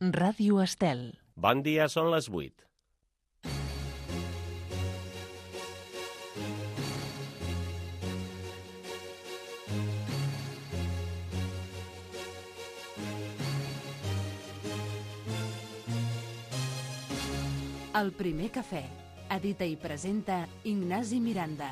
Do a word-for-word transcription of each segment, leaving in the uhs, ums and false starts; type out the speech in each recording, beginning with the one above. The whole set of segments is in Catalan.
Ràdio Estel. Bon dia, són les vuit. El primer cafè. Edita i presenta Ignasi Miranda.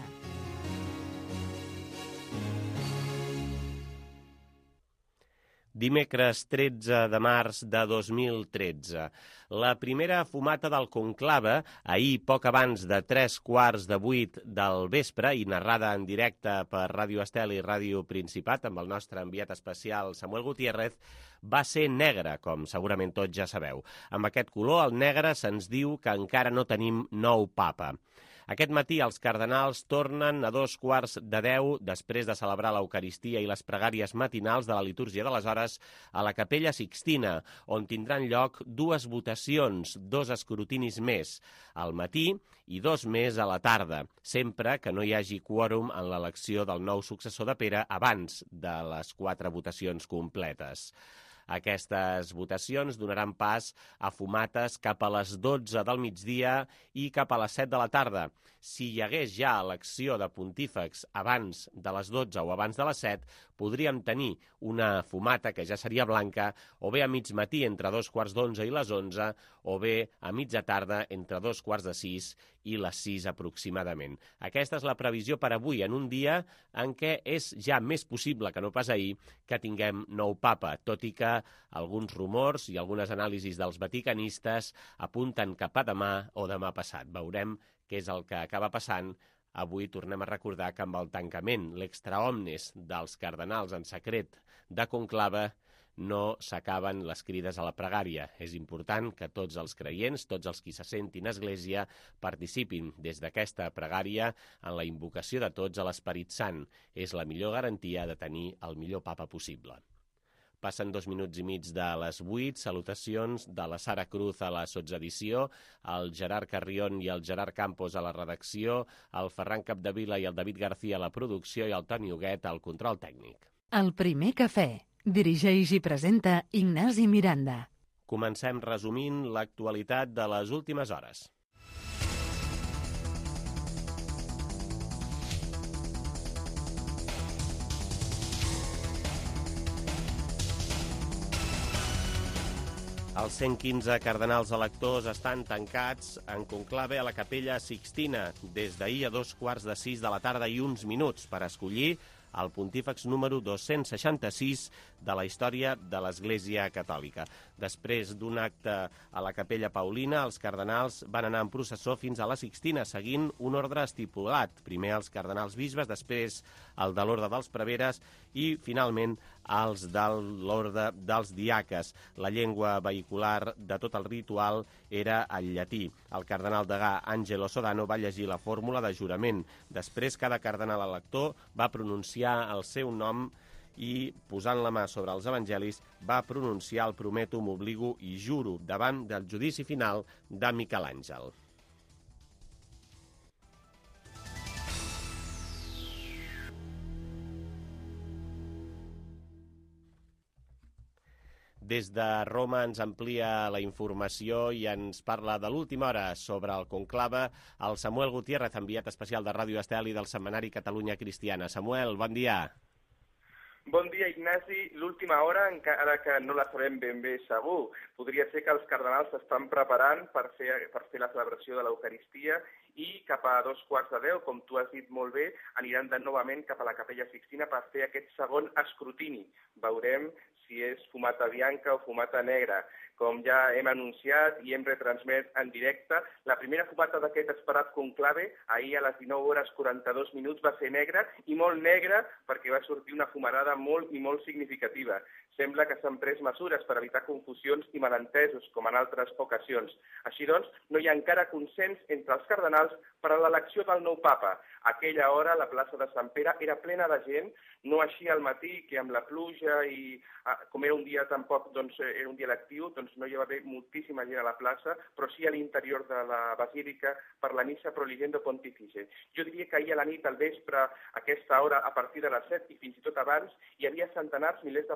Dimecres tretze de març de dos mil tretze. La primera fumata del conclave, ahir poc abans de tres quarts de vuit del vespre i narrada en directe per Ràdio Estel i Ràdio Principat amb el nostre enviat especial Samuel Gutiérrez, va ser negra, com segurament tots ja sabeu. Amb aquest color, el negre, se'ns diu que encara no tenim nou papa. Aquest matí els cardenals tornen a dos quarts de deu, després de celebrar l'Eucaristia i les pregàries matinals de la litúrgia de les hores, a la Capella Sixtina, on tindran lloc dues votacions, dos escrutinis més al matí i dos més a la tarda, sempre que no hi hagi quòrum en l'elecció del nou successor de Pere abans de les quatre votacions completes. Aquestes votacions donaran pas a fumates cap a les dotze del migdia i cap a les set de la tarda. Si hi hagués ja elecció de pontífex abans de les dotze o abans de les set, podríem tenir una fumata que ja seria blanca, o bé a mig matí entre dos quarts d'onze i les onze, o bé a mitja tarda entre dos quarts de sis i les sis aproximadament. Aquesta és la previsió per avui, en un dia en què és ja més possible que no pas ahir que tinguem nou papa, tot i que alguns rumors i algunes anàlisis dels vaticanistes apunten cap a demà o demà passat. Veurem què és el que acaba passant. Avui tornem a recordar que amb el tancament, l'extra omnes dels cardenals en secret de conclave, no s'acaben les crides a la pregària. És important que tots els creients, tots els qui se sentin església, participin des d'aquesta pregària en la invocació de tots a l'Esperit Sant. És la millor garantia de tenir el millor papa possible. Passen dos minuts i mig de les vuit. Salutacions de la Sara Cruz a la sotsedició, el Gerard Carrion i el Gerard Campos a la redacció, el Ferran Capdevila i el David García a la producció i el Toni Huguet al control tècnic. El primer cafè. Dirigeix i presenta Ignasi Miranda. Comencem resumint l'actualitat de les últimes hores. Els cent quinze cardenals electors estan tancats en conclave a la Capella Sixtina des d'ahir a dos quarts de sis de la tarda i uns minuts per escollir el pontífex número dos-cents seixanta-sis de la història de l'Església Catòlica. Després d'un acte a la Capella Paulina, els cardenals van anar en processó fins a la Sixtina, seguint un ordre estipulat. Primer els cardenals bisbes, després el de l'Orde dels Preveres i, finalment, els de l'Orde dels Diaques. La llengua vehicular de tot el ritual era el llatí. El cardenal degà Angelo Sodano va llegir la fórmula de jurament. Després, cada cardenal elector va pronunciar el seu nom i, posant la mà sobre els evangelis, va pronunciar el prometo, m'obligo i juro davant del judici final de Miquel Àngel. Des de Roma ens amplia la informació i ens parla de l'última hora sobre el conclave el Samuel Gutiérrez, enviat especial de Ràdio Estel i del setmanari Catalunya Cristiana. Samuel, bon dia. Bon dia, Ignasi. L'última hora, encara que no la sabem ben bé segur, podria ser que els cardenals s'estan preparant per fer, per fer la celebració de l'Eucaristia i cap a dos quarts de deu, com tu has dit molt bé, aniran de novament cap a la Capella Sixtina per fer aquest segon escrutini. Veurem si és fumata blanca o fumata negra. Com ja hem anunciat i hem retransmet en directe, la primera fumata d'aquest esperat conclave, ahir a les dinou hores quaranta-dos minuts, va ser negra, i molt negra perquè va sortir una fumarada molt i molt significativa. Sembla que s'han pres mesures per evitar confusions i malentesos, com en altres ocasions. Així doncs, no hi ha encara consens entre els cardenals per a l'elecció del nou papa. A aquella hora, la plaça de Sant Pere era plena de gent, no així al matí, que amb la pluja i com era un dia tampoc, doncs, era un dia lectiu, doncs no hi va haver moltíssima gent a la plaça, però sí a l'interior de la basílica per la missa Proligendo Pontifice. Jo diria que ahir a la nit, al vespre, a aquesta hora, a partir de les set i fins i tot abans, hi havia centenars, milers de persones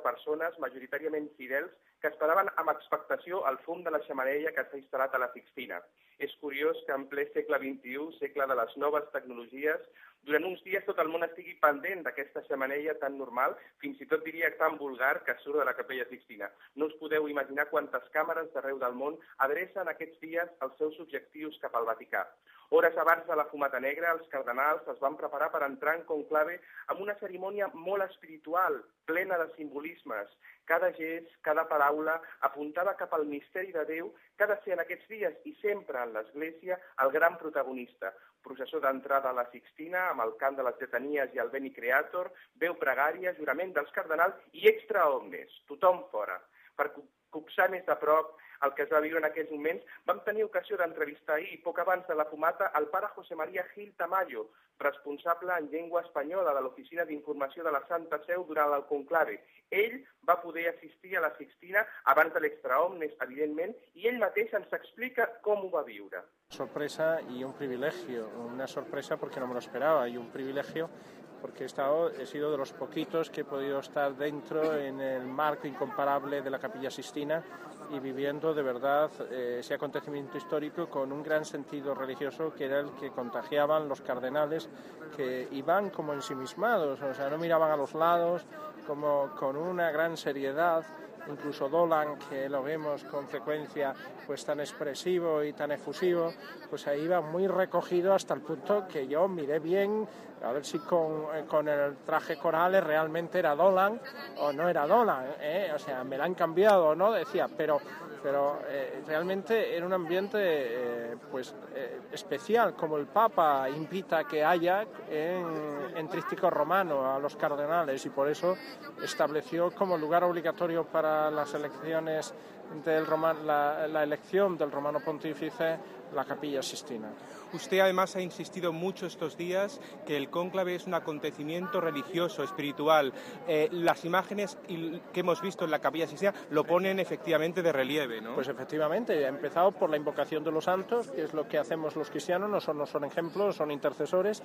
persones, majoritàriament fidels, que esperaven amb expectació el fum de la xemeneia que s'ha instal·lat a la Sixtina. És curiós que en ple segle vint-i-u, segle de les noves tecnologies, durant uns dies tot el món estigui pendent d'aquesta xemeneia tan normal, fins i tot diria tan vulgar, que surt de la Capella Sixtina. No us podeu imaginar quantes càmeres d'arreu del món adrecen aquests dies els seus objectius cap al Vaticà. Hores abans de la fumata negra, els cardenals es van preparar per entrar en conclave amb una cerimònia molt espiritual, plena de simbolismes. Cada gest, cada paraula apuntava cap al misteri de Déu que ha de ser en aquests dies i sempre en l'Església el gran protagonista. Processó d'entrada a la Sixtina amb el cant de les lletanies i el Veni Creator, veu pregària, jurament dels cardenals i extra omnes, tothom fora. Per copsar més de prop el que es va viure en aquells moments, vam tenir ocasió d'entrevistar ahir, poc abans de la fumata, el pare José María Gil Tamayo, responsable en llengua espanyola de l'Oficina d'Informació de la Santa Seu durant el conclave. Ell va poder assistir a la Sixtina abans de l'Extra Omnes, evidentment, i ell mateix ens explica com ho va viure. Sorpresa y un privilegio, una sorpresa porque no me lo esperaba y un privilegio porque he, estado, he sido de los poquitos que he podido estar dentro en el marco incomparable de la Capilla Sixtina y viviendo de verdad eh, ese acontecimiento histórico con un gran sentido religioso que era el que contagiaban los cardenales, que iban como ensimismados, o sea, no miraban a los lados, como con una gran seriedad. Incluso Dolan, que lo vemos con frecuencia pues tan expresivo y tan efusivo, pues ahí iba muy recogido hasta el punto que yo miré bien a ver si con, con el traje Corales realmente era Dolan o no era Dolan, ¿eh? O sea, me la han cambiado o no, decía, pero, pero eh, realmente era un ambiente eh, pues eh, especial, como el Papa invita a que haya en, en tríptico romano a los cardenales y por eso estableció como lugar obligatorio para las elecciones del Romano, la, la elección del Romano Pontífice, la Capilla Sixtina. Usted además ha insistido mucho estos días que el cónclave es un acontecimiento religioso, espiritual. Eh, las imágenes que hemos visto en la Capilla Sixtina lo ponen efectivamente de relieve, ¿no? Pues efectivamente, ha empezado por la invocación de los santos, que es lo que hacemos los cristianos, no son, no son ejemplos, son intercesores,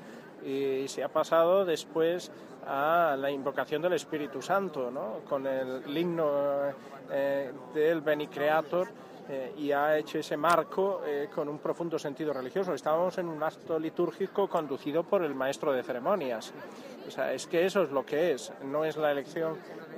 y se ha pasado después a la invocación del Espíritu Santo, ¿no? Con el himno eh, del Veni Creator, Eh, y ha hecho ese marco eh, con un profundo sentido religioso. Estábamos en un acto litúrgico conducido por el maestro de ceremonias. O sea, es que eso es lo que es, no es la elección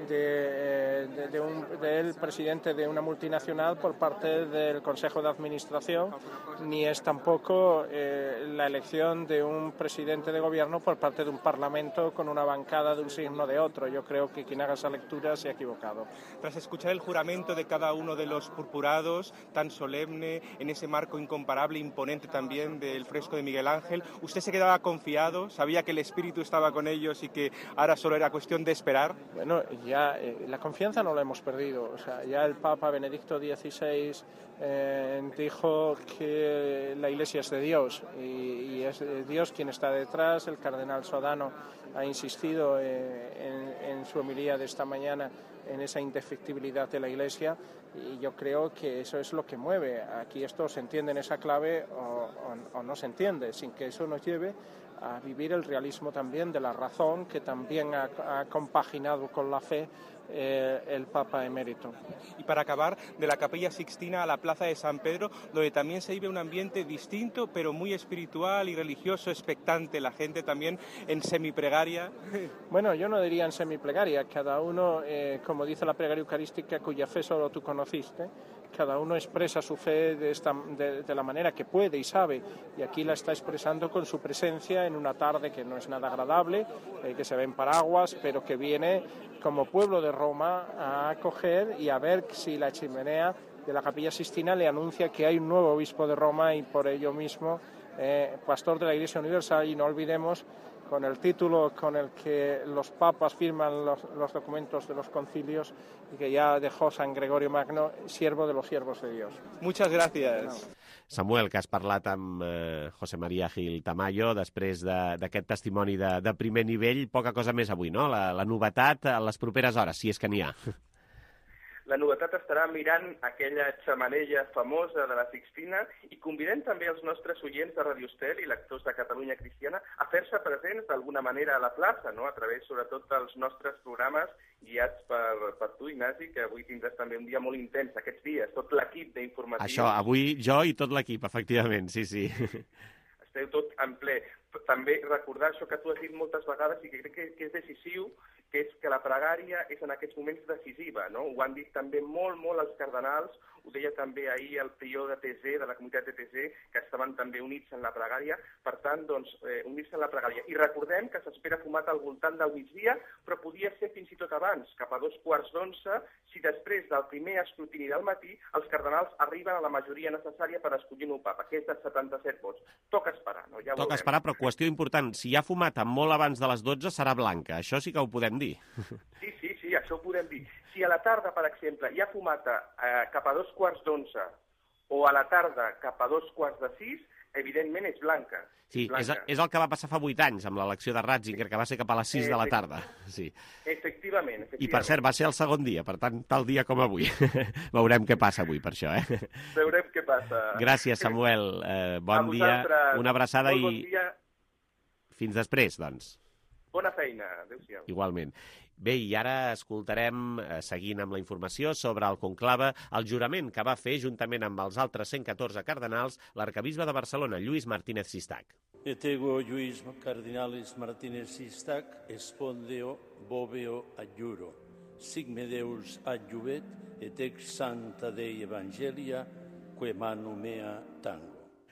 de, de, de un, del presidente de una multinacional por parte del Consejo de Administración, ni es tampoco eh, la elección de un presidente de gobierno por parte de un parlamento con una bancada de un signo de otro. Yo creo que quien haga esa lectura se ha equivocado. Tras escuchar el juramento de cada uno de los purpurados, tan solemne, en ese marco incomparable, imponente también del fresco de Miguel Ángel, ¿usted se quedaba confiado? ¿Sabía que el Espíritu estaba con ellos y que ahora solo era cuestión de esperar? Bueno, ya eh, la confianza no la hemos perdido. O sea, ya el Papa Benedicto dieciséis eh, dijo que la Iglesia es de Dios y, y es Dios quien está detrás. El cardenal Sodano ha insistido eh, en, en su homilía de esta mañana en esa indefectibilidad de la Iglesia y yo creo que eso es lo que mueve. Aquí esto se entiende en esa clave o, o, o no se entiende, sin que eso nos lleve a vivir el realismo también de la razón que también ha, ha compaginado con la fe eh, el Papa emérito. Y para acabar, de la Capilla Sixtina a la Plaza de San Pedro, donde también se vive un ambiente distinto, pero muy espiritual y religioso, expectante, la gente también en semipregaria. Bueno, yo no diría en semiplegaria, cada uno, eh, como dice la plegaria eucarística, cuya fe solo tú conociste, cada uno expresa su fe de, esta, de, de la manera que puede y sabe, y aquí la está expresando con su presencia en una tarde que no es nada agradable, eh, que se ven paraguas, pero que viene como pueblo de Roma a acoger y a ver si la chimenea de la Capilla Sixtina le anuncia que hay un nuevo obispo de Roma y por ello mismo eh, pastor de la Iglesia Universal, y no olvidemos con el título con el que los papas firman los, los documentos de los concilios y que ya dejó San Gregorio Magno, siervo de los siervos de Dios. Muchas gracias. Samuel, que has parlat amb eh, José María Gil Tamayo després d'aquest de, testimoni de, de primer nivell. Poca cosa més avui, no? La, la novetat a les properes hores, si és que n'hi ha. La novetat estarà mirant aquella xamanella famosa de la Sixtina i convidem també els nostres oients de Radio Estel i lectors de Catalunya Cristiana a fer-se presents d'alguna manera a la plaça, no? A través sobretot dels nostres programes guiats per, per tu, Ignasi, que avui tindràs també un dia molt intens, aquests dies, tot l'equip d'informatiu. Això, avui jo i tot l'equip, efectivament, sí, sí. Esteu tot en ple. També recordar això que tu has dit moltes vegades i que crec que, que és decisiu, que és que la pregària és en aquests moments decisiva, no? Ho han dit també molt, molt els cardenals, ho deia també ahir el prior de T Z, de la comunitat de T Z, que estaven també units en la pregària, per tant, doncs, eh, units en la pregària. I recordem que s'espera fumat al voltant del migdia, però podia ser fins i tot abans, cap a dos quarts d'onze, si després del primer escrutini del matí els cardenals arriben a la majoria necessària per escollir un papa, que és de setanta-set vots. Toca esperar, no? Ja Toca esperar, però qüestió important, si hi ha fumata molt abans de les dotze serà blanca, això sí que ho podem dir. Sí, sí, sí, això ho podem dir. Si a la tarda, per exemple, hi ha fumata eh, cap a dos quarts d'onze o a la tarda cap a dos quarts de sis, evidentment és blanca. Sí, blanca. És, és el que va passar fa vuit anys amb l'elecció de Ratzinger, que va ser cap a les sis de la tarda. Sí. Efectivament, efectivament. I per cert, va ser el segon dia, per tant, tal dia com avui. Veurem què passa avui per això, eh? Veurem què passa. Gràcies, Samuel. Eh, bon dia, una abraçada i... Bon dia. Fins després, doncs. Bona feina. Adéu-siau. Igualment. Bé, i ara escoltarem, eh, seguint amb la informació sobre el conclave, el jurament que va fer, juntament amb els altres cent catorze cardenals, l'arcabisbe de Barcelona, Lluís Martínez Sistac. Et ego, Lluís Cardinalis Martínez Sistac, espondeo boveo adjuro. Sigme Deus adjuvet, et ex santa Dei Evangelia, que manu mea tango.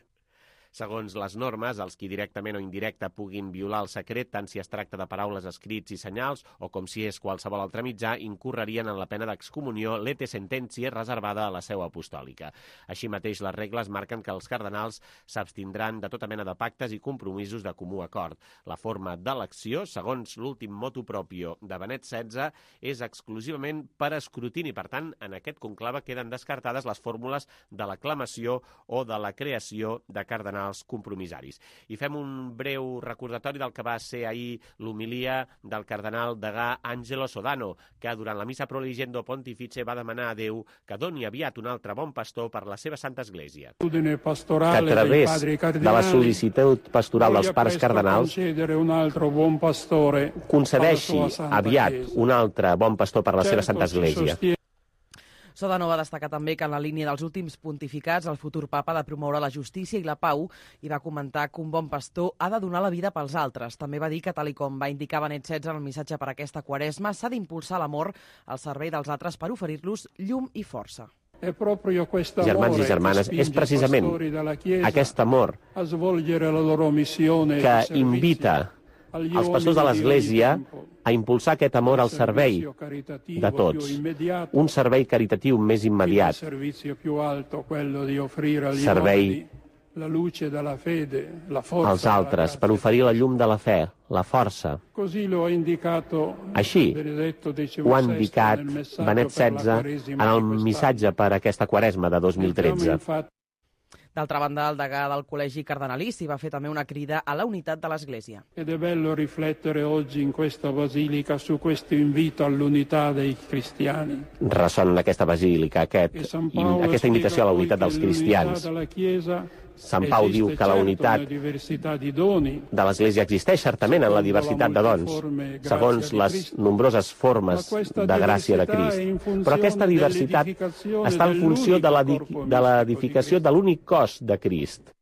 Segons les normes, els qui directament o indirecte puguin violar el secret, tant si es tracta de paraules, escrits i senyals, o com si és qualsevol altre mitjà, incorrerien en la pena d'excomunió lete sentencia reservada a la seu apostòlica. Així mateix, les regles marquen que els cardenals s'abstindran de tota mena de pactes i compromisos de comú acord. La forma d'elecció, segons l'últim motu propio de Benet setze, és exclusivament per escrutini. Per tant, en aquest conclave queden descartades les fórmules de l'aclamació o de la creació de cardenals compromissaris. I fem un breu recordatori del que va ser ahir l'homilia del cardenal degà Angelo Sodano, que durant la missa Proligendo Pontifice va demanar a Déu que doni aviat un altre bon pastor per la seva Santa Església. Que a través de la sol·licitud pastoral dels pares cardenals concedeixi aviat un altre bon pastor per la seva Santa Església. Sodano va destacar també que en la línia dels últims pontificats el futur papa ha de promoure la justícia i la pau i va comentar que un bon pastor ha de donar la vida pels altres. També va dir que, tal i com va indicar Benet setze en el missatge per aquesta quaresma, s'ha d'impulsar l'amor al servei dels altres per oferir-los llum i força. Germans i germanes, és precisament aquest amor que invita els pastors de l'Església a impulsar aquest amor al servei de tots. Un servei caritatiu més immediat. Servei als altres per oferir la llum de la fe, la força. Així ho ha indicat Benet setze en el missatge per aquesta quaresma de dos mil tretze. D'altra banda, el degà del Col·legi Cardenalici va fer també una crida a la unitat de l'Església. Ed è bello riflettere oggi in questa basilica su questo invito all'unità dei cristiani. Ressona en aquesta basílica aquest, aquesta invitació a la unitat dels cristians. Sant Pau diu que la unitat de l'Església existeix certament en la diversitat de dons, segons les nombroses formes de gràcia de Crist. Però aquesta diversitat està en funció de l'edificació de l'únic cos de Crist.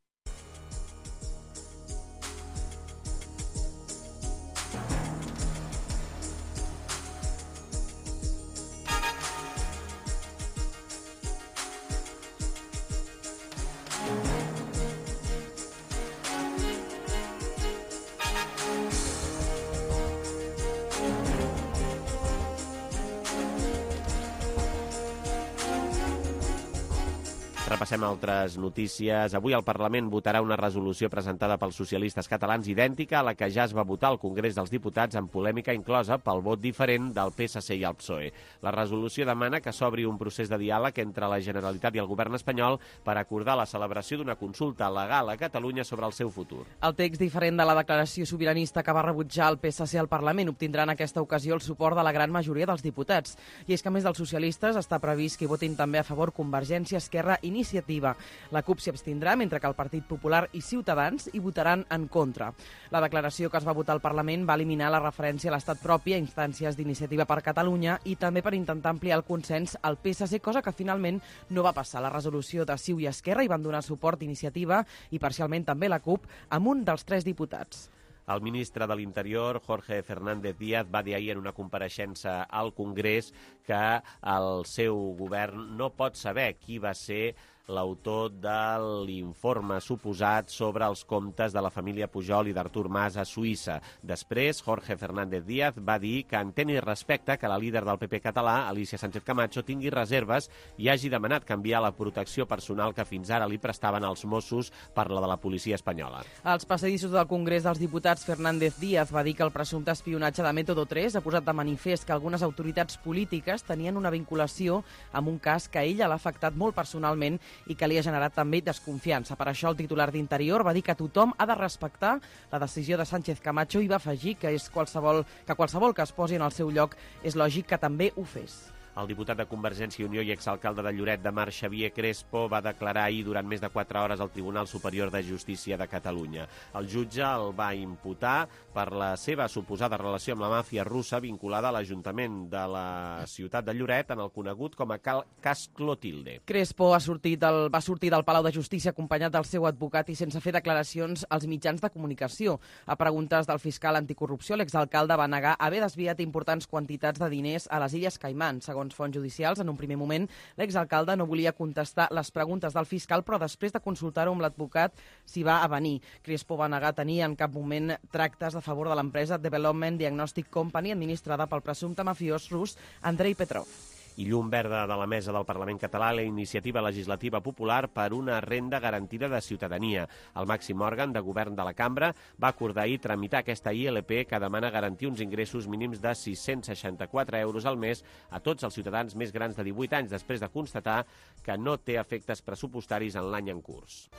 Repassem altres notícies. Avui el Parlament votarà una resolució presentada pels socialistes catalans idèntica a la que ja es va votar al Congrés dels Diputats amb polèmica inclosa pel vot diferent del P S C i el P S O E. La resolució demana que s'obri un procés de diàleg entre la Generalitat i el govern espanyol per acordar la celebració d'una consulta legal a Catalunya sobre el seu futur. El text diferent de la declaració sobiranista que va rebutjar el P S C al Parlament obtindrà en aquesta ocasió el suport de la gran majoria dels diputats. I és que, a més dels socialistes, està previst que hi votin també a favor Convergència, Esquerra i Iniciativa. La CUP s'hi abstindrà, mentre que el Partit Popular i Ciutadans hi votaran en contra. La declaració que es va votar al Parlament va eliminar la referència a l'estat propi a instàncies d'Iniciativa per Catalunya i també per intentar ampliar el consens al P S C, cosa que finalment no va passar. La resolució de C I U i Esquerra hi van donar suport d'Iniciativa i parcialment també la CUP amb un dels tres diputats. El ministre de l'Interior, Jorge Fernández Díaz, va dir ahir en una compareixença al Congrés que el seu govern no pot saber qui va ser l'autor de l'informe suposat sobre els comptes de la família Pujol i d'Artur Mas a Suïssa. Després, Jorge Fernández Díaz va dir que entén i respecta que la líder del P P català, Alicia Sánchez Camacho, tingui reserves i hagi demanat canviar la protecció personal que fins ara li prestaven els Mossos per la de la policia espanyola. Als passadissos del Congrés dels Diputats, Fernández Díaz va dir que el presumpte espionatge de Método tres ha posat de manifest que algunes autoritats polítiques tenien una vinculació amb un cas que a ella l'ha afectat molt personalment i que li ha generat també desconfiança. Per això el titular d'Interior va dir que tothom ha de respectar la decisió de Sánchez Camacho i va afegir que, és qualsevol, que qualsevol que es posi en el seu lloc és lògic que també ho fes. El diputat de Convergència i Unió i exalcalde de Lloret de Mar, Xavier Crespo, va declarar ahir durant més de quatre hores al Tribunal Superior de Justícia de Catalunya. El jutge el va imputar per la seva suposada relació amb la màfia russa vinculada a l'Ajuntament de la ciutat de Lloret en el conegut com a cas Clotilde. Crespo ha sortit del, va sortir del Palau de Justícia acompanyat del seu advocat i sense fer declaracions als mitjans de comunicació. A preguntes del fiscal anticorrupció, l'exalcalde va negar haver desviat importants quantitats de diners a les Illes Caimán. Segons fonts judicials, en un primer moment, l'exalcalde no volia contestar les preguntes del fiscal, però després de consultar-ho amb l'advocat s'hi va avenir. Crespo va negar tenir en cap moment tractes a favor de l'empresa Development Diagnostic Company, administrada pel presumpte mafiós rus Andrei Petrov. I llum verda de la mesa del Parlament català la iniciativa legislativa popular per una renda garantida de ciutadania. El màxim òrgan de govern de la cambra va acordar ahir tramitar aquesta I L P que demana garantir uns ingressos mínims de sis-cents seixanta-quatre euros al mes a tots els ciutadans més grans de divuit anys, després de constatar que no té efectes pressupostaris en l'any en curs.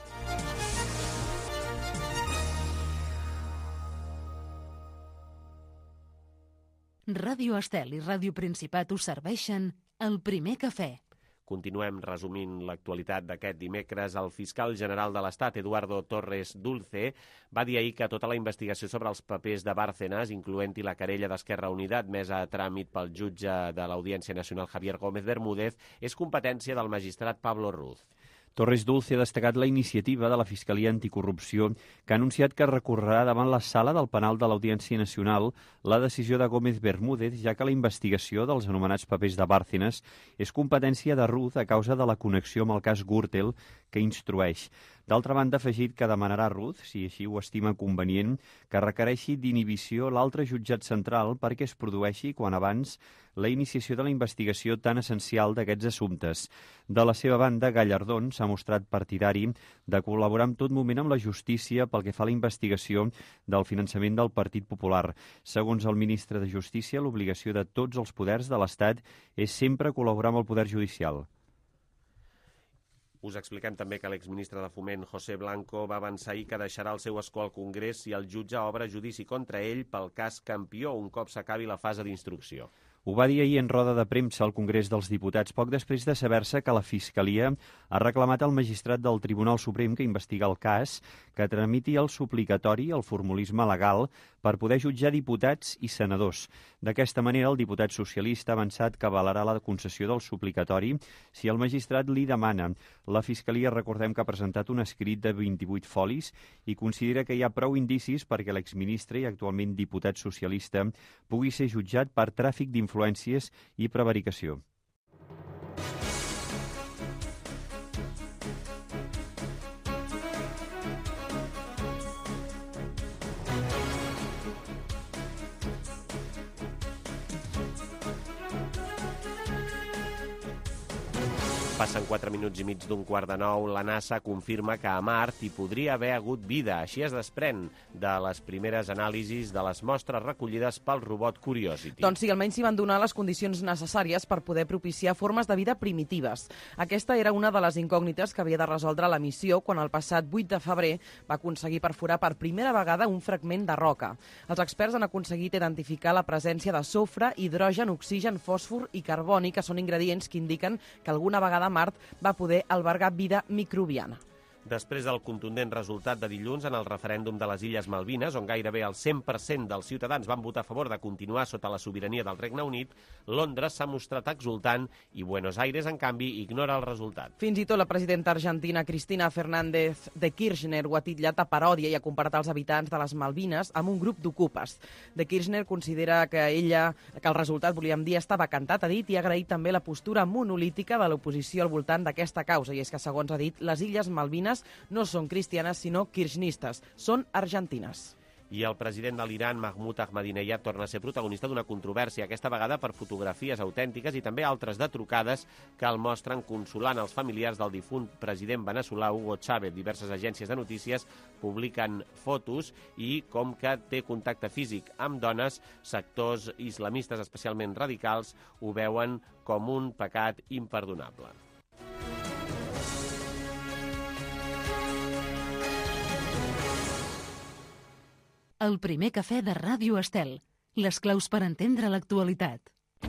Ràdio Estel i Ràdio Principat us serveixen El Primer Cafè. Continuem resumint l'actualitat d'aquest dimecres. El fiscal general de l'Estat, Eduardo Torres Dulce, va dir ahir que tota la investigació sobre els papers de Bárcenas, incloent-hi la querella d'Esquerra Unida admesa a tràmit pel jutge de l'Audiència Nacional Javier Gómez Bermúdez, és competència del magistrat Pablo Ruz. Torres Dulce ha destacat la iniciativa de la Fiscalia Anticorrupció que ha anunciat que recorrerà davant la sala del penal de l'Audiència Nacional la decisió de Gómez Bermúdez, ja que la investigació dels anomenats papers de Bárcenas és competència de Ruz a causa de la connexió amb el cas Gürtel que instrueix. D'altra banda, ha afegit que demanarà Ruz, si així ho estima convenient, que requereixi d'inhibició l'altre jutjat central perquè es produeixi quan abans la iniciació de la investigació tan essencial d'aquests assumptes. De la seva banda, Gallardón s'ha mostrat partidari de col·laborar en tot moment amb la justícia pel que fa a la investigació del finançament del Partit Popular. Segons el ministre de Justícia, l'obligació de tots els poders de l'Estat és sempre col·laborar amb el poder judicial. Us expliquem també que l'exministre de Foment, José Blanco, va avançar ahir que deixarà el seu escó al Congrés si el jutge obre judici contra ell pel cas Campió un cop s'acabi la fase d'instrucció. Ho va dir ahir en roda de premsa al Congrés dels Diputats, poc després de saber-se que la Fiscalia ha reclamat al magistrat del Tribunal Suprem que investiga el cas que tramiti el suplicatori, el formulisme legal, per poder jutjar diputats i senadors. D'aquesta manera, el diputat socialista ha avançat que avalarà la concessió del suplicatori si el magistrat li demana. La Fiscalia, recordem que ha presentat un escrit de vint-i-vuit folis i considera que hi ha prou indicis perquè l'exministre i actualment diputat socialista pugui ser jutjat per tràfic d'influències i prevaricació. passen quatre minuts i mig d'un quart de nou. La NASA confirma que a Mart hi podria haver hagut vida. Així es desprèn de les primeres anàlisis de les mostres recollides pel robot Curiosity. Doncs sí, almenys s'hi van donar les condicions necessàries per poder propiciar formes de vida primitives. Aquesta era una de les incògnites que havia de resoldre la missió quan el passat vuit de febrer va aconseguir perforar per primera vegada un fragment de roca. Els experts han aconseguit identificar la presència de sofre, hidrogen, oxigen, fòsfor i carboni, que són ingredients que indiquen que alguna vegada Mart va poder albergar vida microbiana. Després del contundent resultat de dilluns en el referèndum de les Illes Malvines, on gairebé el cent per cent dels ciutadans van votar a favor de continuar sota la sobirania del Regne Unit, Londres s'ha mostrat exultant i Buenos Aires, en canvi, ignora el resultat. Fins i tot la presidenta argentina Cristina Fernández de Kirchner ho ha titllat a paròdia i ha comparat els habitants de les Malvines amb un grup d'ocupes. De Kirchner considera que ella, que el resultat, volíem dir, estava cantat, ha dit, i ha agraït també la postura monolítica de l'oposició al voltant d'aquesta causa. I és que, segons ha dit, les Illes Malvines no són cristianes, sinó kirchnistes. Són argentines. I el president de l'Iran, Mahmoud Ahmadinejad, torna a ser protagonista d'una controvèrsia, aquesta vegada per fotografies autèntiques i també altres de trucades que el mostren consolant els familiars del difunt president veneçolà Hugo Chávez. Diverses agències de notícies publiquen fotos i, com que té contacte físic amb dones, sectors islamistes especialment radicals ho veuen com un pecat imperdonable. El primer cafè de Ràdio Estel. Les claus per entendre l'actualitat.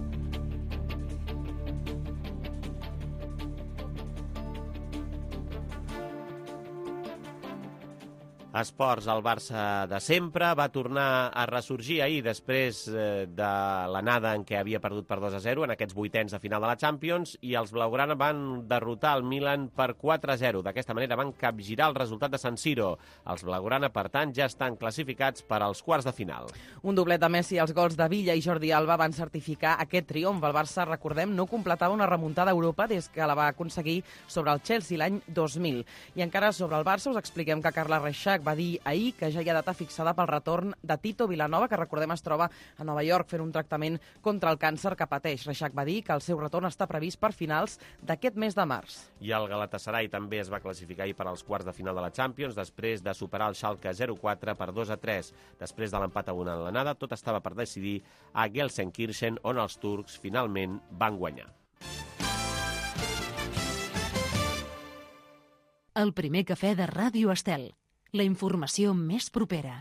Esports, el Barça de sempre va tornar a ressorgir ahir després de l'anada en què havia perdut per dos a zero en aquests vuitens de final de la Champions, i els blaugrana van derrotar el Milan per quatre a zero. D'aquesta manera van capgirar el resultat de San Siro. Els blaugrana, per tant, ja estan classificats per als quarts de final. Un doblet de Messi, els gols de Villa i Jordi Alba van certificar aquest triomf. El Barça, recordem, no completava una remuntada a Europa des que la va aconseguir sobre el Chelsea l'any dos mil. I encara sobre el Barça us expliquem que Carles Reixac va dir ahir que ja hi ha data fixada pel retorn de Tito Vilanova, que recordem es troba a Nova York fent un tractament contra el càncer que pateix. Reixac va dir que el seu retorn està previst per finals d'aquest mes de març. I el Galatasaray també es va classificar ahir per als quarts de final de la Champions després de superar el Schalke zero quatre per dos a tres. Després de l'empat a una en l'anada, tot estava per decidir a Gelsenkirchen, on els turcs finalment van guanyar. El primer cafè de Ràdio Estel. La informació més propera.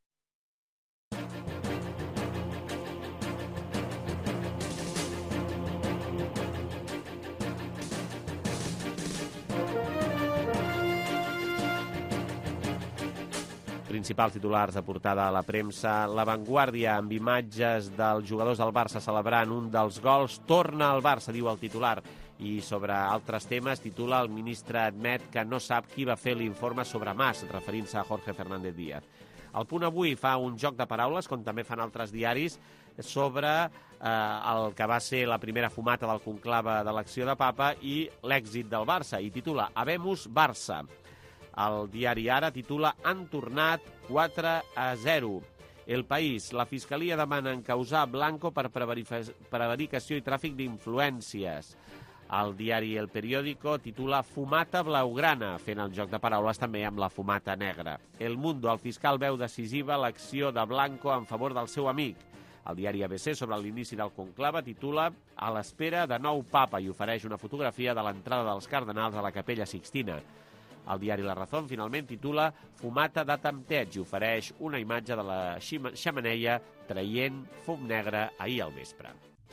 Principals titulars de portada a la premsa. La Vanguardia, amb imatges dels jugadors del Barça celebrant un dels gols. Torna al Barça, diu el titular. I sobre altres temes titula: el ministre admet que no sap qui va fer l'informe sobre Mas, referint-se a Jorge Fernández Díaz. El Punt Avui fa un joc de paraules, com també fan altres diaris, sobre eh, el que va ser la primera fumata del conclave d'elecció de Papa i l'èxit del Barça, i titula Habemus Barça. El diari Ara titula Han tornat quatre a zero. El País, la Fiscalia demana encausar Blanco per prevaricació i tràfic d'influències. El diari El Periódico titula Fumata blaugrana, fent el joc de paraules també amb la fumata negra. El Mundo, el fiscal veu decisiva l'acció de Blanco en favor del seu amic. El diari A B C, sobre l'inici del conclave, titula A l'espera de nou papa i ofereix una fotografia de l'entrada dels cardenals a la Capella Sixtina. El diari La Razón, finalment, titula Fumata de tempteig i ofereix una imatge de la xemeneia traient fum negre ahir al vespre.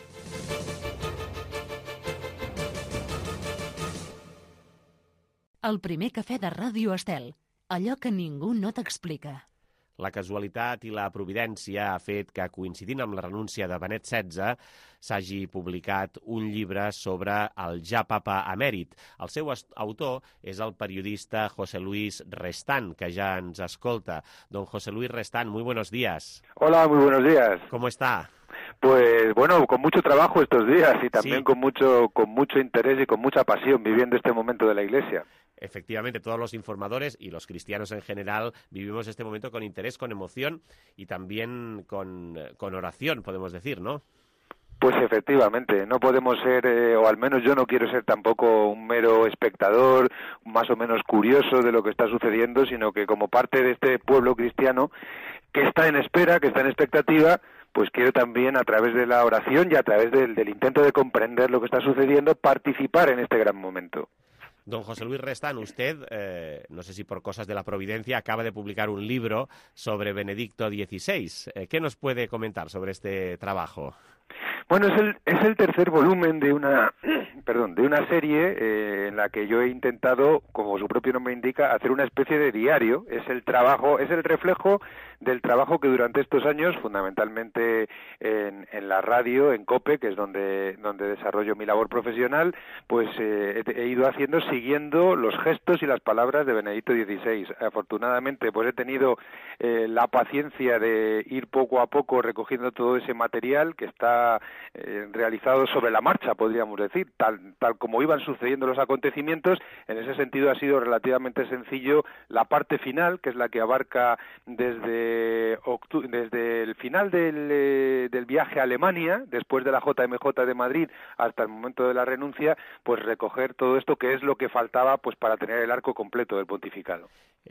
El primer cafè de Ràdio Estel. Allò que ningú no t'explica. La casualitat i la providència ha fet que, coincidint amb la renúncia de Benet setze, s'hagi publicat un llibre sobre el ja papa emèrit. El seu autor és el periodista José Luis Restán, que ja ens escolta. Don José Luis Restán, muy buenos días. Hola, muy buenos días. ¿Cómo está? Pues bueno, con mucho trabajo estos días y también sí. con mucho con mucho interés y con mucha pasión viviendo este momento de la Iglesia. Efectivamente, todos los informadores y los cristianos en general vivimos este momento con interés, con emoción y también con, con oración, podemos decir, ¿no? Pues efectivamente, no podemos ser, eh, o al menos yo no quiero ser tampoco un mero espectador, más o menos curioso de lo que está sucediendo, sino que como parte de este pueblo cristiano que está en espera, que está en expectativa, pues quiero también a través de la oración y a través del, del intento de comprender lo que está sucediendo, participar en este gran momento. Don José Luis Restán, usted, eh, no sé si por cosas de la providencia, acaba de publicar un libro sobre Benedicto dieciséis. Eh, ¿Qué nos puede comentar sobre este trabajo? Bueno, es el, es el tercer volumen de una, perdón, de una serie eh, en la que yo he intentado, como su propio nombre indica, hacer una especie de diario. Es el trabajo, es el reflejo del trabajo que durante estos años, fundamentalmente en, en la radio, en COPE, que es donde, donde desarrollo mi labor profesional, pues eh, he, he ido haciendo siguiendo los gestos y las palabras de Benedicto dieciséis. Afortunadamente, pues he tenido eh, la paciencia de ir poco a poco recogiendo todo ese material que está eh, realizado sobre la marcha, podríamos decir, tal, tal como iban sucediendo los acontecimientos. En ese sentido ha sido relativamente sencillo la parte final, que es la que abarca desde desde el final del, eh, del viaje a Alemania, después de la J M J de Madrid hasta el momento de la renuncia, pues recoger todo esto que es lo que faltaba pues para tener el arco completo del pontificado.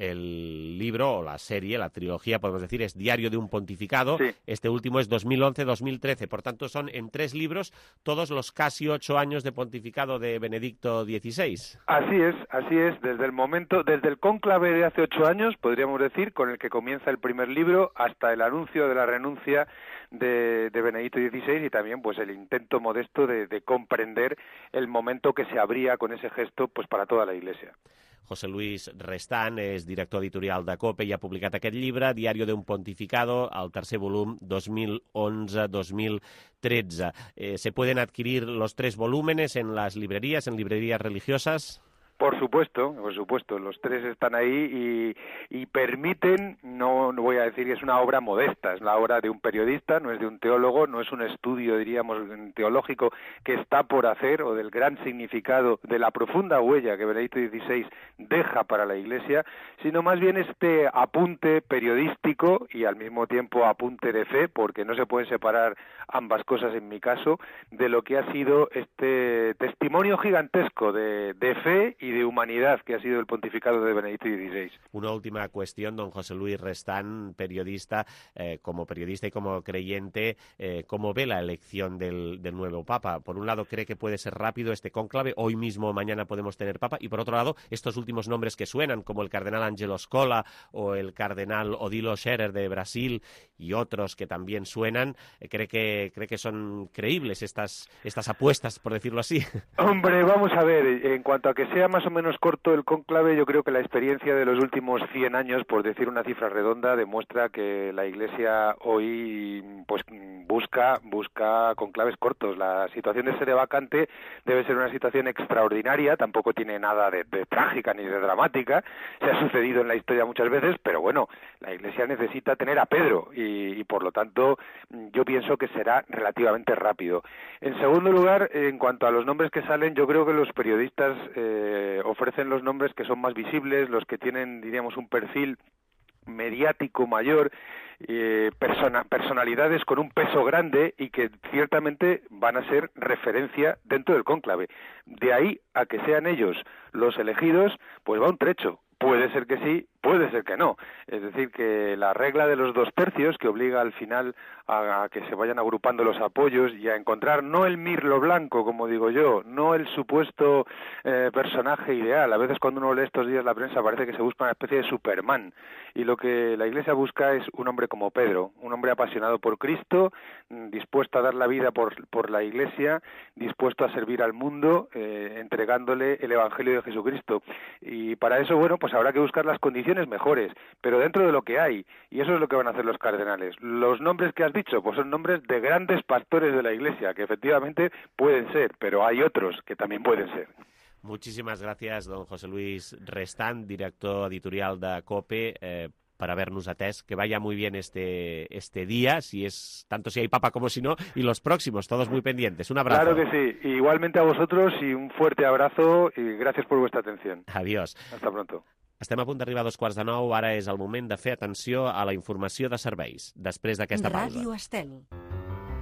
El libro, o la serie, la trilogía, podemos decir, es Diario de un pontificado. Sí. Este último es dos mil once dos mil trece. Por tanto, son en tres libros todos los casi ocho años de pontificado de Benedicto dieciséis. Así es, así es. Desde el momento, desde el cónclave de hace ocho años, podríamos decir, con el que comienza el primer libro, hasta el anuncio de la renuncia de, de Benedicto dieciséis y también pues el intento modesto de, de comprender el momento que se abría con ese gesto pues para toda la Iglesia. José Luis Restán és director editorial de COPE i ha publicat aquest llibre, Diario de un pontificado, el tercer volum dos mil onze dos mil tretze. Eh, ¿Se pueden adquirir los tres volúmenes en las librerías, en librerías religiosas? Por supuesto, por supuesto, los tres están ahí y, y permiten, no, no voy a decir que es una obra modesta, es la obra de un periodista, no es de un teólogo, no es un estudio, diríamos, teológico que está por hacer o del gran significado de la profunda huella que Benedicto dieciséis deja para la Iglesia, sino más bien este apunte periodístico y al mismo tiempo apunte de fe, porque no se pueden separar ambas cosas en mi caso, de lo que ha sido este testimonio gigantesco de, de fe y de humanidad que ha sido el pontificado de Benedicto dieciséis. Una última cuestión, don José Luis Restán, periodista, eh, como periodista y como creyente, eh, ¿cómo ve la elección del, del nuevo Papa? Por un lado, ¿cree que puede ser rápido este cónclave? Hoy mismo o mañana podemos tener Papa. Y por otro lado, estos últimos nombres que suenan, como el cardenal Angelo Scola o el cardenal Odilo Scherer de Brasil y otros que también suenan, eh, ¿cree que, cree que son creíbles estas, estas apuestas, por decirlo así? Hombre, vamos a ver, en cuanto a que sea más o menos corto el cónclave, yo creo que la experiencia de los últimos cien años, por decir una cifra redonda, demuestra que la Iglesia hoy pues busca busca conclaves cortos. La situación de sede vacante debe ser una situación extraordinaria, tampoco tiene nada de, de trágica ni de dramática, se ha sucedido en la historia muchas veces, pero bueno, la Iglesia necesita tener a Pedro y, y por lo tanto yo pienso que será relativamente rápido. En segundo lugar, en cuanto a los nombres que salen, yo creo que los periodistas eh, ofrecen los nombres que son más visibles, los que tienen, diríamos, un perfil mediático mayor, eh, persona, personalidades con un peso grande y que ciertamente van a ser referencia dentro del cónclave. De ahí a que sean ellos los elegidos, pues va un trecho. Puede ser que sí, puede ser que no. Es decir, que la regla de los dos tercios, que obliga al final a, a que se vayan agrupando los apoyos y a encontrar no el mirlo blanco, como digo yo, no el supuesto eh, personaje ideal. A veces cuando uno lee estos días la prensa parece que se busca una especie de Superman. Y lo que la Iglesia busca es un hombre como Pedro, un hombre apasionado por Cristo, dispuesto a dar la vida por, por la Iglesia, dispuesto a servir al mundo, eh, entregándole el Evangelio de Jesucristo. Y para eso, bueno, pues habrá que buscar las condiciones mejores, pero dentro de lo que hay, y eso es lo que van a hacer los cardenales. Los nombres que has dicho, pues son nombres de grandes pastores de la Iglesia, que efectivamente pueden ser, pero hay otros que también pueden ser. Muchísimas gracias, don José Luis Restán, director editorial de COPE, eh, por habernos atès. Que vaya muy bien este, este día, si es tanto si hay papa como si no, y los próximos, todos muy pendientes. Un abrazo. Claro que sí, igualmente a vosotros y un fuerte abrazo y gracias por vuestra atención. Adiós. Hasta pronto. Estem a punt d'arribar a dos quarts de nou, ara és el moment de fer atenció a la informació de serveis, després d'aquesta pausa. Ràdio Estel.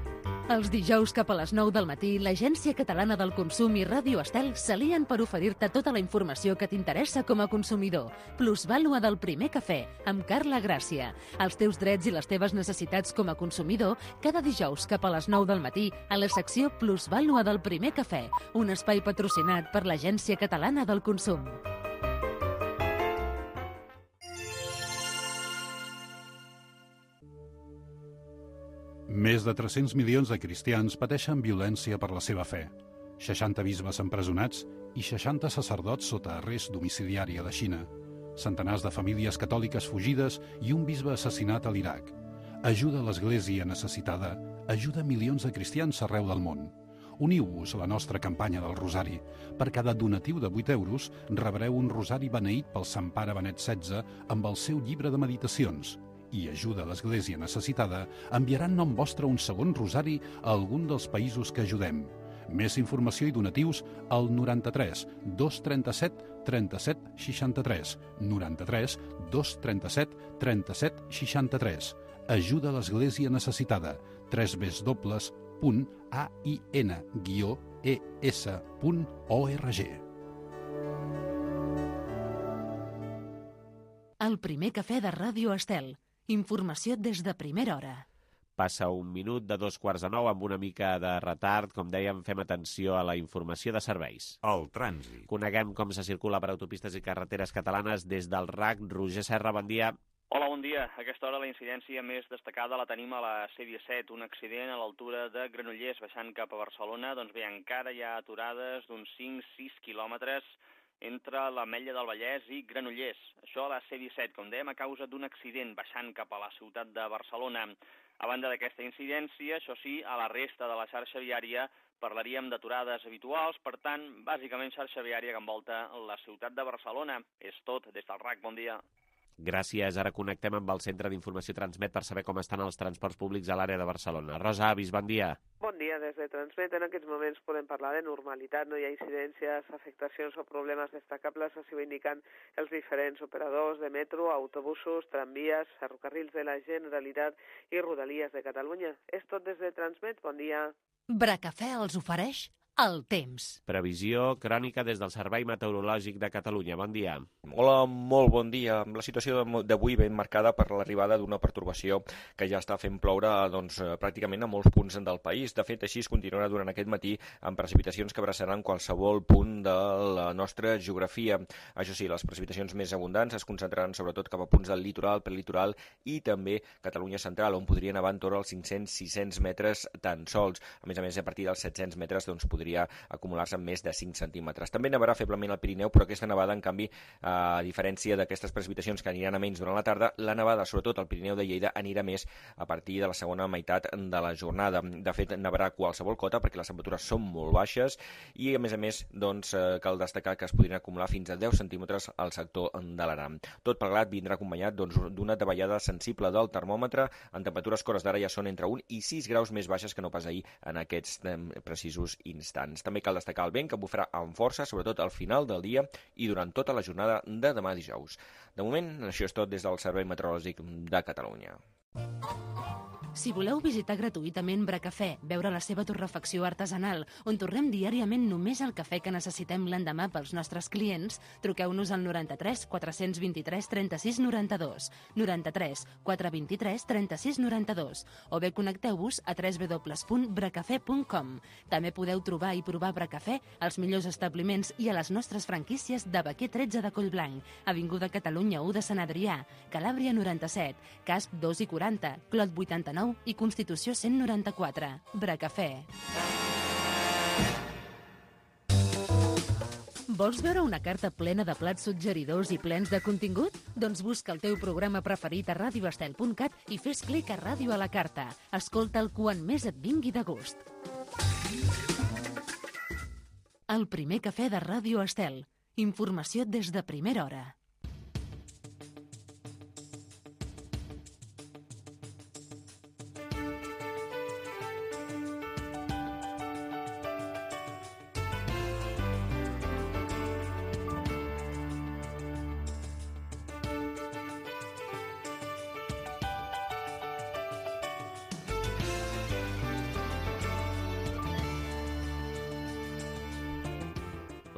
Els dijous cap a les nou del matí, l'Agència Catalana del Consum i Ràdio Estel s'alien per oferir-te tota la informació que t'interessa com a consumidor. Plusvàlua del primer cafè, amb Carla Gràcia. Els teus drets i les teves necessitats com a consumidor, cada dijous cap a les nou del matí, a la secció Plusvàlua del primer cafè, un espai patrocinat per l'Agència Catalana del Consum. Més de tres-cents milions de cristians pateixen violència per la seva fe. seixanta bisbes empresonats i seixanta sacerdots sota arrest domiciliari a la Xina. Centenars de famílies catòliques fugides i un bisbe assassinat a l'Iraq. Ajuda a l'Església necessitada, ajuda milions de cristians arreu del món. Uniu-vos a la nostra campanya del Rosari. Per cada donatiu de vuit euros rebreu un rosari beneït pel Sant Pare Benet setze amb el seu llibre de meditacions. I ajuda a l'Església necessitada enviarà en nom vostre un segon rosari a algun dels països que ajudem. Més informació i donatius al noranta-tres dos trenta-set trenta-set seixanta-tres, noranta-tres dos trenta-set trenta-set seixanta-tres. Ajuda a l'Església necessitada. tres w punt a i n guió e s punt org. El primer cafè de Ràdio Estel. Informació des de primera hora. Passa un minut de dos quarts de nou amb una mica de retard. Com dèiem, fem atenció a la informació de serveis. El trànsit. Coneguem com se circula per autopistes i carreteres catalanes des del R A C. Roger Serra, bon dia. Hola, bon dia. A aquesta hora la incidència més destacada la tenim a la C disset, un accident a l'altura de Granollers, baixant cap a Barcelona. Doncs bé, encara hi ha aturades d'uns cinc a sis quilòmetres entre l'Ametlla del Vallès i Granollers. Això a la C disset, com dèiem, a causa d'un accident baixant cap a la ciutat de Barcelona. A banda d'aquesta incidència, això sí, a la resta de la xarxa viària parlaríem d'aturades habituals, per tant, bàsicament xarxa viària que envolta la ciutat de Barcelona. És tot des del R A C. Bon dia. Gràcies. Ara connectem amb el Centre d'Informació Transmet per saber com estan els transports públics a l'àrea de Barcelona. Rosa Avis, bon dia. Bon dia, des de Transmet. En aquests moments podem parlar de normalitat, no hi ha incidències, afectacions o problemes destacables, així ho indiquen els diferents operadors de metro, autobusos, tramvies, ferrocarrils de la Generalitat i Rodalies de Catalunya. És tot des de Transmet. Bon dia. Bracafè els ofereix el temps. Previsió crònica des del Servei Meteorològic de Catalunya. Bon dia. Hola, molt bon dia. La situació d'avui ben marcada per l'arribada d'una pertorbació que ja està fent ploure doncs, pràcticament a molts punts del país. De fet, així es continuarà durant aquest matí amb precipitacions que abraçaran qualsevol punt de la nostra geografia. Això sí, les precipitacions més abundants es concentraran sobretot cap a punts del litoral, prelitoral i també Catalunya central, on podrien nevar entorn als cinc-cents a sis-cents metres tan sols. A més a més, a partir dels set-cents metres doncs, podria acumular-se en més de cinc centímetres. També nevarà feblement al Pirineu, però aquesta nevada, en canvi, a diferència d'aquestes precipitacions que aniran a menys durant la tarda, la nevada, sobretot al Pirineu de Lleida, anirà més a partir de la segona meitat de la jornada. De fet, nevarà qualsevol cota perquè les temperatures són molt baixes i, a més a més, doncs, cal destacar que es podrien acumular fins a deu centímetres al sector de l'Aran. Tot plegat vindrà acompanyat doncs, d'una davallada sensible del termòmetre. En temperatures que hores d'ara ja són entre un i sis graus més baixes que no pas ahir en aquests precisos instants. També cal destacar el vent que bufarà amb força, sobretot al final del dia i durant tota la jornada de demà dijous. De moment, això és tot des del Servei Meteorològic de Catalunya. Si voleu visitar gratuïtament Bracafè, veure la seva torrefacció artesanal, on torrem diàriament només el cafè que necessitem l'endemà pels nostres clients, truqueu-nos al noranta-tres quatre vint-i-tres trenta-sis noranta-dos, noranta-tres quatre vint-i-tres trenta-sis noranta-dos, o bé connecteu-vos a w w w punt bracafè punt com. També podeu trobar i provar Bracafè als millors establiments i a les nostres franquícies de Baquer tretze de Collblanc, Avinguda Catalunya u de Sant Adrià, Calàbria noranta-set, Casp dos i quaranta, Clot vuitanta-nou i Constitució cent noranta-quatre. Bracafè. Vols veure una carta plena de plats suggeridors i plens de contingut? Doncs busca el teu programa preferit a ràdio estel punt cat i fes clic a Ràdio a la Carta. Escolta'l quan més et vingui de gust. El primer cafè de Ràdio Estel. Informació des de primera hora.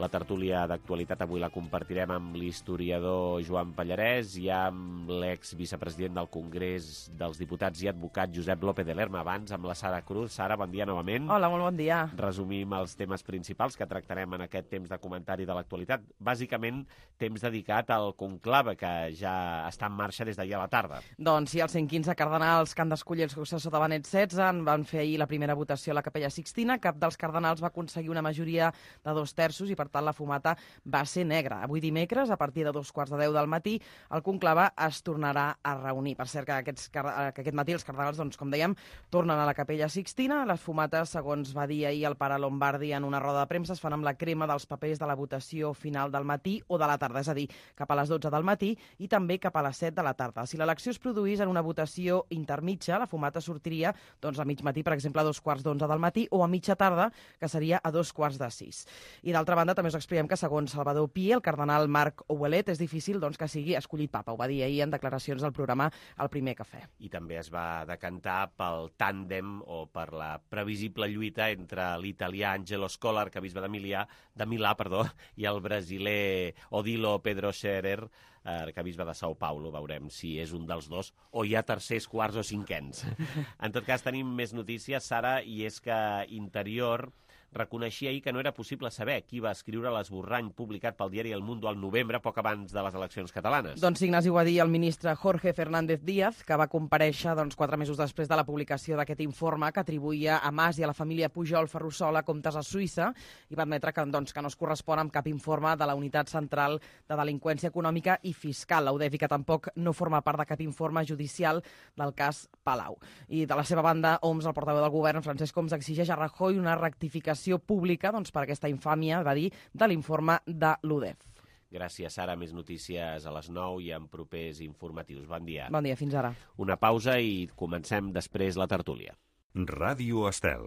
La tertúlia d'actualitat avui la compartirem amb l'historiador Joan Pallarès i amb l'exvicepresident del Congrés dels Diputats i advocat Josep López de Lerma. Abans amb la Sara Cruz. Sara, bon dia novament. Hola, molt bon dia. Resumim els temes principals que tractarem en aquest temps de comentari de l'actualitat. Bàsicament, temps dedicat al conclave, que ja està en marxa des d'ahir a la tarda. Doncs sí, els cent quinze cardenals que han d'escollir el successor de Benet setze en van fer ahir la primera votació a la Capella Sixtina. Cap dels cardenals va aconseguir una majoria de dos terços i, per tant, la fumata va ser negra. Avui dimecres, a partir de dos quarts de deu del matí, el conclave es tornarà a reunir. Per cert, que, aquests, que aquest matí els cardenals, doncs, com dèiem, tornen a la Capella Sixtina. Les fumates, segons va dir ahir el pare Lombardi en una roda de premsa, es fan amb la crema dels papers de la votació final del matí o de la tarda, és a dir, cap a les dotze del matí i també cap a les set de la tarda. Si l'elecció es produís en una votació intermitja, la fumata sortiria doncs, a mig matí, per exemple, a dos quarts d'onze del matí, o a mitja tarda, que seria a dos quarts de sis. I d'altra banda, també us expliquem que, segons Salvador Pi, el cardenal Marc Ouellet, és difícil doncs, que sigui escollit papa. Ho va dir ahir en declaracions del programa El Primer Cafè. I també es va decantar pel tàndem o per la previsible lluita entre l'italià Angelo Scola, arquebisbe de Milà, de Milà, perdó, i el brasiler Odilo Pedro Scherer, arquebisbe de São Paulo. Veurem si és un dels dos o hi ha tercers, quarts o cinquens. En tot cas, tenim més notícies, Sara, i és que Interior reconeixia ahir que no era possible saber qui va escriure l'esborrany publicat pel diari El Mundo al novembre, poc abans de les eleccions catalanes. Doncs Ignasi ho va dir el ministre Jorge Fernández Díaz, que va comparèixer doncs, quatre mesos després de la publicació d'aquest informe que atribuïa a Mas i a la família Pujol Ferrusola comptes a Suïssa i va admetre que, doncs, que no es correspon amb cap informe de la Unitat Central de Delinqüència Econòmica i Fiscal, la U D E F, i que tampoc no forma part de cap informe judicial del cas Palau. I de la seva banda, Homs, el portaveu del govern, Francesc Homs, exigeix a Rajoy una rectificació pública doncs, per aquesta infàmia, va dir, de l'informe de l'U D E F. Gràcies, Sara. Més notícies a les nou i en propers informatius. Bon dia. Bon dia, fins ara. Una pausa i comencem després la tertúlia. Ràdio Estel.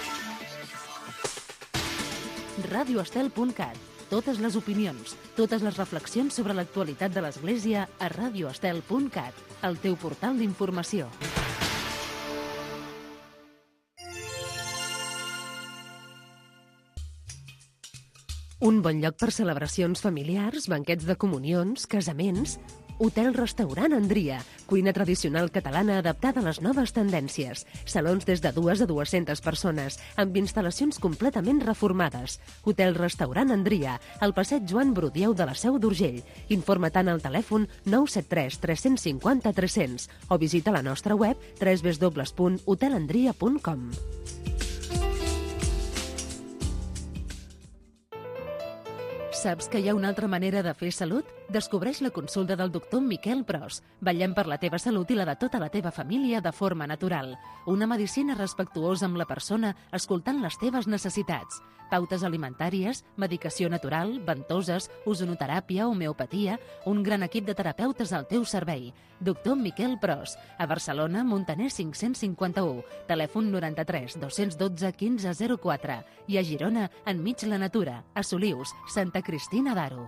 ràdio estel punt cat. Totes les opinions, totes les reflexions sobre l'actualitat de l'Església a ràdio estel punt cat, el teu portal d'informació. Un bon lloc per celebracions familiars, banquets de comunions, casaments... Hotel-restaurant Andria, cuina tradicional catalana adaptada a les noves tendències. Salons des de dues a dues-centes persones, amb instal·lacions completament reformades. Hotel-restaurant Andria, al passeig Joan Brudieu de la Seu d'Urgell. Informa tant al telèfon nou set tres tres cinc zero tres cents o visita la nostra web w w w punt hotelandria punt com. Saps que hi ha una altra manera de fer salut? Descobreix la consulta del doctor Miquel Pros. Vetllem per la teva salut i la de tota la teva família de forma natural. Una medicina respectuosa amb la persona, escoltant les teves necessitats. Pautes alimentàries, medicació natural, ventoses, ozonoteràpia, homeopatia... Un gran equip de terapeutes al teu servei. Doctor Miquel Pros. A Barcelona, Montaner cinc-cents cinquanta-u. Telèfon noranta-tres dos-cents dotze quinze zero quatre. I a Girona, enmig la natura. A Solius, Santa Cristina d'Aro.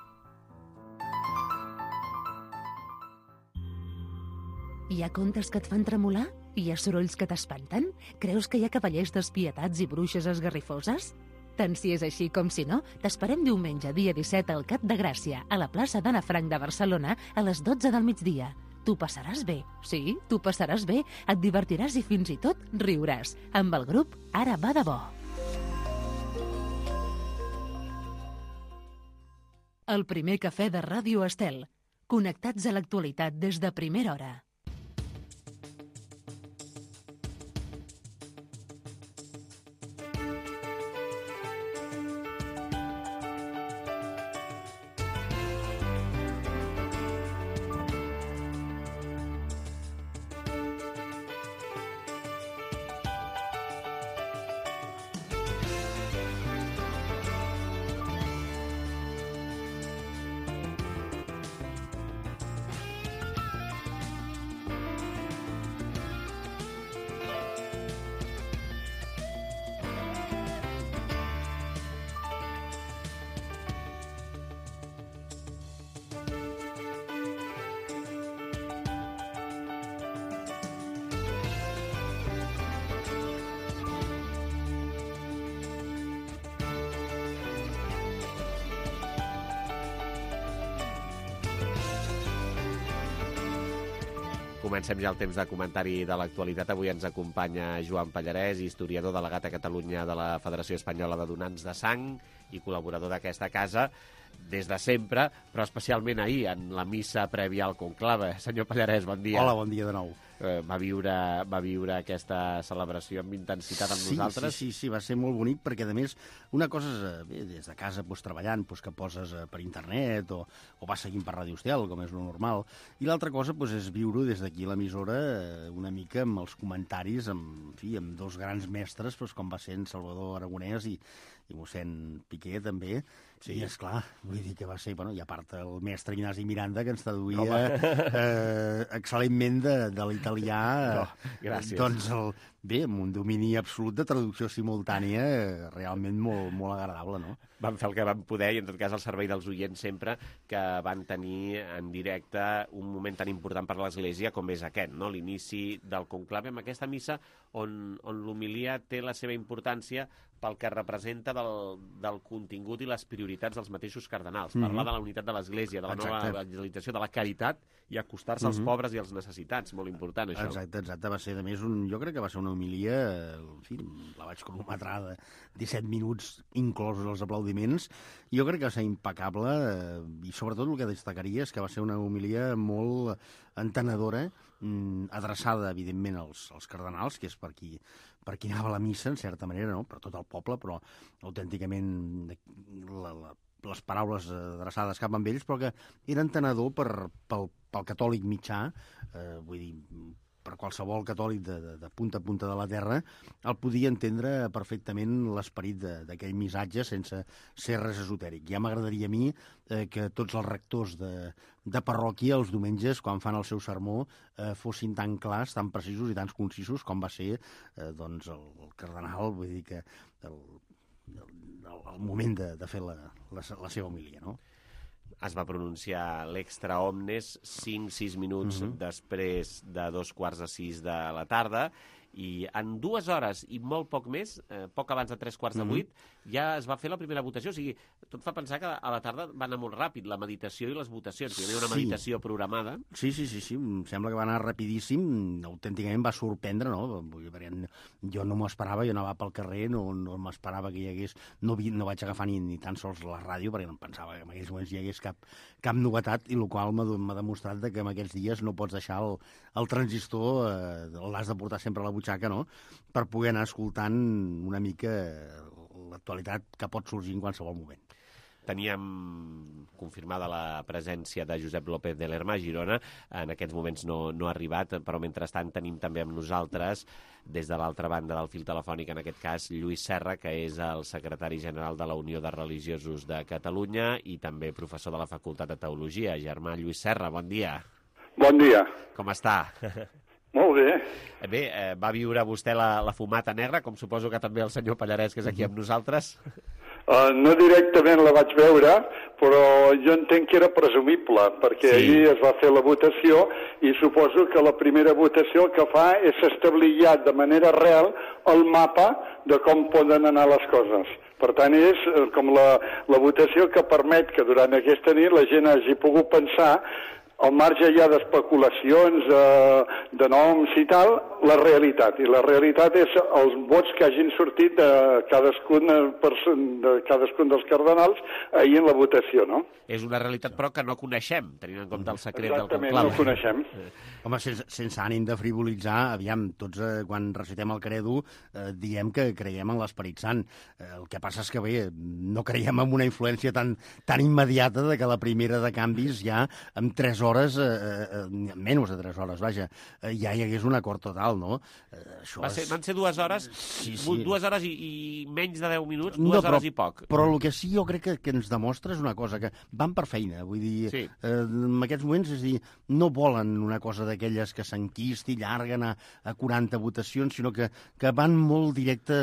Hi ha contes que et fan tremolar? Hi ha sorolls que t'espanten? Creus que hi ha cavallers despietats i bruixes esgarrifoses? Tant si és així com si no, t'esperem diumenge, dia disset, al Cap de Gràcia, a la plaça d'Anna Frank de Barcelona, a les dotze del migdia. Tu passaràs bé. Sí, tu passaràs bé, et divertiràs i fins i tot riuràs. Amb el grup Ara va de bo. El primer cafè de Ràdio Estel. Connectats a l'actualitat des de primera hora. comencem ja el temps de comentari de l'actualitat. Avui ens acompanya Joan Pallarès, historiador delegat a Catalunya de la Federació Espanyola de Donants de Sang i col·laborador d'aquesta casa des de sempre, però especialment ahir, en la missa prèvia al conclave. Senyor Pallarès, bon dia. Hola, bon dia de nou. Eh, va, viure, va viure aquesta celebració amb intensitat amb sí, nosaltres? Sí, sí, sí, va ser molt bonic, perquè, a més, una cosa és, bé, des de casa, doncs, treballant, doncs, que poses eh, per internet o, o vas seguint per Ràdio Estel, com és lo normal, i l'altra cosa doncs, és viure des d'aquí a l'emissora eh, una mica amb els comentaris, amb, en fi, amb dos grans mestres, doncs, com va ser en Salvador Aragonès i, i mossèn Piqué, també. Sí. I, esclar, vull dir que va ser, bueno, i a part el mestre Ignasi Miranda, que ens traduïa eh, excel·lentment de, de l'italià, no, gràcies. Doncs, el, bé, amb un domini absolut de traducció simultània, eh, realment molt, molt agradable, no? Vam fer el que vam poder i, en tot cas, al servei dels oients sempre, que van tenir en directe un moment tan important per l'Església com és aquest, no? L'inici del conclave amb aquesta missa on, on l'homilia té la seva importància pel que representa del, del contingut i les prioritats dels mateixos cardenals. Mm-hmm. Parlar de la unitat de l'Església, de la exacte. Nova evangelització, de la caritat i acostar-se mm-hmm. als pobres i als necessitats. Molt important, això. Exacte, exacte. Va ser, a més, un, jo crec que va ser una homilia, en fi, la vaig cronometrar de disset minuts, inclosos els aplaudiments. Jo crec que va ser impecable eh, i, sobretot, el que destacaria és que va ser una homilia molt entenedora, mm, adreçada, evidentment, als, als cardenals, que és per qui per qui anava la missa, en certa manera, no? Per tot el poble, però autènticament la, la, les paraules adreçades cap amb ells, però que era entenedor per, pel, pel catòlic mitjà, eh, vull dir, per qualsevol catòlic de, de, de punta a punta de la terra, el podia entendre perfectament l'esperit d'aquell missatge sense ser res esotèric. Ja m'agradaria a mi eh, que tots els rectors de, de parròquia els diumenges, quan fan el seu sermó, eh, fossin tan clars, tan precisos i tan concisos com va ser eh, doncs el, el cardenal, vull dir que el, el, el moment de, de fer la, la, la seva homilia, no? Es va pronunciar l'extra omnes cinc sis minuts uh-huh. després de dos quarts de sis de la tarda, i en dues hores i molt poc més, eh, poc abans de tres quarts de vuit, mm-hmm. ja es va fer la primera votació. O sigui, tot fa pensar que a la tarda va anar molt ràpid, la meditació i les votacions. Hi havia una meditació sí. programada. Sí, sí, sí, sí, em sembla que va anar rapidíssim, autènticament va sorprendre, no? Jo no m'ho esperava, jo anava pel carrer, no, no m'esperava que hi hagués... No, vi, no vaig agafar ni, ni tan sols la ràdio, perquè no em pensava que en aquells moments hi hagués cap, cap novetat, i el qual m'ha demostrat que en aquests dies no pots deixar el, el transistor, eh, l'has de portar sempre a la butxaca, no?, per poder anar escoltant una mica l'actualitat que pot sorgir en qualsevol moment. Teníem confirmada la presència de Josep López de Lerma a Girona. En aquests moments no, no ha arribat, però mentrestant tenim també amb nosaltres, des de l'altra banda del fil telefònic, en aquest cas, Lluís Serra, que és el secretari general de la Unió de Religiosos de Catalunya i també professor de la Facultat de Teologia. Germà Lluís Serra, bon dia. Bon dia. Com està? Molt bé. Bé, eh, va viure vostè la, la fumata negra, com suposo que també el senyor Pallarès, que és aquí amb nosaltres? Uh, no directament la vaig veure, però jo entenc que era presumible, perquè sí. ahir es va fer la votació i suposo que la primera votació el que fa és establir ja de manera real el mapa de com poden anar les coses. Per tant, és com la, la votació que permet que durant aquesta nit la gent hagi pogut pensar, al marge ja d'especulacions, eh, de noms i tal, la realitat. I la realitat és els vots que hagin sortit de cadascun, de cadascun dels cardenals ahir en la votació, no? És una realitat, però, que no coneixem, tenint en compte el secret Exactament, del conclave. Exactament, no ho coneixem. Home, sense, sense ànim de frivolitzar, aviam, tots eh, quan recitem el credo eh, diem que creiem en l'Esperit Sant. Eh, el que passa és que, bé, no creiem en una influència tan, tan immediata de que la primera de canvis ja, en tres hores, eh, eh, menys de tres hores, vaja, eh, ja hi hagués un acord total, no? Eh, això Va ser, és... Van ser dues hores, sí, sí. dues hores i, i menys de deu minuts, dues no, però, hores i poc. Però el que sí jo crec que, que ens demostra és una cosa, que van per feina, vull dir, sí. eh, en aquests moments, és dir, no volen una cosa d'aquelles que s'enquisti, llarguen a, a quaranta votacions, sinó que, que van molt directe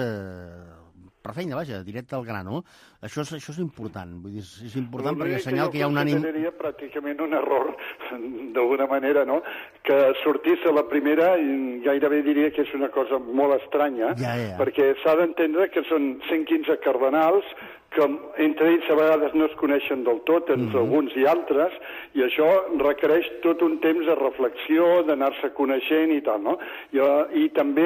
per feina, vaja, directe al gra, no? Això és, això és important, vull dir, és important no, perquè és senyal que, que hi ha un ànim... Jo pràcticament un error, d'alguna manera, no?, que sortís a la primera, i gairebé diria que és una cosa molt estranya, ja, ja. perquè s'ha d'entendre que són cent quinze cardenals, que entre ells a vegades no es coneixen del tot, entre mm-hmm. alguns i altres, i això requereix tot un temps de reflexió, d'anar-se coneixent i tal, no? I, i també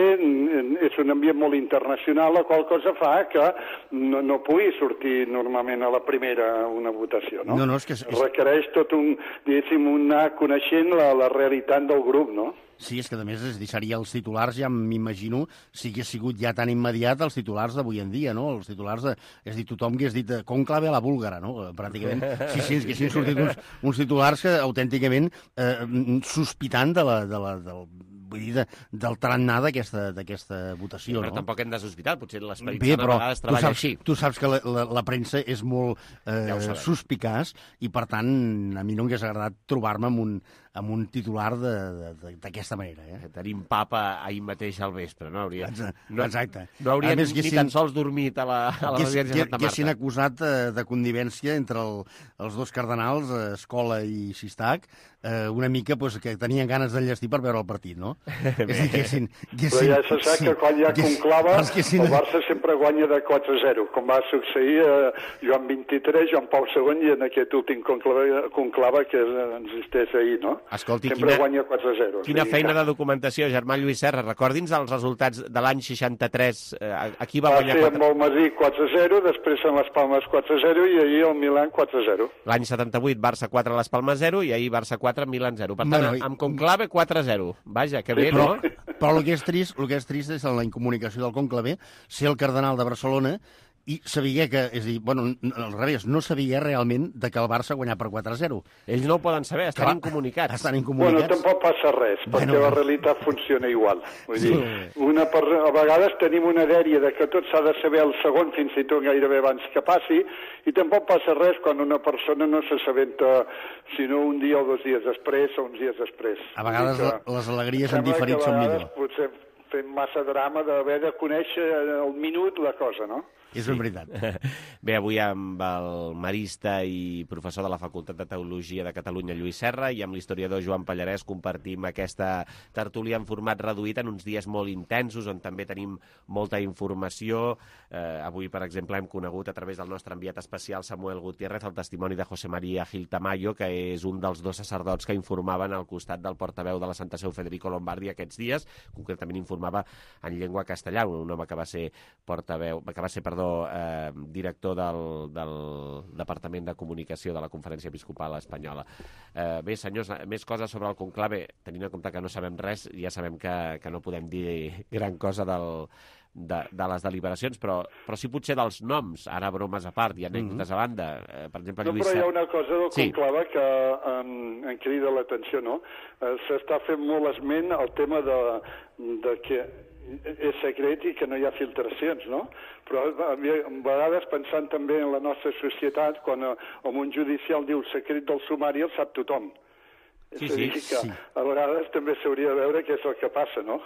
és un ambient molt internacional, la qual cosa fa que no, no pugui sortir normalment a la primera una votació, no? No, no, és que... És... Requereix tot un, diguéssim, anar coneixent la, la realitat del grup, no? Sí, és que a més es deixaria els titulars, ja m'imagino, si hagués sigut ja tan immediat els titulars d'avui en dia, no? Els titulars de... És dir, tothom hagués dit conclave a la búlgara, no? Pràcticament, sí, sí, haguessin sortit uns, uns titulars que autènticament eh, sospitant de la, de la, del, vull dir, de, del tarannà d'aquesta votació, sí, però no? tampoc hem de sospitar, potser l'esperit Bé, sant a però vegades tu treballa saps, així. tu saps que la, la, la premsa és molt eh, Ja suspicaç i, per tant, a mi no m'hagués agradat trobar-me amb un, amb un titular d'aquesta manera. Eh? Tenim papa ahir mateix al vespre, no? Hauria, no, Exacte. No hauria més, ni guessin, tan sols dormit a la, a la residència de Santa Marta. Haguessin acusat eh, de connivència entre el, els dos cardenals, eh, Escola i Sistac, eh, una mica pues, que tenien ganes d'enllestir per veure el partit, no? És dir, haguessin, haguessin, Però ja se sap sí, que quan hi ha conclava, haguessin... el Barça sempre guanya de quatre a zero, com va succeir a Joan vint-i-tres, Joan Pau segon i en aquest últim conclava, conclava que existeix ahir, no? Escolti, sempre quina, guanya quatre a zero. Quina sí, feina ja. de documentació, Germà Lluís Serra. Recordi'ns els resultats de l'any seixanta-tres. Eh, aquí va, va guanyar... ser amb el Madrid quatre a zero, després en les Palmes quatre a zero i ahir el Milan quatre a zero. L'any setanta-vuit, Barça quatre a les Palmes zero i ahir Barça quatre, Milan zero. Per tant, bueno, amb conclave quatre a zero. Vaja, que bé, però, no? Però el que és trist, el que és trist és en la incomunicació del conclave ser el cardenal de Barcelona i sabia que, és a dir, bueno, al revés, no sabia realment de que el Barça guanyà per quatre a zero. Ells no ho poden saber, estan Clar, incomunicats. Estan incomunicats. Bueno, tampoc passa res, perquè bueno, la realitat funciona igual. Vull dir, sí. una per... a vegades tenim una dèria de que tot s'ha de saber el segon, fins i tot gairebé abans que passi, i tampoc passa res quan una persona no s'assabenta sinó un dia o dos dies després o uns dies després. A vegades que... les alegries en diferit són millor. Potser fem massa drama d'haver de conèixer al minut la cosa, no? És una veritat. Bé, avui amb el marista i professor de la Facultat de Teologia de Catalunya, Lluís Serra, i amb l'historiador Joan Pallarès compartim aquesta tertúlia en format reduït en uns dies molt intensos, on també tenim molta informació. Eh, avui, per exemple, hem conegut a través del nostre enviat especial Samuel Gutiérrez el testimoni de José María Gil Tamayo, que és un dels dos sacerdots que informaven al costat del portaveu de la Santa Seu, Federico Lombardi, aquests dies. Concretament informava en llengua castellà, un home que va ser portaveu, que va ser, perdó, Eh, director del, del Departament de Comunicació de la Conferència Episcopal Espanyola. Eh, bé, senyors, més coses sobre el conclave. Tenint en compte que no sabem res, ja sabem que, que no podem dir gran cosa del, de, de les deliberacions, però, però sí potser dels noms, ara bromes a part i anècdotes mm-hmm. a banda. Eh, per exemple, no, Lluís... però hi ha una cosa del sí. conclave que em, em crida l'atenció, no? Eh, S'està fent molt esment el tema de, de que és secret i que no hi ha filtracions, no? Però a vegades pensant també en la nostra societat, quan en un judicial diu secret del sumari el sap tothom. Sí, és a dir, sí, que sí. a vegades també s'hauria de veure què és el que passa, no?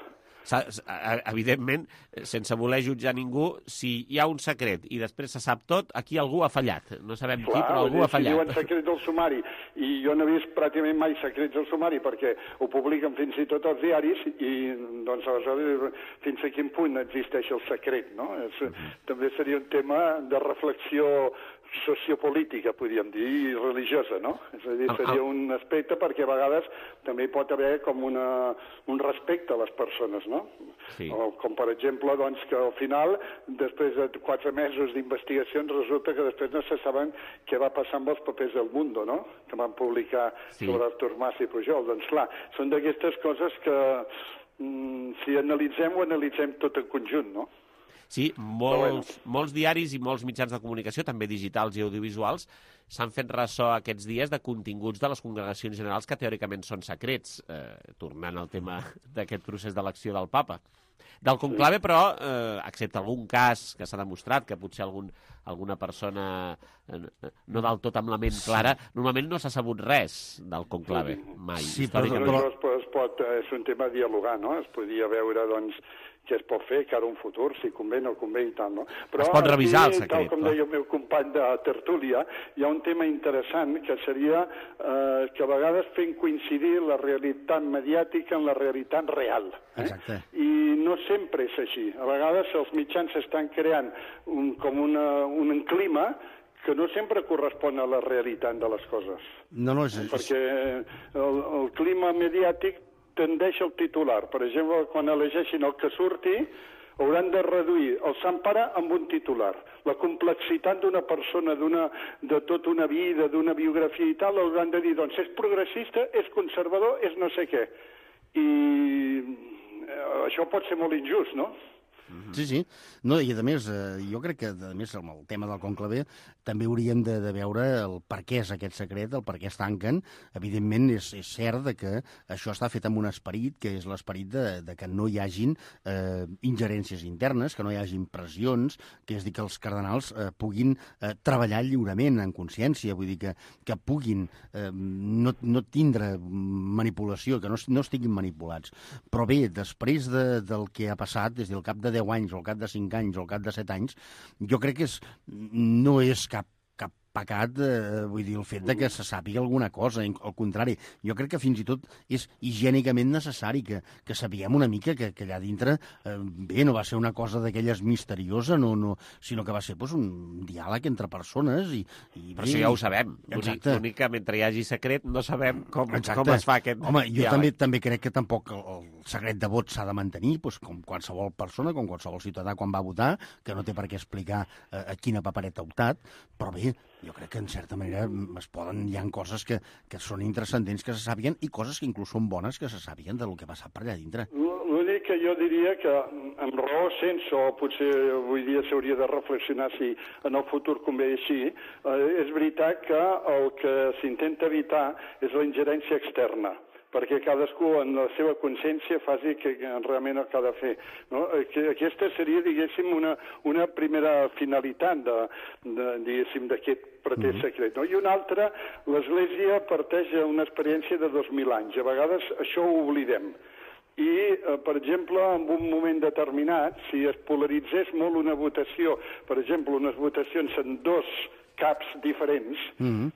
Evidentment, sense voler jutjar ningú, si hi ha un secret i després se sap tot, aquí algú ha fallat. No sabem Clar, qui, però algú dir, ha fallat. Si diuen secret del sumari, i jo no he vist pràcticament mai secrets del sumari, perquè ho publiquen fins i tot els diaris, i doncs aleshores fins a quin punt existeix el secret, no? És, uh-huh. També seria un tema de reflexió sociopolítica, podríem dir, i religiosa, no? És a dir, seria un aspecte perquè a vegades també hi pot haver com una, un respecte a les persones, no? Sí. O, com per exemple, doncs, que al final, després de quatre mesos d'investigacions, resulta que després no se saben què va passar amb els papers del Mundo, no? Que van publicar sí. sobre Artur Mas i Pujol. Doncs clar, són d'aquestes coses que mm, si analitzem, ho analitzem tot en conjunt, no? Sí, molts, molts diaris i molts mitjans de comunicació, també digitals i audiovisuals, s'han fet ressò aquests dies de continguts de les congregacions generals que teòricament són secrets, eh, tornant al tema d'aquest procés d'elecció del papa. Del conclave, però, eh, excepte algun cas que s'ha demostrat que potser algun, alguna persona eh, no del tot amb la ment clara, normalment no s'ha sabut res del conclave, mai. Sí, però, però... Es pot, es pot, és un tema a dialogar, no? Es podia veure, doncs, què es pot fer, que ara un futur, si convé, no convé i tal, no? Però es pot revisar aquí, el secret. Tal com deia el meu company de tertúlia, hi ha un tema interessant que seria eh, que a vegades fem coincidir la realitat mediàtica en la realitat real. Eh? Exacte. I no sempre és així. A vegades els mitjans estan creant un, com una, un clima que no sempre correspon a la realitat de les coses. No, no, és... Perquè el, el clima mediàtic tendeix al titular. Per exemple, quan elegeixin el que surti, hauran de reduir el Sant Pare amb un titular. La complexitat d'una persona, d'una, de tota una vida, d'una biografia i tal, hauran de dir, doncs, és progressista, és conservador, és no sé què. I això pot ser molt injust, no? Sí, sí. No, i a més, eh, jo crec que a més amb el tema del conclave també hauríem de, de veure el per què és aquest secret, el per què es tanquen. Evidentment és, és cert de que això està fet amb un esperit, que és l'esperit de, de que no hi hagin eh, ingerències internes, que no hi hagin pressions, que és dir, que els cardenals eh, puguin eh, treballar lliurement, en consciència, vull dir que, que puguin eh, no, no tindre manipulació, que no, no estiguin manipulats. Però bé, després de, del que ha passat, des del cap de deu anys, o al cap de cinc anys, o al cap de set anys, jo crec que és, no és cap, cap pecat, eh, vull dir, el fet de que se sàpiga alguna cosa. Al contrari, jo crec que fins i tot és higiènicament necessari que, que sapiguem una mica que, que allà dintre, eh, bé, no va ser una cosa d'aquelles misteriosa, no, no, sinó que va ser pues, un diàleg entre persones. I, i Però això ja ho sabem. L'únic que mentre hi hagi secret no sabem com, com es fa aquest Home, jo diàleg. també, també crec que tampoc el, el secret de vot s'ha de mantenir, pues, com qualsevol persona, com qualsevol ciutadà quan va votar, que no té per què explicar eh, a quina papereta ha optat, però bé, jo crec que en certa manera es poden, hi ha coses que, que són intrascendents que se sàpiguen i coses que inclús són bones que se sàpiguen del que ha passat per allà dintre. L'únic que jo diria que amb raó sense, o potser avui dia s'hauria de reflexionar si en el futur convé així, eh, és veritat que el que s'intenta evitar és la ingerència externa, perquè cadascú en la seva consciència faci que realment el que ha de fer. No? Aquesta seria, diguéssim, una, una primera finalitat de, de, diguéssim, d'aquest pretès secret. No? I una altra, l'Església parteix d'una experiència de dos mil anys. A vegades això ho oblidem. I, eh, per exemple, en un moment determinat, si es polaritzés molt una votació, per exemple, unes votacions en dos caps diferents, mm-hmm.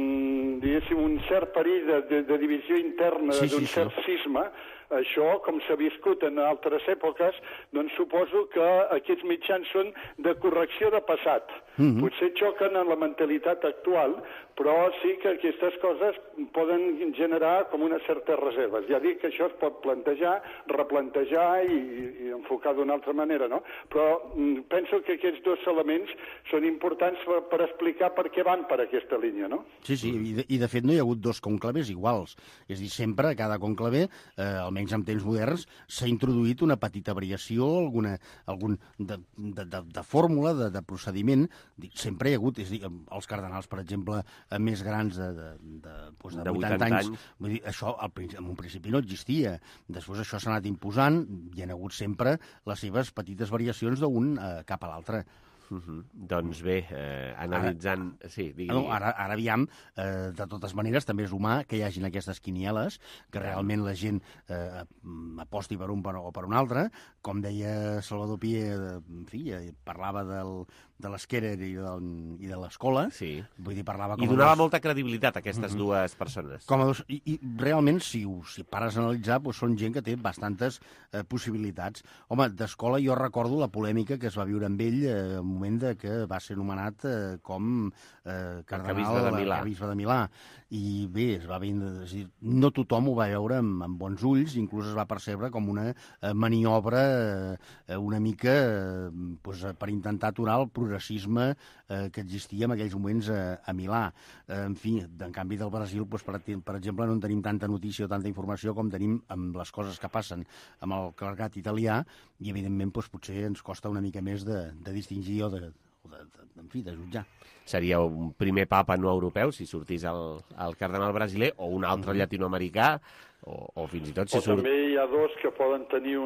mm, diguéssim, un cert perill de, de, de divisió interna, sí, d'un sí, cert sí. cisma, això, com s'ha viscut en altres èpoques, doncs suposo que aquests mitjans són de correcció de passat. Mm-hmm. Potser xoquen en la mentalitat actual, però sí que aquestes coses poden generar com unes certes reserves. Ja dic que això es pot plantejar, replantejar i, i enfocar d'una altra manera, no? Però mm, penso que aquests dos elements són importants per, per explicar per què van per aquesta línia, no? Sí, sí, i de, i de fet no hi ha hagut dos conclaves iguals. És a dir, sempre, a cada conclave, eh, almenys en temps moderns, s'ha introduït una petita variació, alguna, algun de, de, de, de fórmula, de, de procediment. Sempre hi ha hagut, és a dir, els cardenals, per exemple, més grans de, de, de, doncs de, de vuitanta anys, anys. Vull dir, això al, en un principi no existia. Després això s'ha anat imposant, hi ha hagut sempre les seves petites variacions d'un eh, cap a l'altre. Uh -huh. Doncs bé, eh, analitzant... Ara, sí, digui, no, ara, ara aviam, eh, de totes maneres, també és humà que hi hagin aquestes quinieles, que realment la gent eh, aposti per un o per un altre. Com deia Salvador Pié, en fi, parlava del, de l'Esquerer i, del, i de l'Escola. Sí. Vull dir, parlava com I donava dos... molta credibilitat a aquestes uh -huh. dues persones. Com a dos... I, i realment, si, ho, si pares a analitzar, doncs són gent que té bastantes eh, possibilitats. Home, d'Escola jo recordo la polèmica que es va viure amb ell eh, moment de que va ser nomenat eh, com eh, cardenal arquebisbe de Milà. I bé, es va vindre, és dir, no tothom ho va veure amb, amb bons ulls, inclús es va percebre com una eh, maniobra eh, una mica eh, pues, per intentar aturar el progressisme eh, que existia en aquells moments a, a Milà. Eh, en fi, en canvi del Brasil, pues, per, per exemple, no en tenim tanta notícia o tanta informació com tenim amb les coses que passen amb el clergat italià i, evidentment, pues, potser ens costa una mica més de, de distingir o de, o de, de, en fi, de jutjar. Seria un primer papa no europeu, si sortís el, el cardenal brasiler, o un altre mm-hmm. llatinoamericà, o, o fins i tot si o surt... també hi ha dos que poden tenir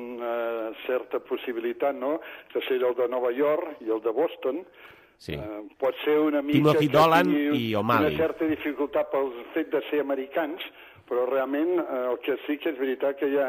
una certa possibilitat, no?, que seria el de Nova York i el de Boston. Sí. Uh, pot ser una mica Timothy que Dolan tingui i O'Malley. Una certa dificultat pel fet de ser americans, però realment uh, el que sí que és veritat que hi ha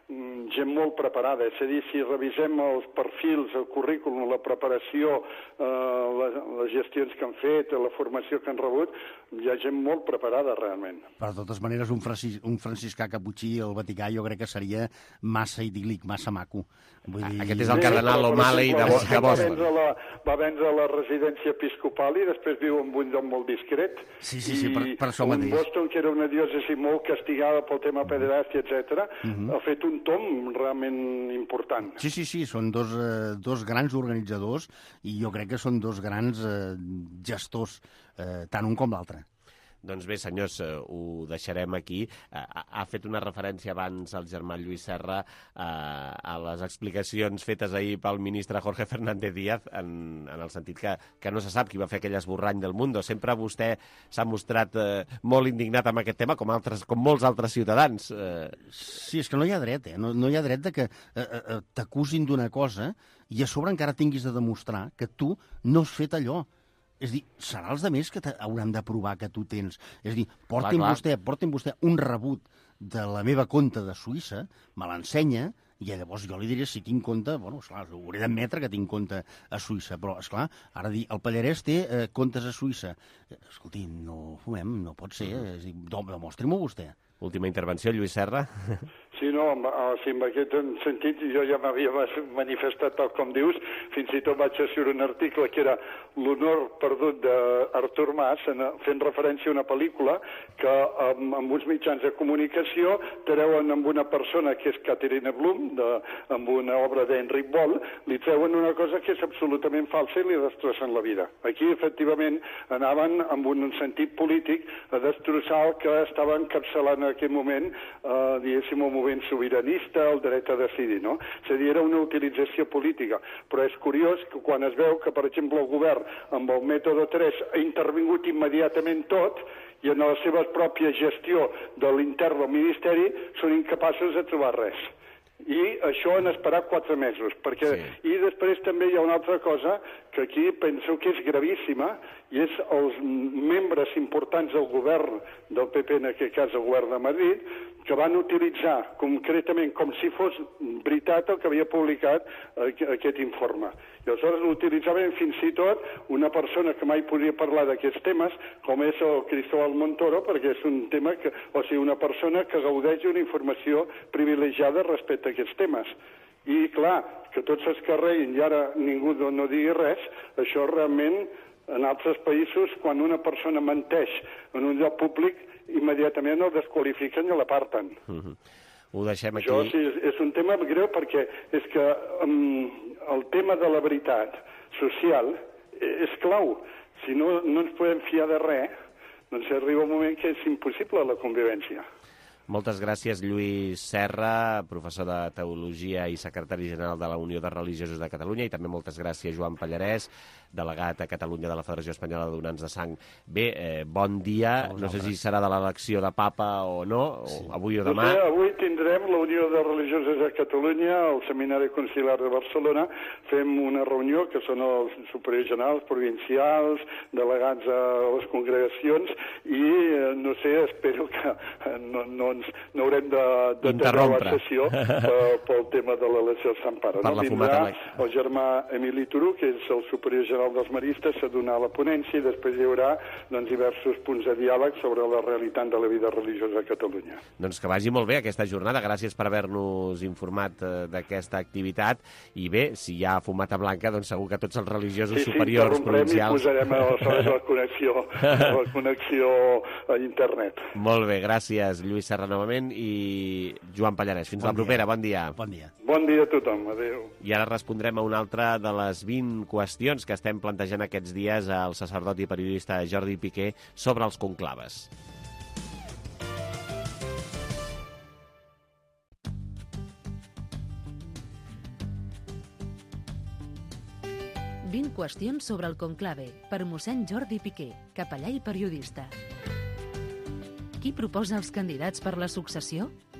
gent molt preparada. És a dir, si revisem els perfils, el currículum, la preparació, eh, les, les gestions que han fet, la formació que han rebut, hi ha gent molt preparada realment. Per de totes maneres, un, francis, un franciscà caputxí al Vaticà jo crec que seria massa idíl·lic, massa maco. Vull dir... Aquest és el cardenal O'Malley de, de Boston. Va, la, va vendre la residència episcopal i després viu en un lloc molt discret. Sí, sí, sí, per, per això mateix. Boston, que era una diòcesi molt castigada pel tema pederàstia, etcètera, uh -huh. ha fet un tom realment important. Sí, sí, sí, són dos, eh, dos grans organitzadors i jo crec que són dos grans eh, gestors, eh, tant un com l'altre. Doncs bé, senyors, eh, ho deixarem aquí. Ha, ha fet una referència abans al germà Lluís Serra eh, a les explicacions fetes ahir pel ministre Jorge Fernández Díaz en, en el sentit que, que no se sap qui va fer aquell esborrany del Mundo. Sempre vostè s'ha mostrat eh, molt indignat amb aquest tema, com, altres, com molts altres ciutadans. Eh... Sí, és que no hi ha dret, eh? No, no hi ha dret de que eh, eh, t'acusin d'una cosa i a sobre encara tinguis de demostrar que tu no has fet allò. És a dir, serà els altres que hauran de provar que tu tens. És a dir, portin, clar, clar. Vostè, portin vostè un rebut de la meva compte de Suïssa, me l'ensenya, i llavors jo li diré si tinc compte, bueno, esclar, hauré d'admetre que tinc compte a Suïssa, però, esclar, ara dir, el Pallarès té eh, comptes a Suïssa. Escolti, no fumem, no pot ser, és a dir, demostri-m'ho vostè. Última intervenció, Lluís Serra. Sí, no, en, en aquest sentit jo ja m'havia manifestat tal com dius, fins i tot vaig escriure un article que era l'honor perdut d'Artur Mas, fent referència a una pel·lícula que amb, amb uns mitjans de comunicació treuen amb una persona que és Catherine Blum, de, amb una obra d'Enric Boll, li treuen una cosa que és absolutament falsa i li destrossen la vida. Aquí, efectivament, anaven amb un sentit polític a destrossar el que estava encapçalant en aquell moment, eh, diguéssim, un moviment sobiranista, el dret a decidir, no? És a dir, era una utilització política. Però és curiós que quan es veu que, per exemple, el govern amb el mètode tres ha intervingut immediatament tot i en la seva pròpia gestió de l'intern del Ministeri són incapaços de trobar res. I això han esperat quatre mesos. Perquè... Sí. I després també hi ha una altra cosa que aquí penso que és gravíssima i és els membres importants del govern del P P, en aquest cas el govern de Madrid, que van utilitzar concretament com si fos veritat el que havia publicat aquest informe. I aleshores l'utilitzaven fins i tot una persona que mai podia parlar d'aquests temes, com és el Cristóbal Montoro, perquè és un tema que, o sigui, una persona que gaudeix d'una informació privilegiada respecte a aquests temes. I, clar, que tots es carreguin i ara ningú no, no digui res, això realment, en altres països, quan una persona menteix en un lloc públic, immediatament el desqualifiquen i l'aparten. Uh-huh. Ho deixem aquí. Això sí, és, és un tema greu perquè és que um, el tema de la veritat social és clau. Si no, no ens podem fiar de res, doncs arriba un moment que és impossible la convivència. Moltes gràcies, Lluís Serra, professor de Teologia i secretari general de la Unió de Religiosos de Catalunya, i també moltes gràcies, Joan Pallarès, delegat a Catalunya de la Federació Espanyola de Donants de Sang. Bé, eh, bon dia. No sé si serà de l'elecció de papa o no, o sí. avui o demà. Doncs, avui tindrem la Unió de Religiosos de Catalunya, el Seminari Conciliar de Barcelona. Fem una reunió que són els superiors generals, provincials, delegats a les congregacions, i eh, no sé, espero que eh, no, no no haurem de, de tenir la sessió pel, pel tema de l'elecció de Sant Pare. Per no? Vindrà el germà Emili Turú, que és el superior general dels maristes, a donar la ponència, i després hi haurà doncs, diversos punts de diàleg sobre la realitat de la vida religiosa a Catalunya. Doncs que vagi molt bé aquesta jornada. Gràcies per haver-nos informat eh, d'aquesta activitat. I bé, si hi ha fumata blanca, doncs segur que tots els religiosos sí, superiors sí, provincials... Sí, sí, posarem a la connexió, la connexió a internet. Molt bé, gràcies, Lluís Serra, novament, i Joan Pallarès. Fins bon la propera, dia. Bon dia. Bon dia. Bon dia a tothom, adéu. I ara respondrem a una altra de les vint qüestions que estem plantejant aquests dies al sacerdot i periodista Jordi Piqué sobre els conclaves. vint qüestions sobre el conclave, per mossèn Jordi Piqué, capellà i periodista. Qui proposa els candidats per la successió?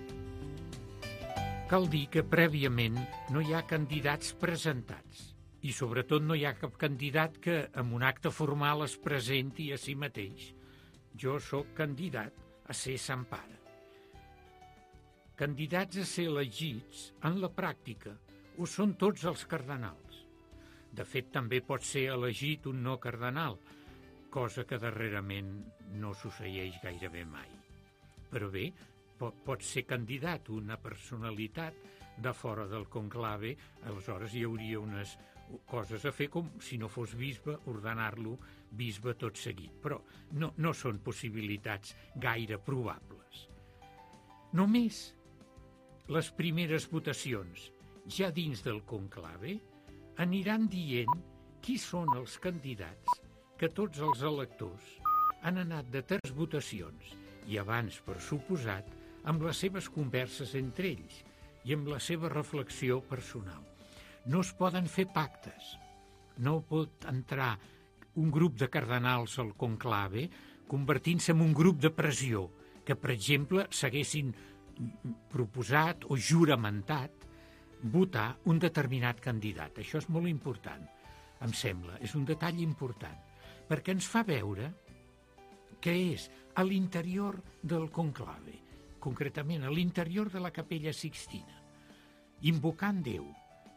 Cal dir que prèviament no hi ha candidats presentats i sobretot no hi ha cap candidat que amb un acte formal es presenti a si mateix. Jo sóc candidat a ser Sant Pare. candidats a ser elegits en la pràctica ho són tots els cardenals. De fet, també pot ser elegit un no cardenal, cosa que darrerament no succeeix gairebé mai. Però bé, pot, pot ser candidat una personalitat de fora del conclave, aleshores hi hauria unes coses a fer com, si no fos bisbe, ordenar-lo bisbe tot seguit. Però no, no són possibilitats gaire probables. Només les primeres votacions, ja dins del conclave, aniran dient qui són els candidats que tots els electors han anat de tres votacions i abans, per suposat, amb les seves converses entre ells i amb la seva reflexió personal. No es poden fer pactes. No pot entrar un grup de cardenals al conclave convertint-se en un grup de pressió que, per exemple, s'haguessin proposat o juramentat votar un determinat candidat. Això és molt important, em sembla. És un detall important, perquè ens fa veure que és a l'interior del conclave, concretament a l'interior de la Capella Sixtina, invocant Déu,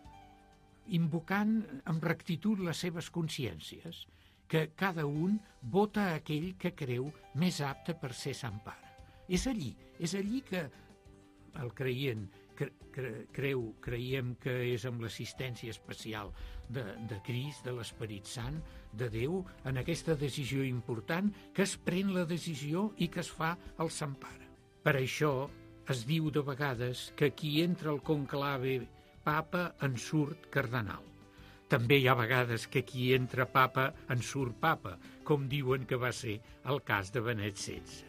invocant amb rectitud les seves consciències, que cada un vota aquell que creu més apte per ser Sant Pare. És allí, és allí que el creient cre, cre, creu, creiem que és amb l'assistència especial de, de Crist, de l'Esperit Sant, de Déu, en aquesta decisió important, que es pren la decisió i que es fa el Sant Pare. Per això es diu de vegades que qui entra al conclave papa en surt cardenal. També hi ha vegades que qui entra papa en surt papa, com diuen que va ser el cas de Benet setze.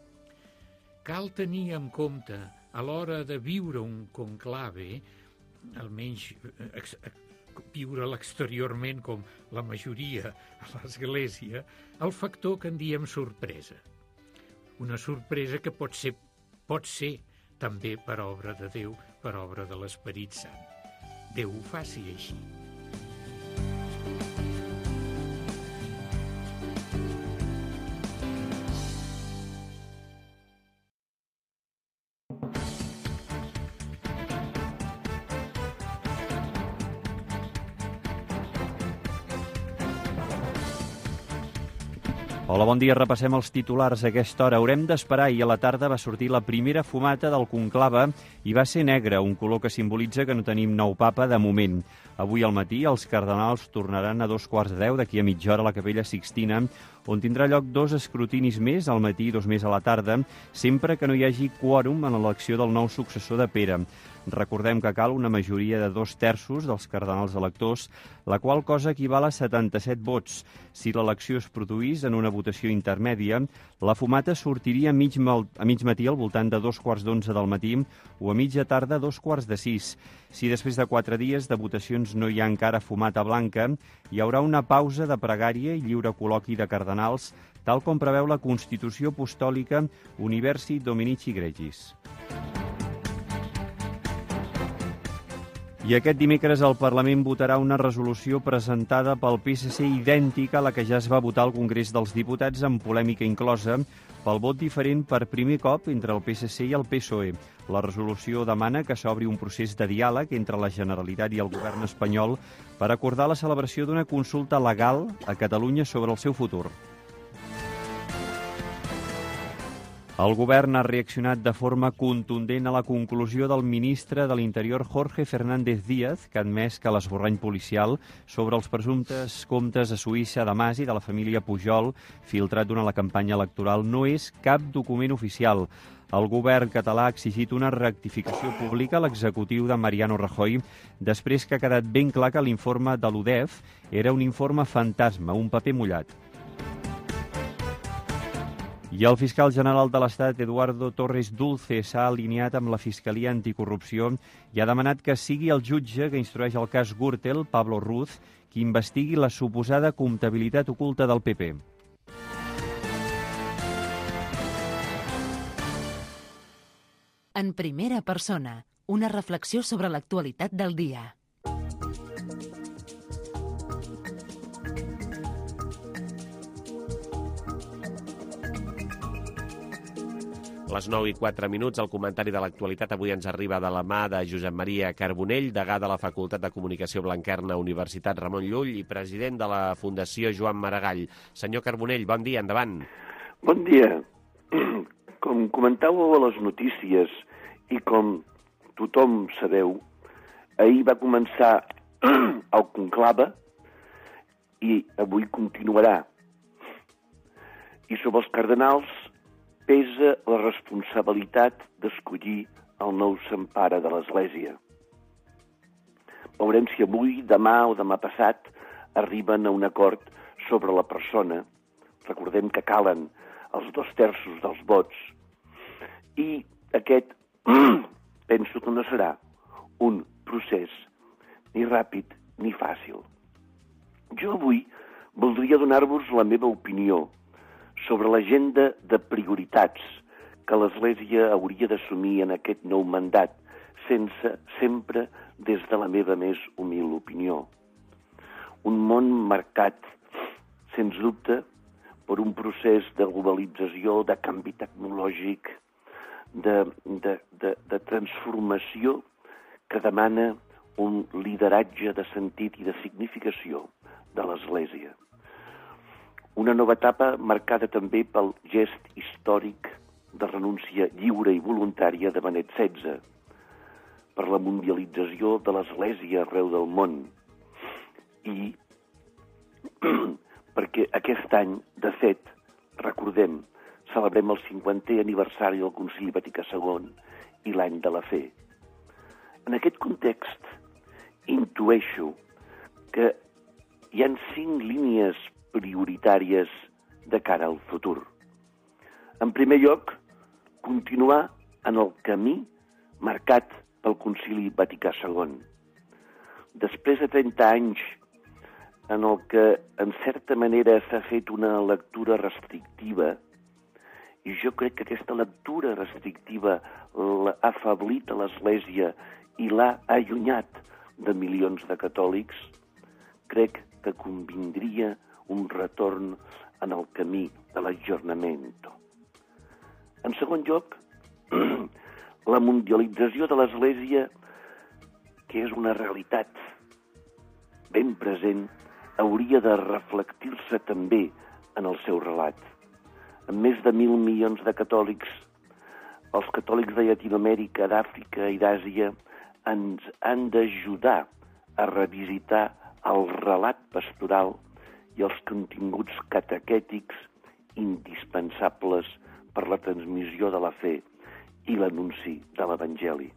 Cal tenir en compte, a l'hora de viure un conclave, almenys viure-lo exteriorment com la majoria a l'Església, el factor que en diem sorpresa. Una sorpresa que pot ser, pot ser també per obra de Déu, per obra de l'Esperit Sant. Déu ho faci així. Hola, bon dia. Repassem els titulars a aquesta hora. Haurem d'esperar i a la tarda va sortir la primera fumata del conclave i va ser negra, un color que simbolitza que no tenim nou papa de moment. Avui al matí els cardenals tornaran a dos quarts de deu d'aquí a mitja hora a la Capella Sixtina, on tindrà lloc dos escrutinis més al matí i dos més a la tarda, sempre que no hi hagi quòrum en l'elecció del nou successor de Pere. Recordem que cal una majoria de dos terços dels cardenals electors, la qual cosa equival a setanta-set vots. Si l'elecció es produís en una votació intermèdia, la fumata sortiria a mig, a mig matí al voltant de dos quarts d'onze del matí o a mitja tarda a dos quarts de sis. Si després de quatre dies de votacions no hi ha encara fumata blanca, hi haurà una pausa de pregària i lliure col·loqui de cardenals, tal com preveu la Constitució Apostòlica Universi Dominici Gregis. I aquest dimecres el Parlament votarà una resolució presentada pel P S C idèntica a la que ja es va votar al Congrés dels Diputats, amb polèmica inclosa pel vot diferent per primer cop entre el P S C i el P S O E. La resolució demana que s'obri un procés de diàleg entre la Generalitat i el govern espanyol per acordar la celebració d'una consulta legal a Catalunya sobre el seu futur. El govern ha reaccionat de forma contundent a la conclusió del ministre de l'Interior Jorge Fernández Díaz, que ha admès que l'esborrany policial sobre els presumptes comptes a Suïssa de Mas i de la família Pujol, filtrat durant la campanya electoral, no és cap document oficial. El govern català ha exigit una rectificació pública a l'executiu de Mariano Rajoy després que ha quedat ben clar que l'informe de l'U D E F era un informe fantasma, un paper mullat. I el fiscal general de l'Estat, Eduardo Torres Dulce, s'ha alineat amb la Fiscalia Anticorrupció i ha demanat que sigui el jutge que instrueix el cas Gürtel, Pablo Ruz, qui investigui la suposada comptabilitat oculta del P P. En primera persona, una reflexió sobre l'actualitat del dia. Les nou i quatre minuts, el comentari de l'actualitat avui ens arriba de la mà de Josep Maria Carbonell, degà de la Facultat de Comunicació Blanquerna, Universitat Ramon Llull i president de la Fundació Joan Maragall. Senyor Carbonell, bon dia, endavant. Bon dia. Com comentàveu a les notícies i com tothom sabeu, ahir va començar el conclave i avui continuarà. I sobre els cardenals pesa la responsabilitat d'escollir el nou sant pare de l'Església. Veurem si avui, demà o demà passat arriben a un acord sobre la persona. Recordem que calen els dos terços dels vots. I aquest penso que no serà un procés ni ràpid ni fàcil. Jo avui voldria donar-vos la meva opinió sobre l'agenda de prioritats que l'Església hauria d'assumir en aquest nou mandat, sense sempre des de la meva més humil opinió. Un món marcat, sens dubte, per un procés de globalització, de canvi tecnològic, de, de, de, de transformació que demana un lideratge de sentit i de significació de l'Església. Una nova etapa marcada també pel gest històric de renúncia lliure i voluntària de Benet setze, per la mundialització de l'Església arreu del món i perquè aquest any, de fet, recordem, celebrem el cinquantè aniversari del Concili Vaticà segon i l'any de la fe. En aquest context, intueixo que hi ha cinc línies prioritàries de cara al futur. En primer lloc, continuar en el camí marcat pel Concili Vaticà segon. Després de trenta anys en el que, en certa manera, s'ha fet una lectura restrictiva, i jo crec que aquesta lectura restrictiva l'ha afeblit a l'Església i l'ha allunyat de milions de catòlics, crec que convindria un retorn en el camí de l'ajornament. En segon lloc, la mundialització de l'Església, que és una realitat ben present, hauria de reflectir-se també en el seu relat. Amb més de mil milions de catòlics, els catòlics de Llatinoamèrica, d'Àfrica i d'Àsia ens han d'ajudar a revisitar el relat pastoral i els continguts catequètics indispensables per la transmissió de la fe i l'anunci de l'Evangeli.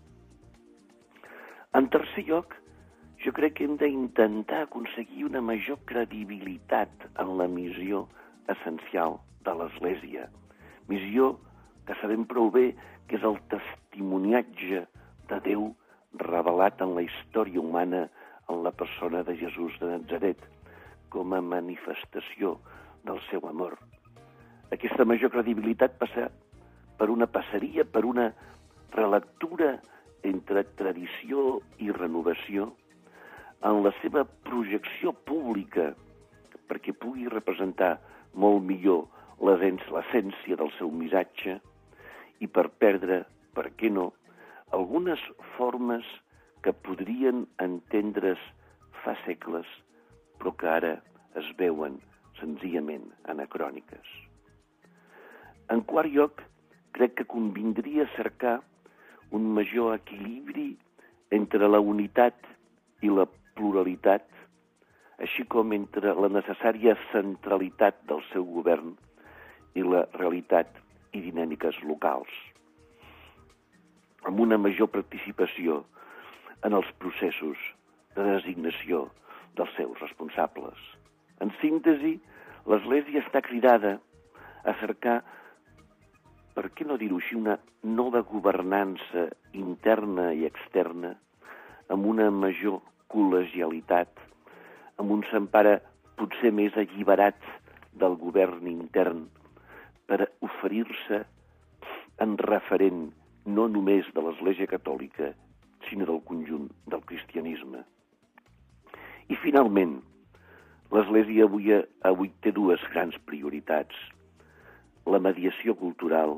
En tercer lloc, jo crec que hem d'intentar aconseguir una major credibilitat en la missió essencial de l'Església. Missió que sabem prou bé que és el testimoniatge de Déu revelat en la història humana en la persona de Jesús de Natzaret, com a manifestació del seu amor. Aquesta major credibilitat passa per una passaria, per una relectura entre tradició i renovació en la seva projecció pública perquè pugui representar molt millor l'essència del seu missatge i per perdre, per què no, algunes formes que podrien entendre's fa segles però que ara es veuen senzillament anacròniques. En quart lloc, crec que convindria cercar un major equilibri entre la unitat i la pluralitat, així com entre la necessària centralitat del seu govern i la realitat i dinàmiques locals, amb una major participació en els processos de designació dels seus responsables. En síntesi, l'Església està cridada a cercar, per què no dir-ho així, una nova governança interna i externa, amb una major col·legialitat, amb un sant pare potser més alliberat del govern intern, per oferir-se en referent no només de l'Església Catòlica, sinó del conjunt del cristianisme. I finalment, l'Església avui, avui té dues grans prioritats, la mediació cultural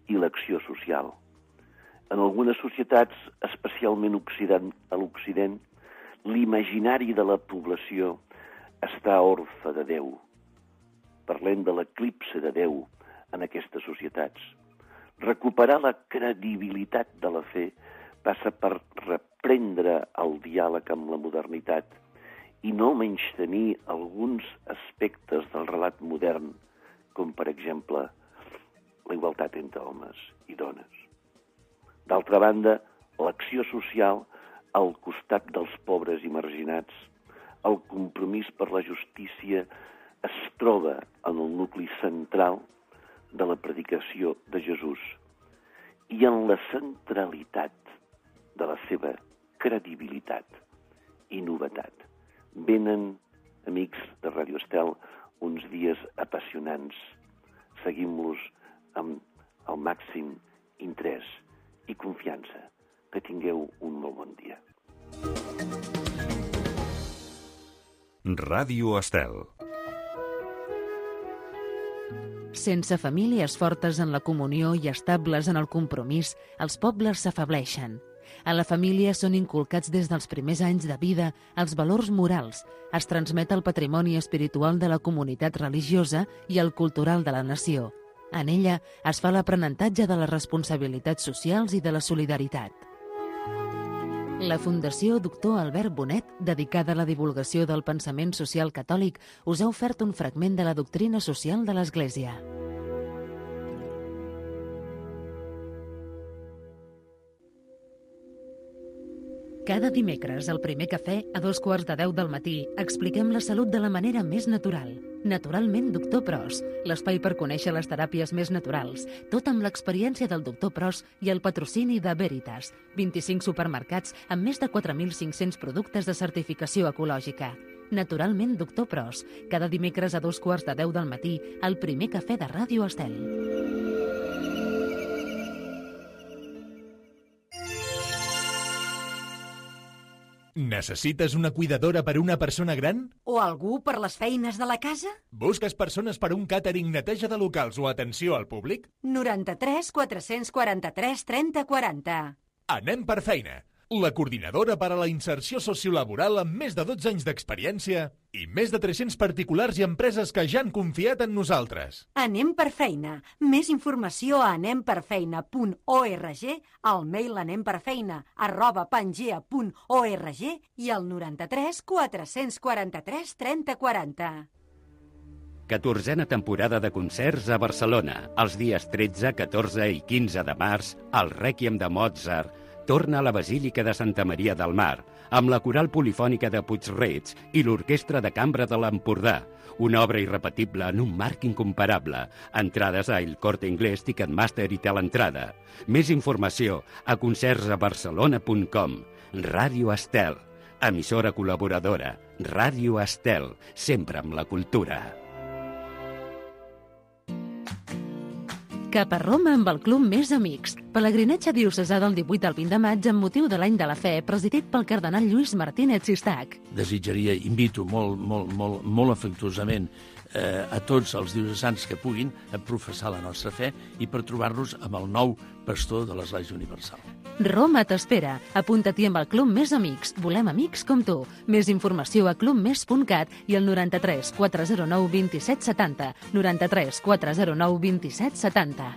i l'acció social. En algunes societats, especialment a l'Occident, l'imaginari de la població està orfe de Déu. Parlem de l'eclipse de Déu en aquestes societats. Recuperar la credibilitat de la fe passa per reprendre el diàleg amb la modernitat i no menystenir alguns aspectes del relat modern, com per exemple la igualtat entre homes i dones. D'altra banda, l'acció social al costat dels pobres i marginats, el compromís per la justícia es troba en el nucli central de la predicació de Jesús i en la centralitat de la seva credibilitat i novetat. Venen, amics de Ràdio Estel, uns dies apassionants. Seguim-los amb el màxim interès i confiança. Que tingueu un molt bon dia. Ràdio Estel. Sense famílies fortes en la comunió i estables en el compromís, els pobles s'afableixen. A la família són inculcats des dels primers anys de vida els valors morals, es transmet el patrimoni espiritual de la comunitat religiosa i el cultural de la nació. En ella es fa l'aprenentatge de les responsabilitats socials i de la solidaritat. La Fundació Doctor Albert Bonet, dedicada a la divulgació del pensament social catòlic, us ha ofert un fragment de la doctrina social de l'Església. Cada dimecres, al primer cafè, a dos quarts de deu del matí, expliquem la salut de la manera més natural. Naturalment, doctor Pros, l'espai per conèixer les teràpies més naturals, tot amb l'experiència del doctor Pros i el patrocini de Veritas, vint-i-cinc supermercats amb més de quatre mil cinc-cents productes de certificació ecològica. Naturalment, doctor Pros, cada dimecres a dos quarts de deu del matí, al primer cafè de Ràdio Estel. Necessites una cuidadora per a una persona gran? O algú per les feines de la casa? Busques persones per a un càtering, neteja de locals o atenció al públic? noranta-tres quatre-cents quaranta-tres trenta quaranta. Anem per feina. La coordinadora per a la inserció sociolaboral amb més de dotze anys d'experiència i més de tres-cents particulars i empreses que ja han confiat en nosaltres. Anem per feina. Més informació a anem per feina punt org, al mail anemperfeina arroba pangea punt org i al noranta-tres quatre-cents quaranta-tres trenta quaranta. catorzena temporada de concerts a Barcelona. Els dies tretze, catorze i quinze de març, el Rèquiem de Mozart torna a la Basílica de Santa Maria del Mar, amb la Coral Polifònica de Puig-reig i l'Orquestra de Cambra de l'Empordà. Una obra irrepetible en un marc incomparable. Entrades a El Corte Inglés, Ticketmaster i Teleentrada. Més informació a concerts a barcelona punt com. Ràdio Estel, emissora col·laboradora. Ràdio Estel, sempre amb la cultura. Cap a Roma amb el Club Més Amics. Pelegrinatge diocesà del divuit al vint de maig amb motiu de l'Any de la Fe, presidit pel cardenal Lluís Martínez Sistac. Desitjaria, invito molt, molt, molt, molt afectuosament eh, a tots els diocesans que puguin a professar la nostra fe i per trobar-nos amb el nou pastor de l'Església Universal. Roma t'espera. Apunta-t'hi amb el Club Més Amics. Volem amics com tu. Més informació a club més punt cat i al noranta-tres quatre zero nou vint-i-set setanta. noranta-tres quatre zero nou vint-i-set setanta.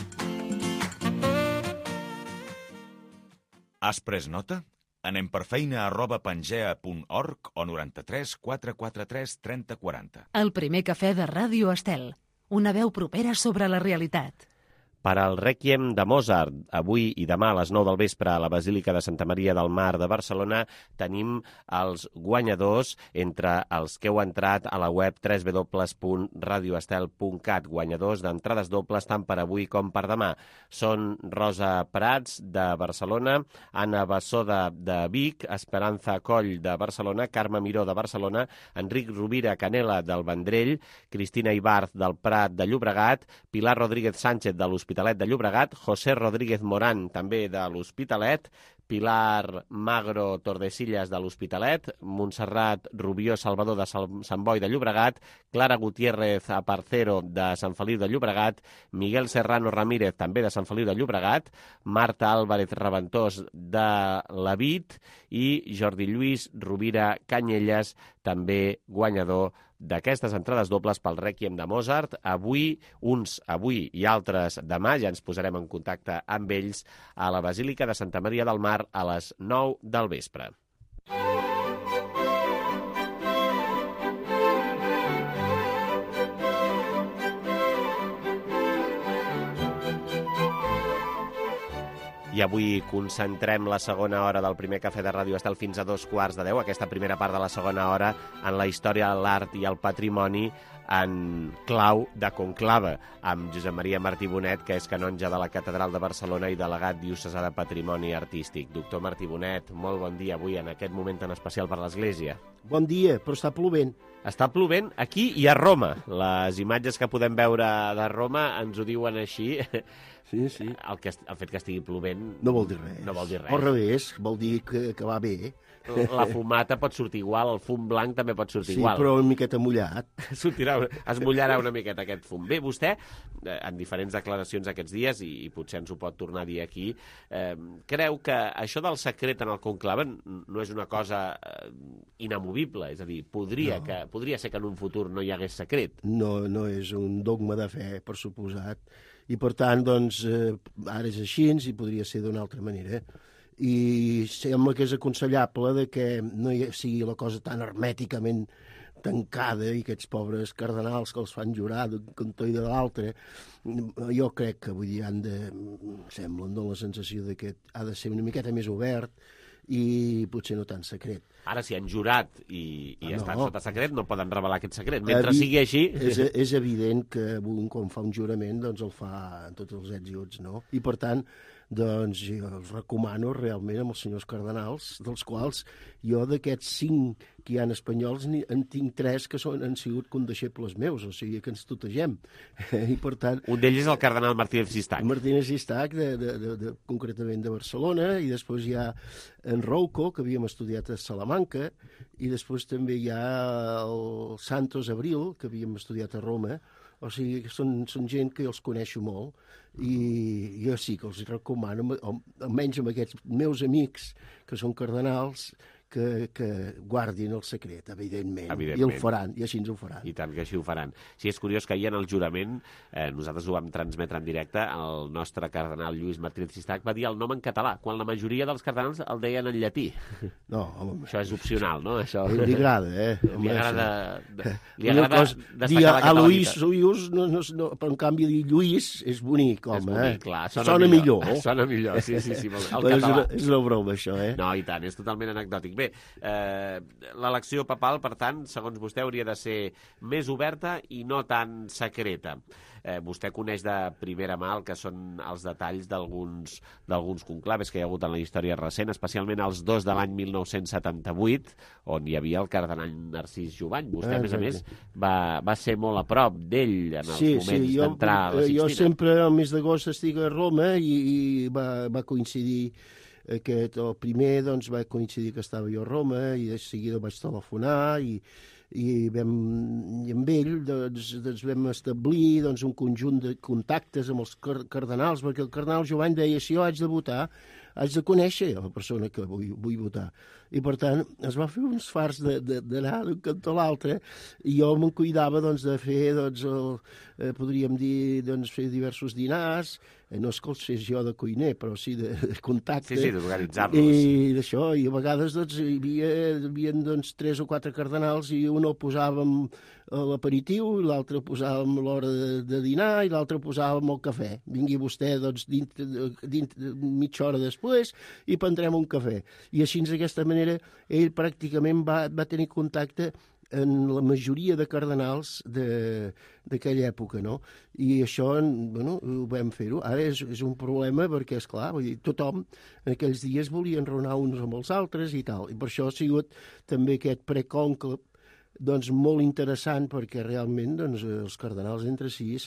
Has pres nota? Anem per feina arroba pangea punt org o noranta-tres quatre quaranta-tres trenta quaranta. El primer cafè de Ràdio Estel. Una veu propera sobre la realitat. Per al Rèquiem de Mozart, avui i demà a les nou del vespre a la Basílica de Santa Maria del Mar de Barcelona, tenim els guanyadors entre els que heu entrat a la web w w w punt radio estel punt cat. Guanyadors d'entrades dobles tant per avui com per demà. Són Rosa Prats, de Barcelona, Anna Bassoda, de Vic, Esperanza Coll, de Barcelona, Carme Miró, de Barcelona, Enric Rovira Canela, del Vendrell, Cristina Ibarz, del Prat de Llobregat, Pilar Rodríguez Sánchez, de l'Hospital l'Hospitalet de Llobregat, José Rodríguez Morán, també de l'Hospitalet, Pilar Magro Tordesillas de l'Hospitalet, Montserrat Rubió Salvador de Sant Boi de Llobregat, Clara Gutiérrez Aparcero de Sant Feliu de Llobregat, Miguel Serrano Ramírez també de Sant Feliu de Llobregat, Marta Álvarez Reventós de Lavit i Jordi Lluís Rovira Canyelles, també guanyador d'aquestes entrades dobles pel Rèquiem de Mozart. Avui, uns avui i altres demà, ja ens posarem en contacte amb ells a la Basílica de Santa Maria del Mar a les nou del vespre. I avui concentrem la segona hora del primer Cafè de Ràdio Estel fins a dos quarts de deu, aquesta primera part de la segona hora, en la història, l'art i el patrimoni en clau de conclave, amb Josep Maria Martí Bonet, que és canonge de la Catedral de Barcelona i delegat diocesà de Patrimoni Artístic. Doctor Martí Bonet, molt bon dia avui, en aquest moment tan especial per l'Església. Bon dia, però està plovent. Està plovent aquí i a Roma. Les imatges que podem veure de Roma ens ho diuen així. Sí, sí. El, que, el fet que estigui plovent... No vol dir res. No vol dir res. Al revés, vol dir que, que va bé. La fumata pot sortir igual, el fum blanc també pot sortir sí, igual. Sí, però una miqueta mullat. Sortirà, es mullarà una miqueta aquest fum. Bé, vostè, en diferents declaracions aquests dies, i, i potser ens ho pot tornar a dir aquí, eh, creu que això del secret en el conclave no és una cosa eh, inamovible? És a dir, podria, no. que, podria ser que en un futur no hi hagués secret? No, no és un dogma de fe, per suposat. I, per tant, doncs, eh, ara és així i podria ser d'una altra manera. I sembla que és aconsellable de que no hi sigui la cosa tan hermèticament tancada i aquests pobres cardenals que els fan jurar d'un cantó i de l'altre. Jo crec que vull dir, han de, sembla, em dóna la sensació de que ha de ser una miqueta més obert i potser no tan secret. Ara, si han jurat i, i ah, estan no. sota secret, no poden revelar aquest secret. Mentre Evi sigui així... És, és evident que un, quan fa un jurament, doncs el fa en tots els ets i uts, no? I, per tant, doncs jo els recomano realment amb els senyors cardenals, dels quals jo d'aquests cinc que hi ha espanyols en tinc tres que són, han sigut condeixebles meus, o sigui que ens tutegem. I per tant... Un d'ells és el cardenal Martínez Sistac. Martínez Sistac, de, de, de, de, concretament de Barcelona, i després hi ha en Rouco, que havíem estudiat a Salamanca, i després també hi ha el Santos Abril, que havíem estudiat a Roma. O sigui, que són, són gent que jo els coneixo molt i jo sí que els recomano, almenys amb aquests meus amics que són cardenals, que, que guardin el secret, evidentment. evidentment. I el faran, i així ens ho faran. I tant que així ho faran. Sí, és curiós que ahir en el jurament, eh, nosaltres ho vam transmetre en directe, el nostre cardenal Lluís Martínez Sistac va dir el nom en català, quan la majoria dels cardenals el deien en llatí. No, home, això és opcional, no? Això... Li agrada, eh? Li agrada, de, li agrada cosa, destacar dir la a Luís, Luís no, no, no, però en canvi dir Lluís és bonic, home. És bonic, eh? clar. Sona, sona millor. millor. Sona millor, sí, sí, sí. El català. És una, és una broma, això, eh? No, i tant, és totalment anecdòtic. Bé, eh, l'elecció papal, per tant, segons vostè, hauria de ser més oberta i no tan secreta. Eh, vostè coneix de primera mà el que són els detalls d'alguns d'alguns conclaves que hi ha hagut en la història recent, especialment els dos de l'any mil nou-cents setanta-vuit, on hi havia el cardenal Narcís Jovany. Vostè, a més a més, va, va ser molt a prop d'ell en els sí, moments sí, jo, d'entrar a la Sixtina. Jo sempre, al mes d'agost, estic a Roma i, i va, va coincidir aquest, el primer, doncs, va coincidir que estava jo a Roma i de seguida vaig telefonar i, i, vam, i amb ell doncs, doncs vam establir doncs, un conjunt de contactes amb els cardenals, perquè el cardenal Jovany deia, si jo haig de votar, haig de conèixer la persona que vull, vull votar. I, per tant, es va fer uns fars d'anar d'un cantó a l'altre i jo me'n cuidava doncs, de fer, doncs, el, eh, podríem dir, doncs, fer diversos dinars, eh, no és que els fes jo de cuiner, però sí de, de contacte. Sí, sí, d'organitzar-los. I d'això, i a vegades doncs, hi havia, hi havia doncs, tres o quatre cardenals i un el posàvem a l'aperitiu, i l'altre posàvem a l'hora de, de dinar i l'altre posàvem el cafè. Vingui vostè doncs, dintre, dintre, mitja hora després i prendrem un cafè. I així, d'aquesta manera, ell pràcticament va, va tenir contacte en la majoria de cardenals d'aquella època, no? I això, bueno, ho vam fer-ho. Ara és, és un problema perquè, esclar, vull dir, tothom en aquells dies volia enraonar uns amb els altres i tal. I per això ha sigut també aquest precònclave doncs, molt interessant perquè realment doncs, els cardenals entre si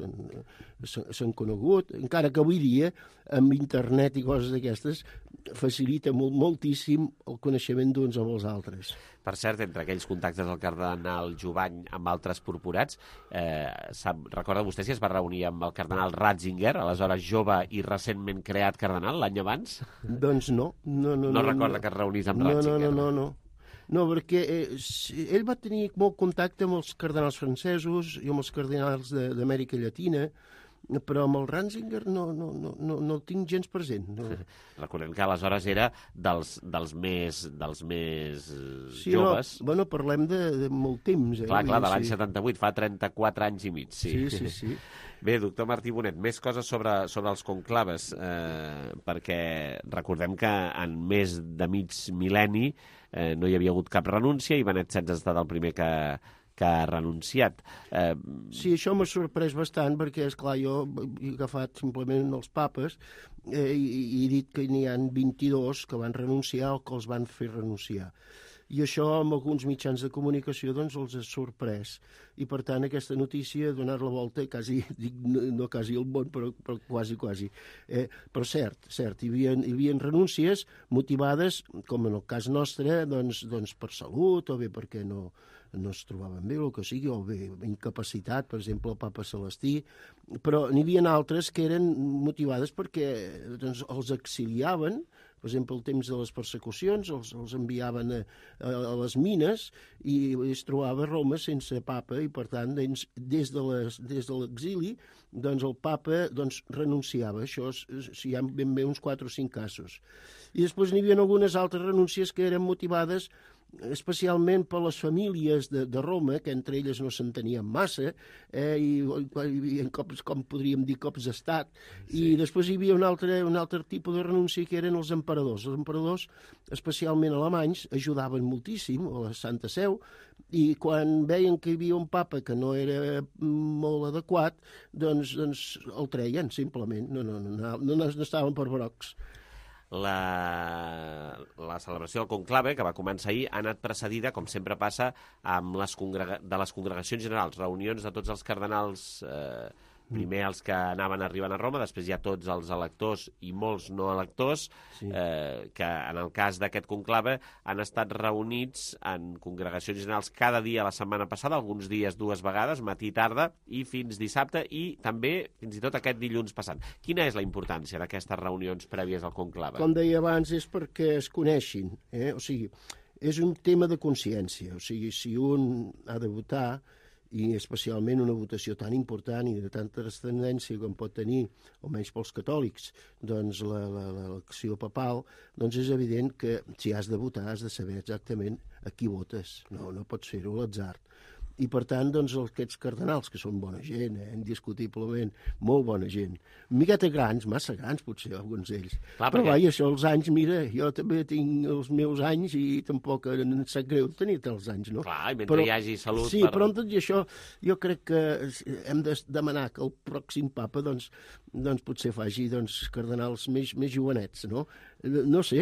s'han conegut, encara que avui dia amb internet i coses d'aquestes facilita molt, moltíssim el coneixement d'uns amb els altres. Per cert, entre aquells contactes del cardenal Jovany amb altres purpurats, eh, sap, recorda vostè si es va reunir amb el cardenal Ratzinger, aleshores jove i recentment creat cardenal, l'any abans? Doncs no. No, no, no, no recorda no. que es reunís amb no, Ratzinger? No, no, no, no. No, perquè eh, ell va tenir molt contacte amb els cardenals francesos i amb els cardenals d'Amèrica Llatina, però amb el Ratzinger no, no, no, no, no el tinc gens present. No. Recordem que aleshores era dels, dels més, dels més sí, joves. No, bueno, parlem de, de molt temps. Eh? Clar, clar, de l'any sí. setanta-vuit, fa trenta-quatre anys i mig. Sí, sí, sí. sí. Bé, doctor Martí Bonet, més coses sobre, sobre els conclaves, eh, perquè recordem que en més de mig mil·lenni eh, no hi havia hagut cap renúncia i Benet setze ha estat el primer que, que ha renunciat. Eh... Sí, això m'ha sorprès bastant perquè, esclar, jo he agafat simplement els papes eh, i, i he dit que n'hi ha vint-i-dos que van renunciar o que els van fer renunciar. I això amb alguns mitjans de comunicació doncs els ha sorprès. I per tant aquesta notícia ha donat la volta quasi, dic, no, no quasi al món, però, però quasi, quasi. Eh, però cert, cert, hi havia, hi havia renúncies motivades, com en el cas nostre, doncs, doncs per salut o bé perquè no, no es trobaven bé, el que sigui, o bé incapacitat, per exemple, el papa Celestí, però n'hi havia altres que eren motivades perquè doncs, els exiliaven, per exemple, el temps de les persecucions, els, els enviaven a, a, a les mines i es trobava a Roma sense papa i, per tant, doncs, des de les, des de l'exili, doncs el papa doncs, renunciava. Això hi ha ben bé uns quatre o cinc casos. I després n'hi havia algunes altres renúncies que eren motivades especialment per les famílies de, de Roma, que entre elles no s'entenien massa, eh, i hi havia cops, com podríem dir, cops d'estat. Sí. I després hi havia un altre, un altre tipus de renúncia que eren els emperadors. Els emperadors, especialment alemanys, ajudaven moltíssim a la Santa Seu, i quan veien que hi havia un papa que no era molt adequat, doncs, doncs el treien, simplement. No, no, no, no, no estaven per brocs. La, la celebració del conclave, que va començar ahir, ha anat precedida, com sempre passa, amb les congrega... de les congregacions generals, reunions de tots els cardenals, eh, primer els que anaven arribant a Roma, després hi ha tots els electors i molts no electors, sí. eh, que en el cas d'aquest conclave han estat reunits en congregacions generals cada dia la setmana passada, alguns dies dues vegades, matí i tarda, i fins dissabte, i també fins i tot aquest dilluns passat. Quina és la importància d'aquestes reunions prèvies al conclave? Com deia abans, és perquè es coneixin, eh? O sigui, és un tema de consciència, o sigui, si un ha de votar, i especialment una votació tan important i de tanta transcendència com pot tenir, almenys pels catòlics, doncs l'elecció papal, doncs és evident que si has de votar has de saber exactament a qui votes, no, no pots fer-ho a l'atzar. I, per tant, doncs, aquests cardenals, que són bona gent, eh, indiscutiblement, molt bona gent, miqueta grans, massa grans, potser, alguns d'ells. Clar, però, perquè... vai, això, els anys, mira, jo també tinc els meus anys i tampoc em sap greu tenir-te els anys, no? Clar, i mentre però, hi hagi salut... Sí, per... però amb tot i això, jo crec que hem de demanar que el pròxim papa, doncs, doncs potser faci doncs, cardenals més, més jovenets, no? No sé,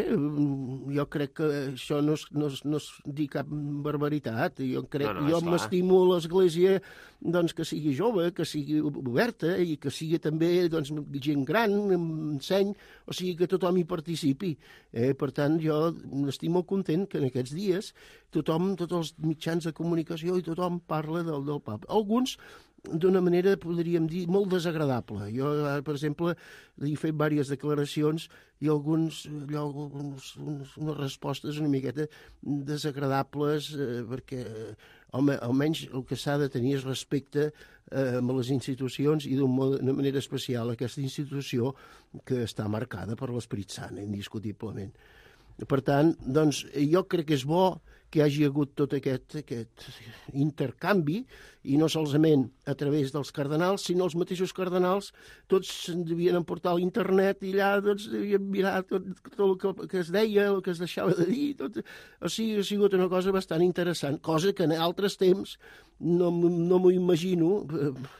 jo crec que això no és, no és, no és dir cap barbaritat. Jo crec, no, no, jo m'estimo l'Església doncs, que sigui jove, que sigui oberta i que sigui també doncs, gent gran, enseny, o sigui que tothom hi participi. Eh? Per tant, jo estic molt content que en aquests dies tothom, tots els mitjans de comunicació i tothom parla del, del papa. Alguns d'una manera, podríem dir, molt desagradable. Jo, per exemple, he fet diverses declaracions i alguns, allò, uns, uns, unes respostes una miqueta desagradables, eh, perquè, home, almenys el que s'ha de tenir és respecte eh, a les institucions i d'una manera especial a aquesta institució que està marcada per l'Esperit Sant, indiscutiblement. Per tant, doncs, jo crec que és bo que hi hagi hagut tot aquest, aquest intercanvi, i no solament a través dels cardenals, sinó els mateixos cardenals, tots devien emportar a l'internet i allà doncs, devien mirar tot, tot el que, que es deia, el que es deixava de dir. Tot. O sigui, ha sigut una cosa bastant interessant, cosa que en altres temps no, no m'ho imagino.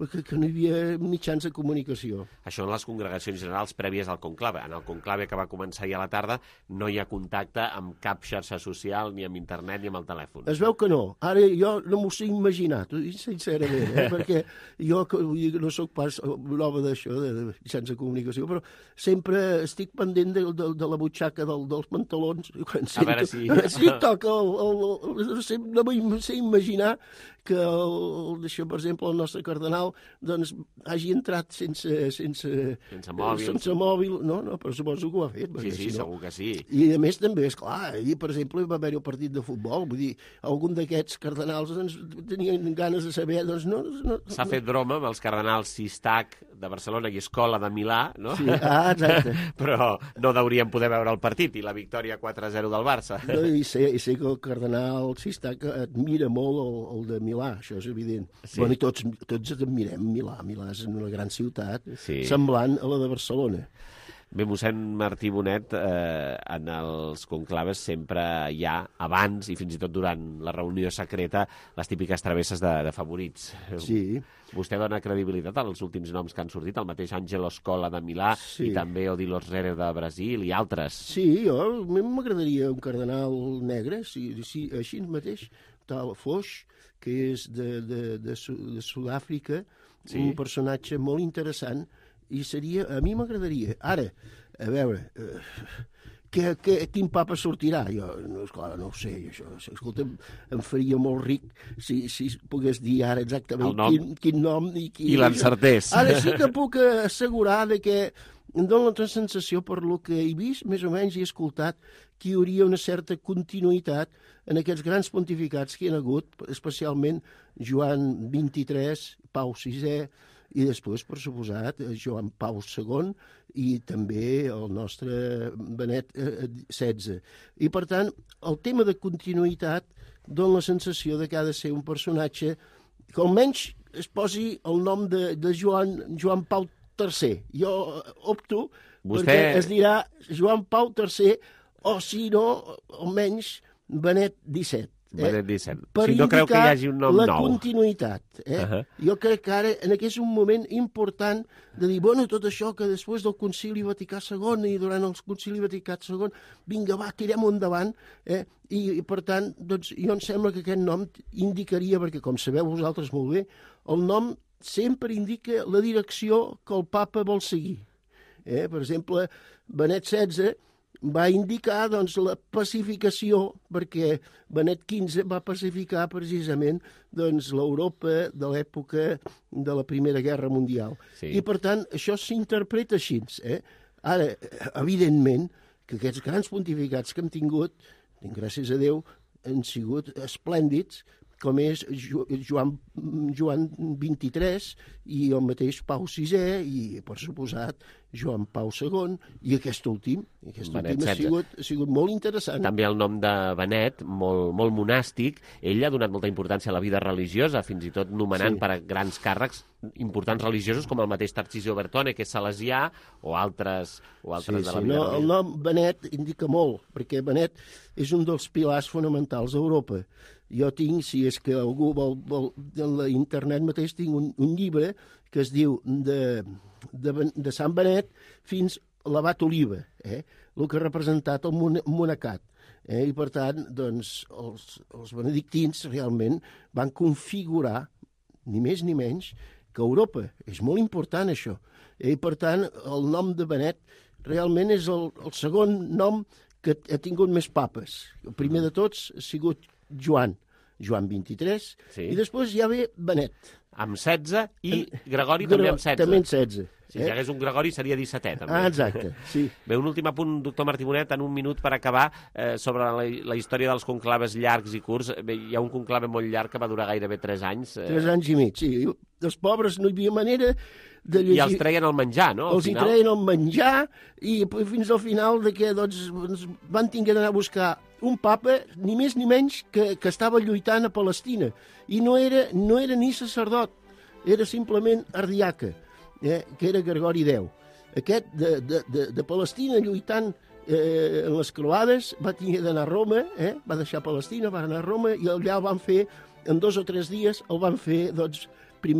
que, que no hi havia mitjans de comunicació. Això en les congregacions generals prèvies al conclave. En el conclave que va començar ahir a la tarda no hi ha contacte amb cap xarxa social, ni amb internet, ni amb el telèfon. Es veu que no. Ara jo no m'ho sé imaginar, t'ho dic sincerament, eh? perquè jo que, no sóc pas l'home d'això, de, de mitjans de comunicació, però sempre estic pendent de, de, de la butxaca del, dels pantalons. Quan a veure si... Si toca el... el, el, el sé, no m'ho sé imaginar que, el, això, per exemple, el nostre cardenal doncs, hagi entrat sense... Sense, sense mòbil. Sense mòbil. No, no, però suposo que ho ha fet. Sí, sí, si no... segur que sí. I a més també, esclar, ahir, per exemple, va haver-hi un partit de futbol, vull dir, algun d'aquests cardenals doncs, tenien ganes de saber, doncs no... no S'ha fet broma amb els cardenals Sistac de Barcelona i Escola de Milà, no? Sí, ah, exacte. Però no deurien poder veure el partit i la victòria quatre a zero del Barça. No, i, sé, i sé que el cardenal Sistac admira molt el, el de Milà, això és evident. Sí. Bueno, i tots, tots admirem Milà. Milà és una gran ciutat, sí. Semblant a la de Barcelona. Bé, mossèn Martí Bonet, eh, en els conclaves sempre hi ha, abans i fins i tot durant la reunió secreta, les típiques travesses de, de favorits. Sí. Vostè dona credibilitat als últims noms que han sortit, el mateix Angelo Scola de Milà, sí. I també Odilo Rere de Brasil i altres. Sí, jo, a mi m'agradaria un cardenal negre, sí, sí, així mateix, tal Foix, que és de, de, de, de Sud-àfrica, sí. Un personatge molt interessant, i seria, a mi m'agradaria. Ara, a veure, eh, que, que, quin papa sortirà? Jo, no, esclar, no ho sé, això. Escolta, em faria molt ric si, si pogués dir ara exactament quin, quin nom i, quin, i l'encertés. Ara sí que puc assegurar de que em dóna la sensació, per lo que he vist, més o menys, i escoltat, que hi hauria una certa continuïtat en aquests grans pontificats que hi ha hagut, especialment Joan vint-i-tres, Pau sisè, i després, per suposat, Joan Pau segon i també el nostre Benet setze. I, per tant, el tema de continuïtat dona la sensació de que ha de ser un personatge que almenys es posi el nom de, de Joan, Joan Pau tercer. Jo opto Vostè... perquè es dirà Joan Pau tercer o, si no, almenys Benet disset. Benet disset. Per si no creu que hi hagi un nom la nou. Continuïtat. Eh? Uh -huh. Jo crec que ara en aquest és un moment important de dir, bueno, tot això que després del Concili Vaticà segon i durant el Concili Vaticà segon, vinga, va, tirem endavant, eh? I, i per tant, doncs, jo em sembla que aquest nom indicaria, perquè com sabeu vosaltres molt bé, el nom sempre indica la direcció que el papa vol seguir. Eh? Per exemple, Benet setze va indicar doncs, la pacificació, perquè Benet quinze va pacificar precisament doncs, l'Europa de l'època de la Primera Guerra Mundial. Sí. I, per tant, això s'interpreta així. Eh? Ara, evidentment, que aquests grans pontificats que hem tingut, gràcies a Déu, han sigut esplèndids, com és Joan, Joan vint-i-tres i el mateix Pau sisè i, per suposat, Joan Pau segon i aquest últim. Aquest Benet últim ha sigut, ha sigut molt interessant. També el nom de Benet, molt, molt monàstic, ell ha donat molta importància a la vida religiosa, fins i tot nomenant sí. per a grans càrrecs importants religiosos com el mateix Tarcisio Bertone, que és salesià, o altres, o altres sí, de la sí, vida no, religiosa. El nom Benet indica molt, perquè Benet és un dels pilars fonamentals d'Europa. Jo tinc, si és que algú vol, vol a l'internet mateix, tinc un, un llibre que es diu de, de, de Sant Benet fins a l'abat Oliva, eh? El que ha representat el monacat. Eh? I, per tant, doncs, els, els benedictins realment van configurar, ni més ni menys, que Europa. És molt important, això. Eh? I, per tant, el nom de Benet realment és el, el segon nom que ha tingut més papes. El primer de tots ha sigut Joan, Joan vint-i-tres, sí. I després ja ve Benet. Amb setze i Gregori Gre també amb setze. També amb setze. Si eh? hi hagués un Gregori seria dissetè, també. Ah, exacte, sí. Bé, un últim apunt, doctor Martí Bonet, en un minut per acabar, eh, sobre la, la història dels conclaves llargs i curts. Bé, hi ha un conclave molt llarg que va durar gairebé tres anys. Eh... Tres anys i mig, sí. Els pobres no hi havia manera de llegir... I els treien el menjar, no? Al els final. hi treien el menjar i fins al final de que doncs, van tinguer d'anar a buscar un papa, ni més ni menys, que, que estava lluitant a Palestina. I no era, no era ni sacerdot, era simplement ardiaca, eh, que era Gregori deu. Aquest de, de, de, de Palestina lluitant eh, en les croades va tenir d'anar a Roma, eh, va deixar Palestina, va anar a Roma i allà el van fer, en dos o tres dies, el van fer, doncs, primer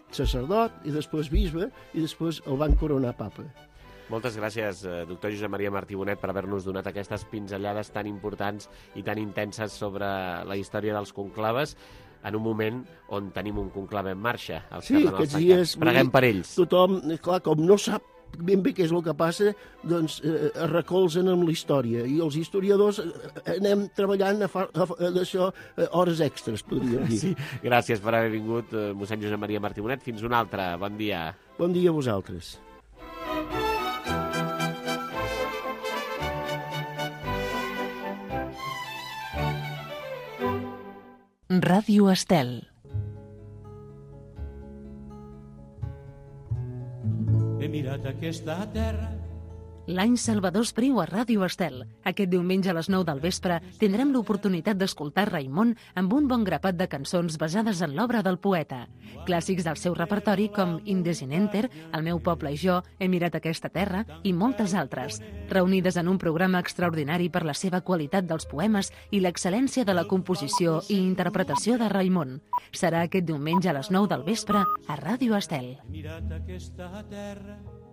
sacerdot, i després bisbe, i després el van coronar papa. Moltes gràcies, doctor Josep Maria Martí Bonet, per haver-nos donat aquestes pinzellades tan importants i tan intenses sobre la història dels conclaves en un moment on tenim un conclave en marxa. Els sí, aquests dies... Preguem per ells. Tothom, clar, com no sap ben bé què és el que passa, doncs eh, es recolzen amb la història. I els historiadors eh, anem treballant a, a, a d'això eh, hores extres, podríem dir. Sí, gràcies per haver vingut, eh, mossèn Josep Maria Martí Bonet. Fins una altra. Bon dia. Bon dia a vosaltres. Ràdio Estel. He mirat aquesta terra. L'any Salvador Espriu a Ràdio Estel. Aquest diumenge a les nou del vespre tindrem l'oportunitat d'escoltar Raimon amb un bon grapat de cançons basades en l'obra del poeta. Clàssics del seu repertori com Indesinenter, El meu poble i jo, He mirat aquesta terra i moltes altres, reunides en un programa extraordinari per la seva qualitat dels poemes i l'excel·lència de la composició i interpretació de Raimon. Serà aquest diumenge a les nou del vespre a Ràdio Estel. He mirat aquesta terra.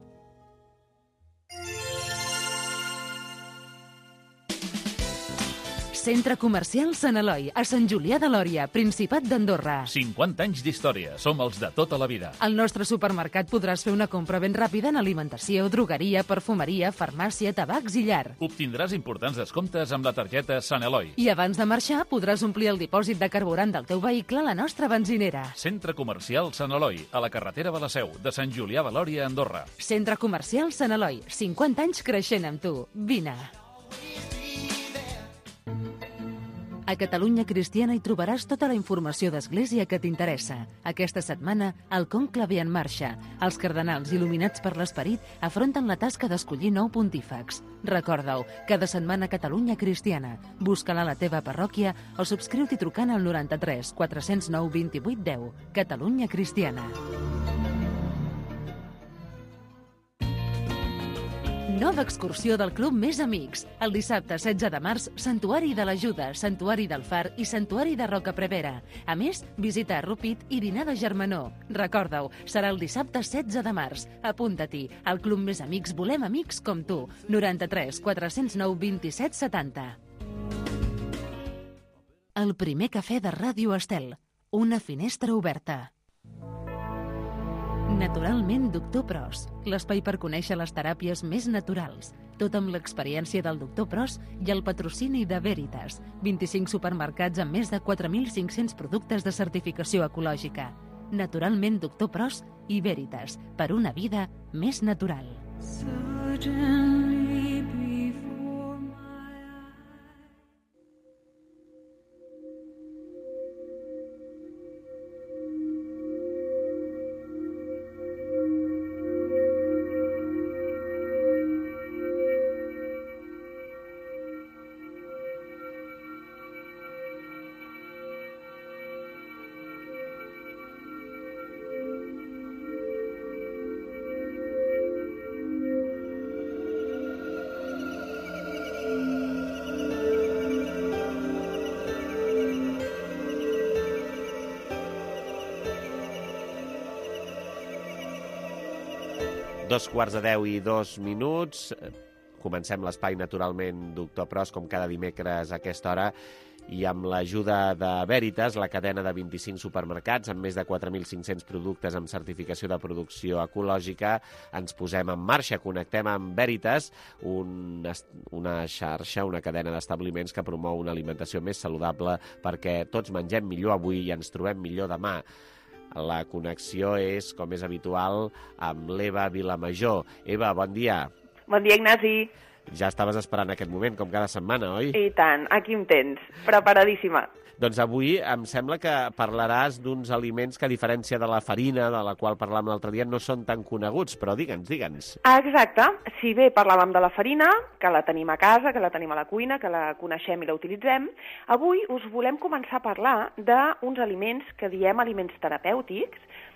Centre Comercial Sant Eloi, a Sant Julià de Lòria, Principat d'Andorra. cinquanta anys d'història. Som els de tota la vida. Al nostre supermercat podràs fer una compra ben ràpida en alimentació, drogueria, perfumeria, farmàcia, tabacs i llar. Obtindràs importants descomptes amb la targeta Sant Eloi. I abans de marxar podràs omplir el dipòsit de carburant del teu vehicle a la nostra benzinera. Centre Comercial Sant Eloi, a la carretera de la Seu, de Sant Julià de Lòria, Andorra. Centre Comercial Sant Eloi, cinquanta anys creixent amb tu. Vine. A Catalunya Cristiana hi trobaràs tota la informació d'Església que t'interessa. Aquesta setmana, el conclave en marxa. Els cardenals, il·luminats per l'Esperit, afronten la tasca d'escollir nou pontífex. Recorda-ho, cada setmana Catalunya Cristiana. Busca-la a la teva parròquia o subscriu-t'hi trucant al noranta-tres quatre cents nou vint-i-vuit deu. Catalunya Cristiana. Nova excursió del Club Més Amics. El dissabte setze de març, Santuari de l'Ajuda, Santuari del Far i Santuari de Rocaprevera. A més, visita a Rupit i dinar de germanor. Recorda-ho, serà el dissabte setze de març. Apunta-t'hi. Al Club Més Amics volem amics com tu. noranta-tres quatre cents nou vint-i-set setanta. El primer cafè de Ràdio Estel. Una finestra oberta. Naturalment Doctor Pros, l'espai per conèixer les teràpies més naturals. Tot amb l'experiència del Doctor Pros i el patrocini de Veritas. vint-i-cinc supermercats amb més de quatre mil cinc-cents productes de certificació ecològica. Naturalment Doctor Pros i Veritas, per una vida més natural. Dos quarts de deu i dos minuts. Comencem l'espai, naturalment, Doctor Pros, com cada dimecres a aquesta hora, i amb l'ajuda de Veritas, la cadena de vint-i-cinc supermercats amb més de quatre mil cinc-cents productes amb certificació de producció ecològica, ens posem en marxa, connectem amb Veritas, un, una xarxa, una cadena d'establiments que promou una alimentació més saludable perquè tots mengem millor avui i ens trobem millor demà. La connexió és, com és habitual, amb l'Eva Vilamajor. Eva, bon dia. Bon dia, Ignasi. Ja estaves esperant aquest moment, com cada setmana, oi? I tant, aquí em tens, preparadíssima. Doncs avui em sembla que parlaràs d'uns aliments que, a diferència de la farina, de la qual parlàvem l'altre dia, no són tan coneguts, però digue'ns, digue'ns. Exacte. Si bé parlàvem de la farina, que la tenim a casa, que la tenim a la cuina, que la coneixem i la utilitzem, avui us volem començar a parlar d'uns aliments que diem aliments terapèutics,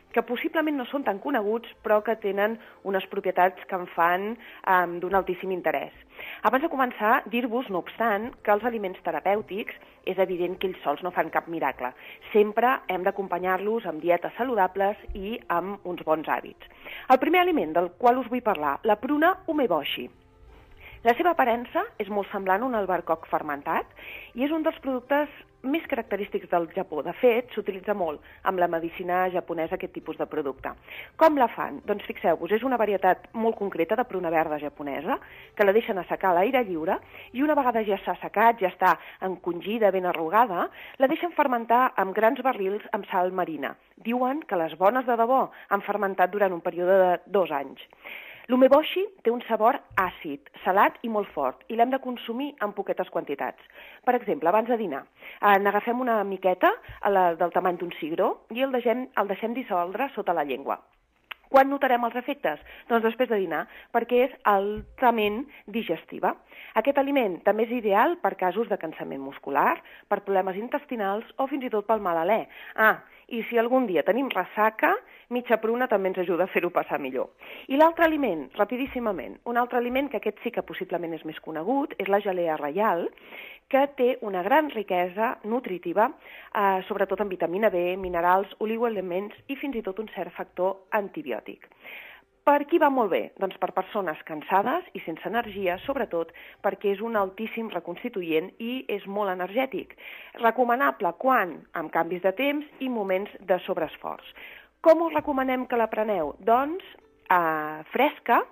que possiblement no són tan coneguts, però que tenen unes propietats que en fan um, d'un altíssim interès. Abans de començar, dir-vos, no obstant, que els aliments terapèutics és evident que ells sols no fan cap miracle. Sempre hem d'acompanyar-los amb dietes saludables i amb uns bons hàbits. El primer aliment del qual us vull parlar, la pruna umeboshi. La seva aparença és molt semblant a un albercoc fermentat i és un dels productes més característics del Japó. De fet, s'utilitza molt amb la medicina japonesa aquest tipus de producte. Com la fan? Doncs fixeu-vos, és una varietat molt concreta de pruna verda japonesa que la deixen assecar a l'aire lliure i una vegada ja s'ha assecat, ja està encongida, ben arrugada, la deixen fermentar amb grans barrils amb sal marina. Diuen que les bones de debò han fermentat durant un període de dos anys. L'umeboshi té un sabor àcid, salat i molt fort, i l'hem de consumir en poquetes quantitats. Per exemple, abans de dinar, eh, n'agafem una miqueta a la, del tamany d'un cigró i el deixem, el deixem dissoldre sota la llengua. Quan notarem els efectes? Doncs després de dinar, perquè és altament digestiva. Aquest aliment també és ideal per casos de cansament muscular, per problemes intestinals o fins i tot pel mal alè. Ah, i si algun dia tenim ressaca, mitja pruna també ens ajuda a fer-ho passar millor. I l'altre aliment, rapidíssimament, un altre aliment que aquest sí que possiblement és més conegut, és la gelea reial, que té una gran riquesa nutritiva, eh, sobretot en vitamina B, minerals, oligoelements i fins i tot un cert factor antibiòtic. Per qui va molt bé? Doncs per persones cansades i sense energia, sobretot perquè és un altíssim reconstituent i és molt energètic. Recomanable quan? Amb canvis de temps i moments de sobreesforç. Com us recomanem que la preneu? Doncs eh, fresca,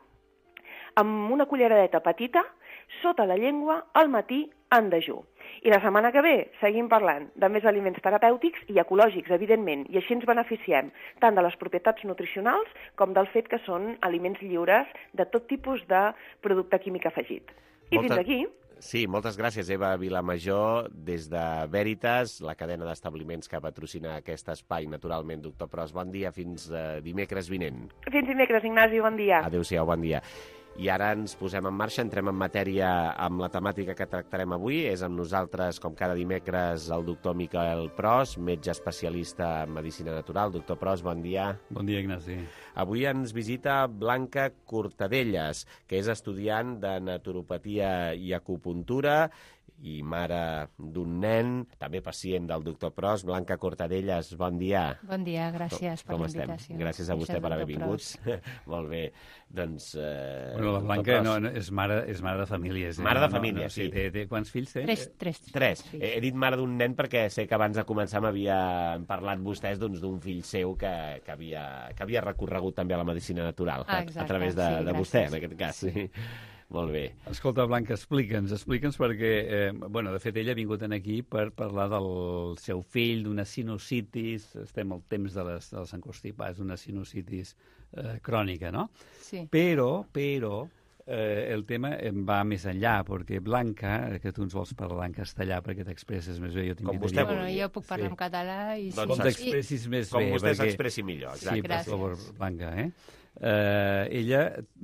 amb una culleradeta petita, sota la llengua, al matí, en dejú. I la setmana que ve seguim parlant de més aliments terapèutics i ecològics, evidentment, i així ens beneficiem tant de les propietats nutricionals com del fet que són aliments lliures de tot tipus de producte químic afegit. I Molta... fins aquí... Sí, moltes gràcies, Eva Vilamajor, des de Veritas, la cadena d'establiments que patrocina aquest espai, naturalment. Doctor Pros, bon dia, fins uh, dimecres vinent. Fins dimecres, Ignasi, bon dia. Adéu-siau, bon dia. I ara ens posem en marxa, entrem en matèria amb la temàtica que tractarem avui. És amb nosaltres, com cada dimecres, el doctor Miquel Pros, metge especialista en medicina natural. Doctor Pros, bon dia. Bon dia, Ignasi. Avui ens visita Blanca Cortadellas, que és estudiant de naturopatia i acupuntura i mare d'un nen, també pacient del doctor Pros. Blanca Cortadellas, bon dia. Bon dia, gràcies com, per l'invitació. Com estem? Gràcies a vostè per haver vingut. Molt bé. Doncs... Eh, bueno, la Blanca no, no, és, mare, és mare de família. És, mare de família, no, no, sí. sí. Té, té, quants fills té? Tres. Tres. tres. He, he dit mare d'un nen perquè sé que abans de començar m'havien parlat vostès d'un doncs, fill seu que, que, havia, que havia recorregut també a la medicina natural, ah, exacte, a, a través de, sí, de vostè, en aquest cas. Sí. Molt bé. Escolta, Blanca, explica'ns, explica'ns perquè, eh, bueno, de fet, ella ha vingut aquí per parlar del seu fill, d'una sinusitis, estem al temps de les, dels encostipats, una sinusitis eh, crònica, no? Sí. Però, però, eh, el tema va més enllà, perquè Blanca, que tu ens vols parlar en castellà perquè t'expresses més bé, jo com vostè bueno, jo puc parlar sí. en català i... Doncs com t'expressis més com bé. Com vostè perquè... s'expressi millor, exacte. Sí, per favor, Blanca, eh? Uh, ella,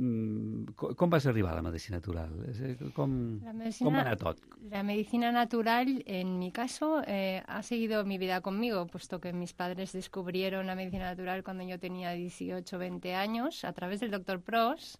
com vas arribar a la medicina natural? Com, medicina, ¿Cómo va tot? La medicina natural, en mi caso, eh, ha seguido mi vida conmigo, puesto que mis padres descubrieron la medicina natural cuando yo tenía dieciocho, veinte años, a través del doctor Pros,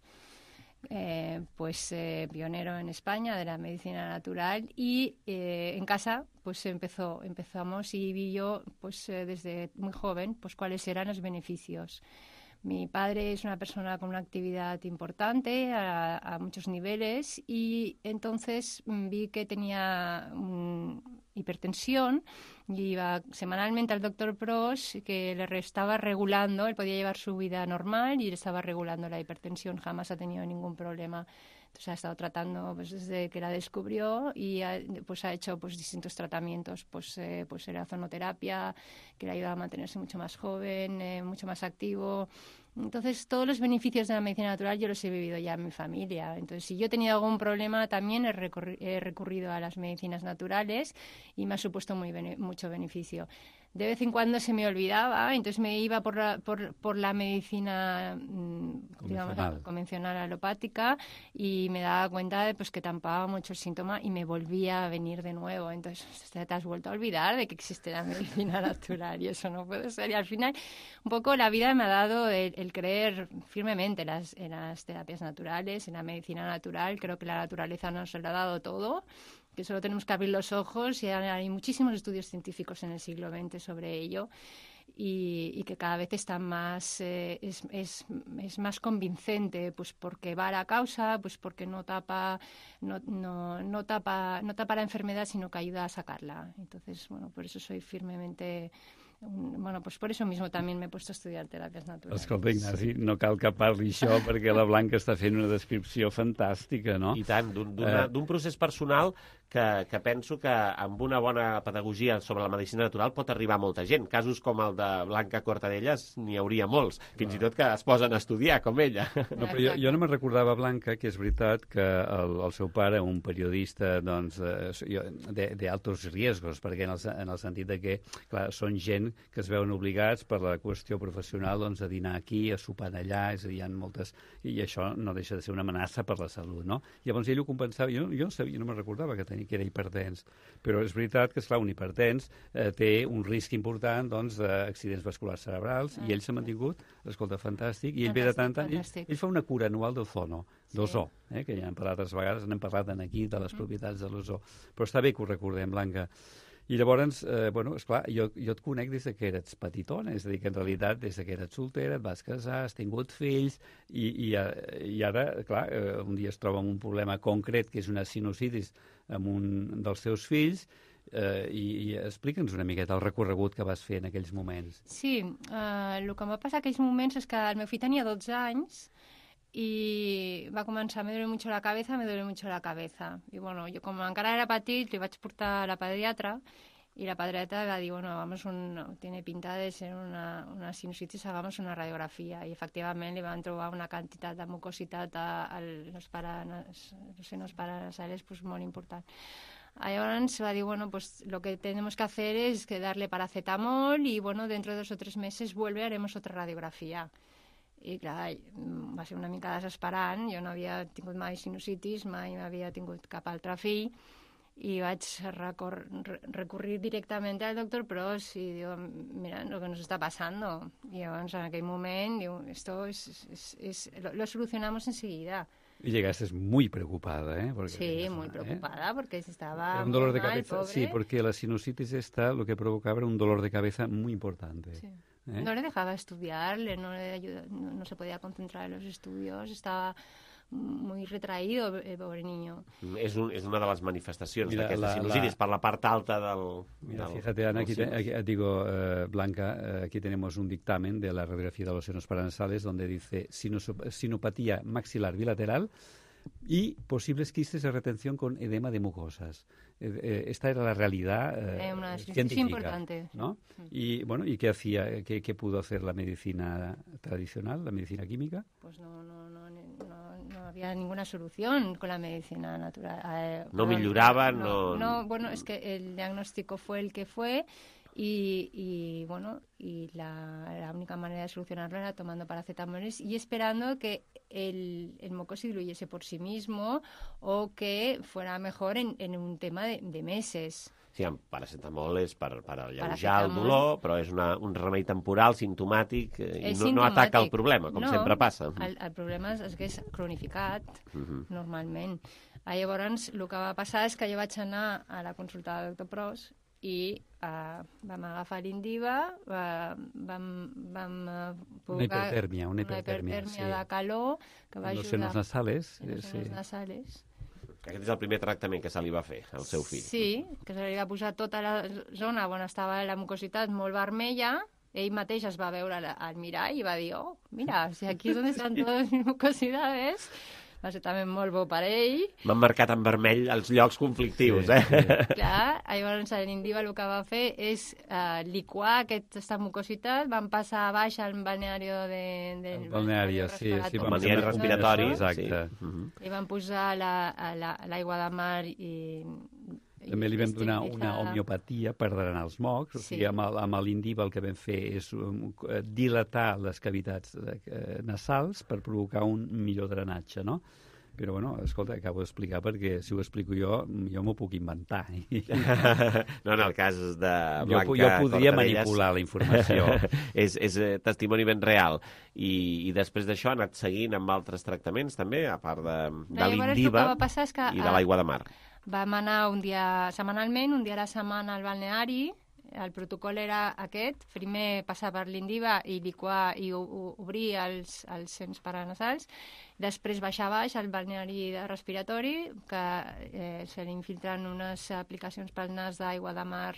eh, pues eh, pionero en España de la medicina natural, y eh, en casa pues empezó, empezamos y vi yo pues eh, desde muy joven pues cuáles eran los beneficios. Mi padre es una persona con una actividad importante a, a muchos niveles y entonces vi que tenía um, hipertensión y iba semanalmente al doctor Pros que le estaba regulando, él podía llevar su vida normal y le estaba regulando la hipertensión, jamás ha tenido ningún problema. Entonces ha estado tratando pues, desde que la descubrió y ha, pues, ha hecho pues, distintos tratamientos, pues, eh, pues la ozonoterapia, que le ayuda a mantenerse mucho más joven, eh, mucho más activo. Entonces, todos los beneficios de la medicina natural yo los he vivido ya en mi familia. Entonces, si yo he tenido algún problema, también he, recurri- he recurrido a las medicinas naturales y me ha supuesto muy bene- mucho beneficio. de vez en cuando se me olvidaba, entonces me iba por la, por, por la medicina digamos, convencional. convencional alopática y me daba cuenta de pues, que tampaba mucho el síntoma y me volvía a venir de nuevo. Entonces te has vuelto a olvidar de que existe la medicina natural y eso no puede ser. Y al final, un poco la vida me ha dado el, el creer firmemente en las, en las terapias naturales, en la medicina natural. Creo que la naturaleza nos lo ha dado todo, que solo tenemos que abrir los ojos y hay muchísimos estudios científicos en el siglo veinte sobre ello y, y que cada vez está más, eh, es, es, es más convincente, pues porque va a la causa, pues porque no tapa, no, no, no, tapa, no tapa la enfermedad, sino que ayuda a sacarla. Entonces, bueno, por eso soy firmemente... Bueno, pues por eso mismo també m'he puesto a estudiar terapies naturals. Escolta, Ignasi, no cal que parli això perquè la Blanca està fent una descripció fantàstica, no? I tant, d'un uh... procés personal que, que penso que amb una bona pedagogia sobre la medicina natural pot arribar a molta gent. Casos com el de Blanca Cortadellas n'hi hauria molts, fins i tot que es posen a estudiar, com ella. No, però jo, jo no me'n recordava, Blanca, que és veritat que el, el seu pare, un periodista doncs, d'altos riesgos, perquè en el, en el sentit de que, clar, són gent que es veuen obligats per la qüestió professional doncs, a dinar aquí, a sopar allà, és a dir, hi ha moltes... I això no deixa de ser una amenaça per la salut, no? Llavors ell ho compensava, jo, jo, sabia, no me'n recordava que, tenia, que era hipertens, però és veritat que, esclar, un hipertens eh, té un risc important doncs, d'accidents vasculars cerebrals, ah. i ell s'ha mantingut, escolta, fantàstic, i ell ve de tant tant... Ell, ell fa una cura anual d'ozono, d'ozó, sí. eh, que ja hem parlat altres vegades, n'hem parlat aquí de les mm. propietats de l'ozó, però està bé que ho recordem, Blanca. I llavors, eh, bueno, esclar, jo, jo et conec des que eres petitona, és a dir, que en realitat des que eres soltera, et vas casar, has tingut fills, i, i, i ara, clar, eh, un dia es troba amb un problema concret, que és una sinusitis amb un dels teus fills, eh, i, i explica'ns una miqueta el recorregut que vas fer en aquells moments. Sí, eh, el que em va passar en aquells moments és que el meu fill tenia dotze anys, y va a comenzar, me duele mucho la cabeza, me duele mucho la cabeza. Y bueno, yo como encara era petit, li vaig portar a la pediatra y la pediatra va dir, bueno, vamos un, tiene pinta de ser una, una sinusitis, hagamos una radiografía. Y efectivament li van trobar una quantitat de mucositat als senos paranasales pues, molt important. Llavors va dir, bueno, pues lo que tenemos que hacer es que darle paracetamol y bueno, dentro de dos o tres meses vuelve, haremos otra radiografía. I clar, va ser una mica desesperant, jo no havia tingut mai sinusitis, mai havia tingut cap altre fill, i vaig recor recurrir directament al doctor Pros i diu, mira, lo que nos está pasando. I llavors en aquell moment diu, esto es, es, es, lo, lo solucionamos enseguida. Y llegaste muy preocupada, ¿eh? Porque, sí, muy preocupada, ¿eh? Porque estaba un dolor muy de mal, cabeza, pobre. Sí, porque la sinusitis esta lo que provocaba era un dolor de cabeza muy importante. Sí. ¿Eh? No le dejaba estudiar, no, le ayuda, no, no se podía concentrar en los estudios, estaba muy retraído, el pobre niño. És, un, és una de les manifestacions d'aquesta la, sinusitis la... per la part alta del... Mira, del fíjate, Ana, del aquí, te, aquí digo, eh, Blanca, eh, aquí tenemos un dictamen de la radiografía de los senos paranasales donde dice sinopatía maxilar bilateral y posibles quistes de retención con edema de mucosas. Eh, eh, esta era la realidad eh, eh, una científica, importante, ¿no? Sí. Y bueno, ¿y qué hacía, qué, qué pudo hacer la medicina tradicional, la medicina química? Pues no, no, no, no, no había ninguna solución con la medicina natural. Eh, no milloraba, no, no... No, bueno, es que el diagnóstico fue el que fue. Y, y bueno, y la, la única manera de solucionarlo era tomando paracetamoles y esperando que el, el moco se diluyese por sí mismo o que fuera mejor en, en un tema de, de meses. Sí, amb paracetamol és per, per alleujar el dolor, però és una, un remei temporal, simptomàtic, i no, no ataca el problema, com no, sempre passa. El, el problema és, és que és cronificat, uh -huh. normalment. Llavors, el que va passar és que jo vaig anar a la consulta del doctor Pros i uh, vam agafar l'Indiva, uh, vam, vam uh, provocar una hipertèrmia, una hipertèrmia, una hipertèrmia sí. de calor que va en ajudar... los senos nasales. En los senos sí. nasales. Aquest és el primer tractament que se li va fer al seu fill. Sí, que se li va posar tota la zona on estava la mucositat molt vermella. Ell mateix es va veure al mirall i va dir, oh, mira, si aquí és on estan totes les mucosidades... Va ser també molt bo per ell. M'han marcat en vermell els llocs conflictius, sí, eh? Sí. Clar, llavors l'Indiva el que va fer és uh, liquar aquesta mucositat, van passar a baix al balneari de... de el balneari, sí, sí. El balneari respiratori, exacte. Sí. Uh -huh. I van posar l'aigua la, la, de mar i També li vam donar una homeopatia per drenar els mocs, o sigui, Sí. amb el- amb l'Indiva el que vam fer és um, eh, dilatar les cavitats eh, nasals per provocar un millor drenatge, no? Però, bueno, escolta, acabo d'explicar perquè si ho explico jo, jo m'ho puc inventar. No, en el cas de Jo, Blanca jo podria Cortadellas, manipular la informació. és és eh, testimoni ben real. I, i després d'això ha anat seguint amb altres tractaments, també, a part de, de Llavors, el que l'Indiva va passar és que, i de eh, l'aigua de mar. Vam anar un dia setmanalment, un dia a la setmana al balneari. El protocol era aquest, primer passar per l'Indiva i liquar i obrir els, els sens paranasals, després baixar baix al balneari de respiratori, que eh, se li infiltren unes aplicacions pel nas d'aigua de mar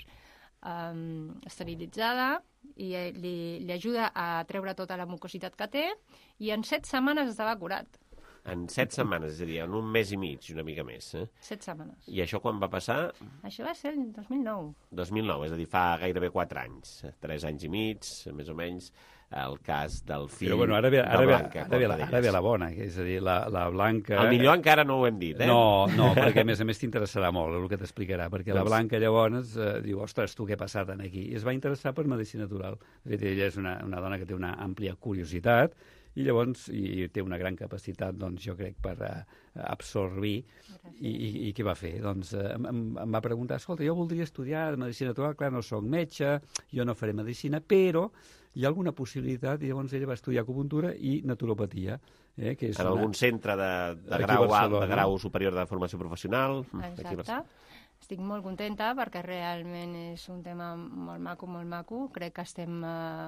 um, esterilitzada i eh, li, li ajuda a treure tota la mucositat que té i en set setmanes estava curat. En set setmanes, és a dir, en un mes i mig, una mica més. Eh? Set setmanes. I això quan va passar? Això va ser el dos mil nou. dos mil nou, és a dir, fa gairebé quatre anys. Tres anys i mig, més o menys, el cas del fill Però, bueno, ara ve, ara de ve, Blanca ara ve, la, Cortadellas. ara ve la bona, que és a dir, la, la Blanca... El millor encara no ho hem dit, eh? No, no, perquè a més a més t'interessarà molt el que t'explicarà, perquè la Doncs- Blanca llavors eh, diu, ostres, tu què ha passat aquí? I es va interessar per medicina natural. De fet, ella és una, una dona que té una àmplia curiositat i llavors i té una gran capacitat, doncs, jo crec, per uh, absorbir. I, i, I què va fer? Doncs uh, em, em va preguntar, escolta, jo voldria estudiar medicina natural, clar, no soc metge, jo no faré medicina, però hi ha alguna possibilitat, i llavors ella va estudiar acupuntura i naturopatia. Eh, que és En una... algun centre de, de, Aquí a grau alt, de Barcelona. grau superior de formació professional. Aquí a Exacte. Estic molt contenta perquè realment és un tema molt maco, molt maco. Crec que estem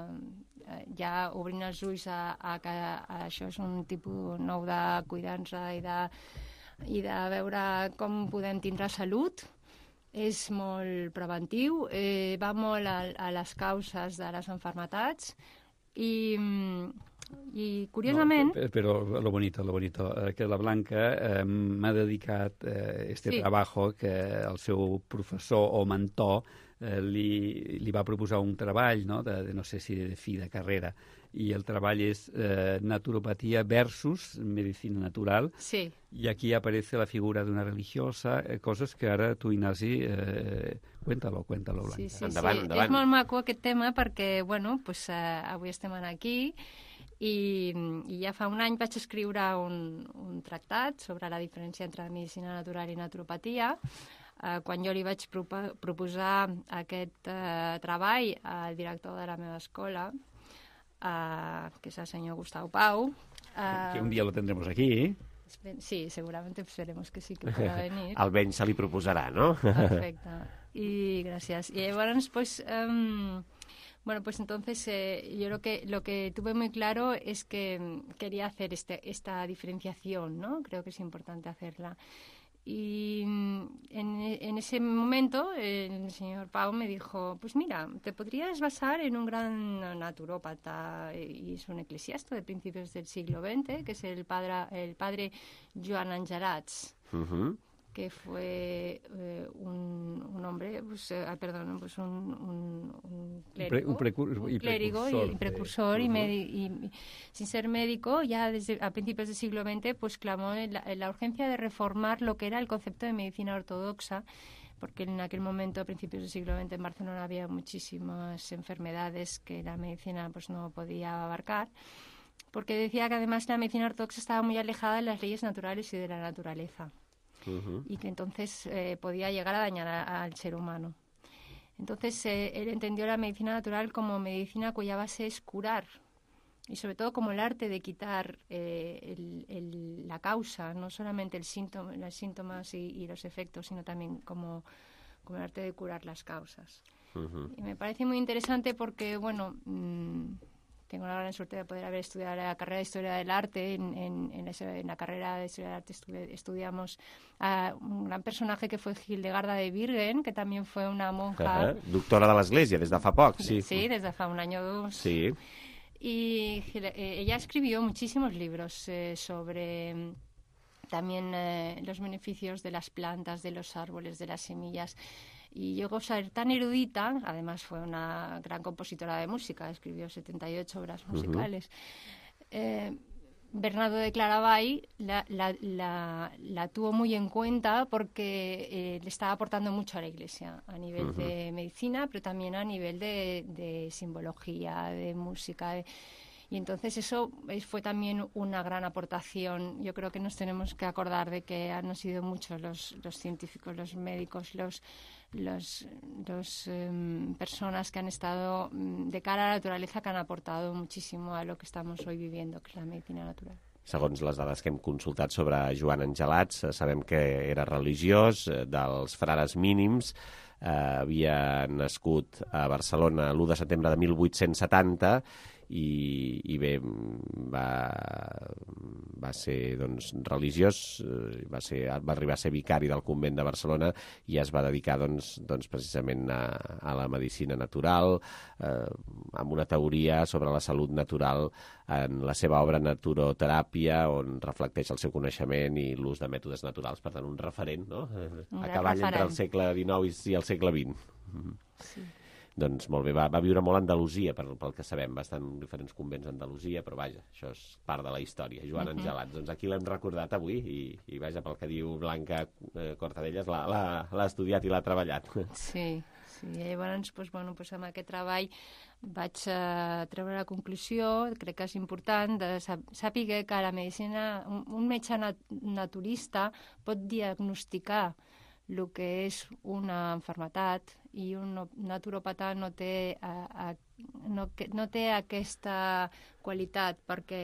eh, ja obrint els ulls a, a que això és un tipus nou de cuidar-nos i de, i de veure com podem tindre salut. És molt preventiu, eh, va molt a, a les causes de les malalties i, i curiosament... No, però lo bonito, lo bonito, eh, que la Blanca eh, m'ha dedicat eh, este Sí. trabajo que el seu professor o mentor eh, li, li va proposar un treball, no?, de, de no sé si de fi de carrera, i el treball és eh, naturopatia versus medicina natural. Sí. Y aquí aparece la figura de una religiosa, eh, coses que ara tu, Ignasi, eh, cuéntalo, cuéntalo, Blanca. Sí, sí, endavant, sí. Endavant. És molt maco aquest tema perquè, bueno, pues, eh, avui estem aquí i, i ja fa un any vaig escriure un, un tractat sobre la diferència entre medicina natural i naturopatia. Eh, quan jo li vaig propo proposar aquest eh, treball al director de la meva escola, Uh, que es el señor Gustavo Pau. Uh, que un día lo tendremos aquí. Sí, seguramente esperemos que sí que pueda venir. Al Ben se li proposarà, no? Perfecte. Y gracias. Y bueno, pues, um, bueno, pues entonces eh, yo lo que, lo que tuve muy claro es que quería hacer este, esta diferenciación, ¿no? Creo que es importante hacerla. Y en, en ese momento el señor Pau me dijo, pues mira, te podrías basar en un gran naturópata y es un eclesiasta de principios del siglo veinte, que es el padre, el padre Joan Angelats, uh-huh. que fue eh, un, un hombre, pues, eh, perdón, pues un, un, un clérigo, un, precur un y clérigo precursor, y, y precursor, eh, y, uh-huh. y, y sin ser médico, ya desde a principios del siglo veinte, pues clamó en la, en la urgencia de reformar lo que era el concepto de medicina ortodoxa, porque en aquel momento, a principios del siglo veinte, en Barcelona había muchísimas enfermedades que la medicina pues no podía abarcar, porque decía que además la medicina ortodoxa estaba muy alejada de las leyes naturales y de la naturaleza. Uh-huh. Y que entonces eh, podía llegar a dañar a, al ser humano. Entonces eh, él entendió la medicina natural como medicina cuya base es curar, y sobre todo como el arte de quitar eh, el, el, la causa, no solamente el síntoma, los síntomas y, y los efectos, sino también como, como el arte de curar las causas. Uh-huh. Y me parece muy interesante porque, bueno... Mmm, tengo la gran suerte de poder haber estudiado la carrera de Historia del Arte. En, en, en, ese, en la carrera de Historia del Arte estuve, estudiamos a un gran personaje que fue Hildegarda de Bingen, que también fue una monja... Uh-huh. Doctora de l'Església, des de fa poc, sí. Sí, des de fa un año o dos. Sí. Y eh, ella escribió muchísimos libros eh, sobre... también eh, los beneficios de las plantas, de los árboles, de las semillas... Y llegó a ser tan erudita, además fue una gran compositora de música, escribió setenta y ocho obras musicales. Uh-huh. eh, Bernardo de Claravall la, la, la, la tuvo muy en cuenta porque eh, le estaba aportando mucho a la Iglesia a nivel uh-huh. de medicina, pero también a nivel de, de simbología, de música. De, y entonces eso fue también una gran aportación. Yo creo que nos tenemos que acordar de que han sido muchos los, los científicos, los médicos, los los, los um, personas que han estado um, de cara a la naturaleza, que han aportado muchísimo a lo que estamos hoy viviendo, que és la medicina natural. Segons les dades que hem consultat sobre Joan Angelats, sabem que era religiós, dels frares mínims, eh, havia nascut a Barcelona l'u de setembre de mil vuit-cents setanta i, i bé, va, va ser doncs, religiós, va, ser, va arribar a ser vicari del convent de Barcelona i es va dedicar doncs, doncs, precisament a, a la medicina natural, eh, amb una teoria sobre la salut natural en la seva obra Naturoteràpia, on reflecteix el seu coneixement i l'ús de mètodes naturals. Per tant, un referent, no? Un a cavall entre el segle dinou i el segle vint. Sí. Doncs molt bé, va, va viure molt a Andalusia, per, pel que sabem, va estar en diferents convents a Andalusia, però vaja, això és part de la història. Joan uh-huh. Angelats, doncs aquí l'hem recordat avui i, i vaja, pel que diu Blanca eh, Cortadellas, l'ha estudiat i l'ha treballat. Sí, sí, i llavors, doncs, bueno, doncs amb aquest treball vaig uh, treure la conclusió, crec que és important, de sàpiga que la medicina, un, un metge nat naturista pot diagnosticar el que és una malaltia i un naturopata no té, a, a, no, no té aquesta qualitat perquè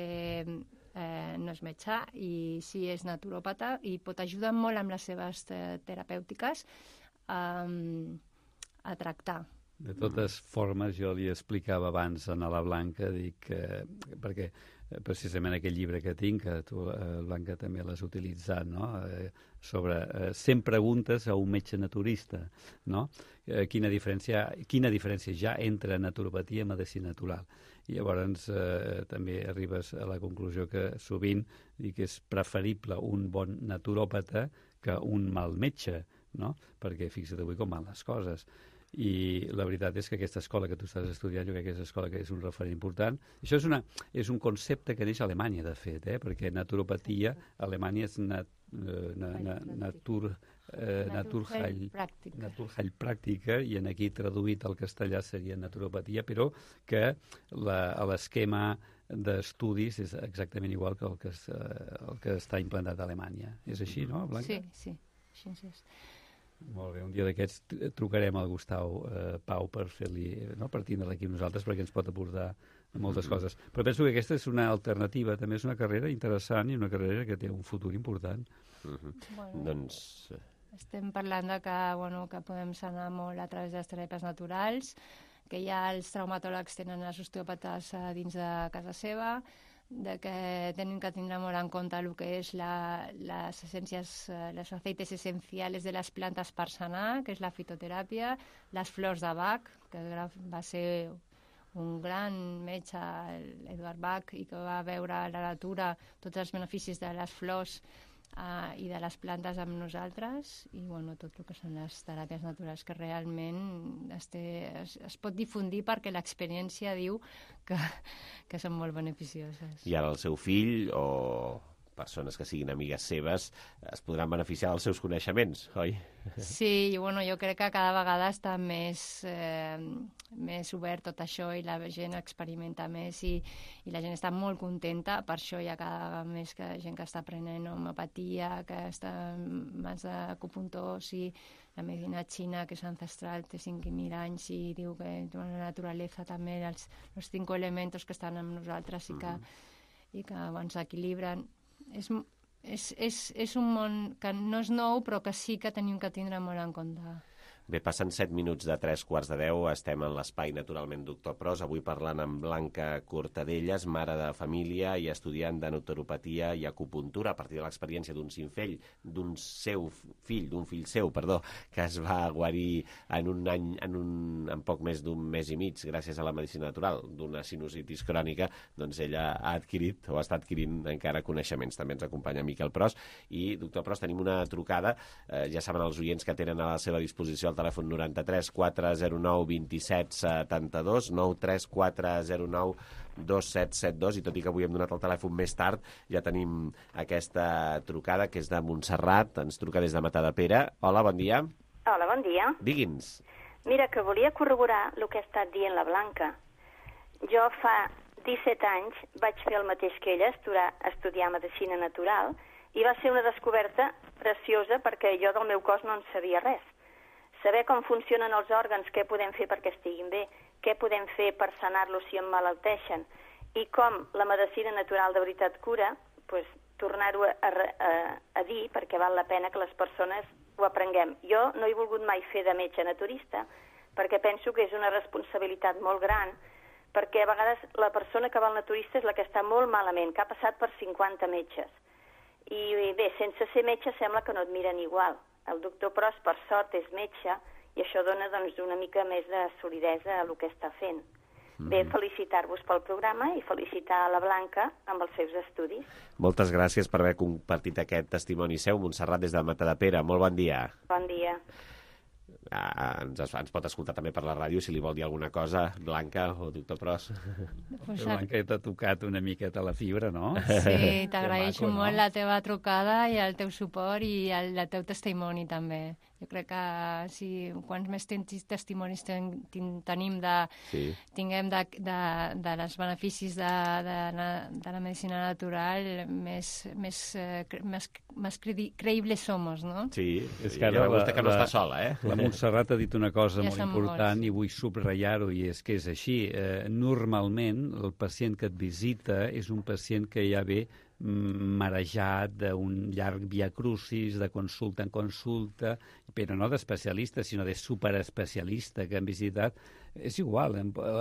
eh, no és metge i sí és naturopata i pot ajudar molt amb les seves terapèutiques a, a tractar. De totes formes, jo li explicava abans a la Blanca, dic, eh, perquè precisament aquell llibre que tinc, que tu, eh, Blanca, també l'has utilitzat, no? Eh, sobre eh, cent preguntes a un metge naturista, no? Eh, quina diferència, quina diferència hi ha entre naturopatia i medicina natural. I llavors eh, també arribes a la conclusió que sovint dic que és preferible un bon naturòpata que un mal metge, no? Perquè fixa't avui com van les coses. I la veritat és que aquesta escola que tu estàs estudiant, jo crec que és una escola que és un referent important. Això és, una, és un concepte que neix a Alemanya, de fet, eh? Perquè naturopatia, a Alemanya és nat, na, na, natur, eh, Naturheilpraktiker, i en aquí traduït al castellà seria naturopatia, però que l'esquema d'estudis és exactament igual que el que, es, el que està implantat a Alemanya. És així, no, Blanca? Sí, sí, així és. Molt bé, un dia d'aquests trucarem al Gustau eh, Pau per fer-li, no, per tindre aquí nosaltres, perquè ens pot aportar moltes mm-hmm. coses. Però penso que aquesta és una alternativa, també és una carrera interessant i una carrera que té un futur important. Mm-hmm. Bueno, doncs... Estem parlant de que, bueno, que podem sanar molt a través de les teràpies naturals, que ja els traumatòlegs tenen els osteòpates dins de casa seva, de que tenim que tindre molt en compte el que és la, les essències, les aceites essencials de les plantes per sanar, que és la fitoteràpia, les flors de Bach, que va ser un gran metge, Eduard Bach, i que va veure a la natura tots els beneficis de les flors uh, i de les plantes amb nosaltres, i bueno, tot el que són les teràpies naturals, que realment es, té, es, es pot difundir perquè l'experiència diu que, que són molt beneficioses. I ara el seu fill o persones que siguin amigues seves es podran beneficiar dels seus coneixements, oi? Sí, i bueno, jo crec que cada vegada està més, eh, més obert tot això i la gent experimenta més i, i la gent està molt contenta. Per això hi ha cada vegada més que gent que està aprenent homeopatia, que està en mans d'acupuntors i la medicina xina, que és ancestral, té cinc mil anys i diu que la naturalesa també, els, els cinc elementos que estan amb nosaltres i que, mm-hmm. i que ens equilibren. És, és, és, és un món que no és nou, però que sí que tenim que tindre molt en compte. Bé, passen set minuts de tres quarts de deu, estem en l'espai Naturalment Doctor Pros, avui parlant amb Blanca Cortadellas, mare de família i estudiant de naturopatia i acupuntura, a partir de l'experiència d'un fill, d'un seu fill, d'un fill seu, perdó, que es va guarir en un any, en, un, en poc més d'un mes i mig, gràcies a la medicina natural, d'una sinusitis crònica, doncs ella ha adquirit o està adquirint encara coneixements. També ens acompanya Miquel Pros i, doctor Pros, tenim una trucada, eh, ja saben els oients que tenen a la seva disposició al telèfon noranta-tres quatre zero nou vint set setanta-dos, nou tres quatre zero nou dos set set dos, i tot i que avui hem donat el telèfon més tard, ja tenim aquesta trucada, que és de Montserrat, ens truca des de Matadepera. Hola, bon dia. Hola, bon dia. Digui'ns. Mira, que volia corroborar el que ha estat dient la Blanca. Jo fa disset anys vaig fer el mateix que ella, estudiar, estudiar medicina natural, i va ser una descoberta preciosa perquè jo del meu cos no en sabia res. Saber com funcionen els òrgans, què podem fer perquè estiguin bé, què podem fer per sanar-los si emmalalteixen, i com la medicina natural de veritat cura, pues, tornar-ho a, a, a dir perquè val la pena que les persones ho aprenguem. Jo no he volgut mai fer de metge naturista perquè penso que és una responsabilitat molt gran, perquè a vegades la persona que va al naturista és la que està molt malament, que ha passat per cinquanta metges. I bé, sense ser metge sembla que no et miren igual. El doctor Pros, per sort, és metge i això dona doncs, una mica més de solidesa a el que està fent. Mm. Bé, felicitar-vos pel programa i felicitar a la Blanca amb els seus estudis. Moltes gràcies per haver compartit aquest testimoni seu. Montserrat, des de Matadepera. Molt bon dia. Bon dia. Ah, ens, ens pot escoltar també per la ràdio si li vol dir alguna cosa, Blanca o doctor Pros. Pues Blanca, t'ha tocat una miqueta la fibra, no? Sí, t'agraeixo molt no? la teva trucada i el teu suport i el, el teu testimoni també. Jo crec que si quants més testimonis ten, ten, tenim de, sí. tinguem de, de, de les beneficis de, de, de la medicina natural, més, més, més, més creïbles somos, no? Sí, és que ara vostè que no està sola, eh? La Montserrat ha dit una cosa ja molt important molts. I vull subratllar-ho, i és que és així. Eh, normalment, el pacient que et visita és un pacient que ja ve marejat d'un llarg via crucis, de consulta en consulta, però no d'especialista, sinó de superespecialista que han visitat. És igual,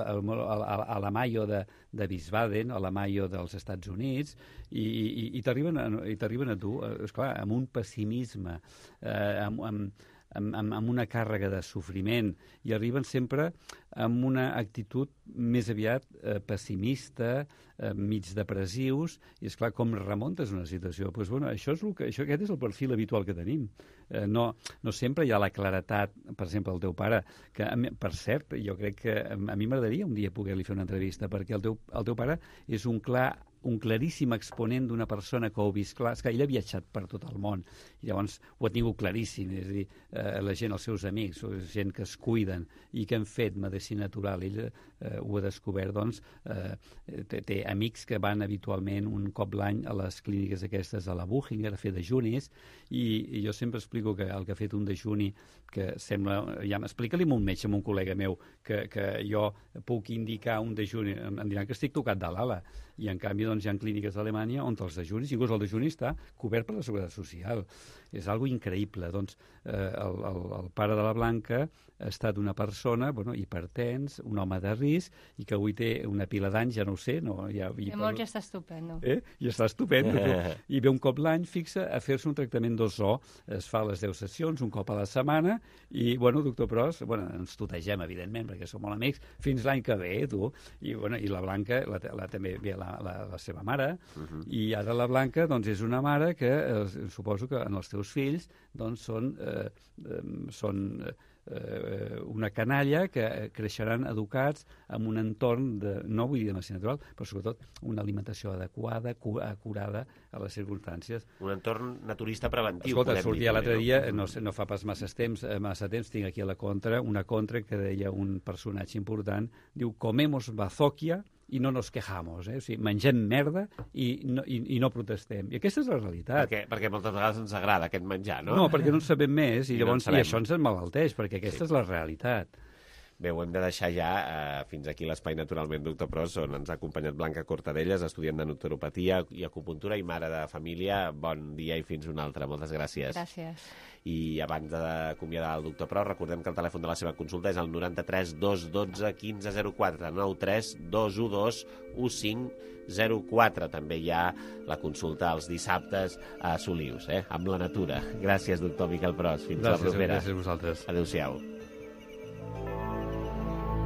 a la Mayo de, de Wiesbaden, a la Mayo dels Estats Units, i, i, i t'arriben a, a tu, esclar, amb un pessimisme, eh, amb, amb Amb, amb, amb una càrrega de sofriment, i arriben sempre amb una actitud més aviat eh, pessimista, eh, mig depressius, i és clar, com remuntes una situació? Pues, bueno, això és el que, això, aquest és el perfil habitual que tenim. Eh, no, no sempre hi ha la claretat, per exemple, el teu pare, que, per cert, jo crec que a mi m'agradaria un dia poder-li fer una entrevista, perquè el teu, el teu pare és un clar un claríssim exponent d'una persona que ho ha vist clar. És que ell ha viatjat per tot el món i llavors ho ha tingut claríssim. És a dir, eh, la gent, els seus amics, gent que es cuiden i que han fet medicina natural, ell eh, ho ha descobert, doncs, eh, té, té amics que van habitualment un cop l'any a les clíniques aquestes a la Buchinger a fer dejunis, i, i jo sempre explico que el que ha fet un dejuni que sembla... Ja m'explica-li a un metge, a un col·lega meu, que, que jo puc indicar un dejuni, em diran que estic tocat de l'ala, i en canvi doncs, hi ha clíniques a Alemanya on els dejunis, inclús el dejuni està cobert per la Seguretat Social. És algo increïble. Doncs, eh, el, el, el pare de la Blanca ha estat una persona, bueno, hipertens, un home de risc, i que avui té una pila d'anys, ja no ho sé. No, ja, i de molt ja està estupendo. Eh? Ja està estupendo. I ve un cop l'any, fixa, a fer-se un tractament d'ozó. Es fa les deu sessions, un cop a la setmana, i, bueno, doctor Pros, bueno, ens tutegem, evidentment, perquè som molt amics, fins l'any que ve, tu. I, bueno, i la Blanca, la, la, també ve la, la, la seva mare, uh -huh. i ara la Blanca, doncs, és una mare que, eh, suposo que en els teus fills, doncs, són... Eh, eh, són eh, eh, una canalla que creixeran educats en un entorn de, no vull dir de medicina natural, però sobretot una alimentació adequada, cu acurada a les circumstàncies. Un entorn naturista preventiu. Escolta, sortia l'altre dia, no, no fa pas massa temps, massa temps, tinc aquí a la contra, una contra que deia un personatge important, diu, comemos bazòquia i no nos quejamos, eh? O sigui, mengem merda i no, i, i no protestem. I aquesta és la realitat. Perquè, perquè moltes vegades ens agrada aquest menjar, no? No, perquè no en sabem més, i, I llavors no i això ens emmalalteix, perquè aquesta sí. és la realitat. Bé, ho hem de deixar ja eh, fins aquí l'espai Naturalment, doctor Pros, on ens ha acompanyat Blanca Cortadellas, estudiant de naturopatia i acupuntura i mare de família. Bon dia i fins una altra. Moltes gràcies. Gràcies. I abans d'acomiadar el doctor Pros, recordem que el telèfon de la seva consulta és el noranta-tres dos dotze quinze zero quatre, nou tres dos u dos u cinc zero quatre. També hi ha la consulta els dissabtes a Solius, eh, amb la natura. Gràcies, doctor Miquel Pros. Fins gràcies, la propera. Gràcies a vosaltres. Adéu-siau.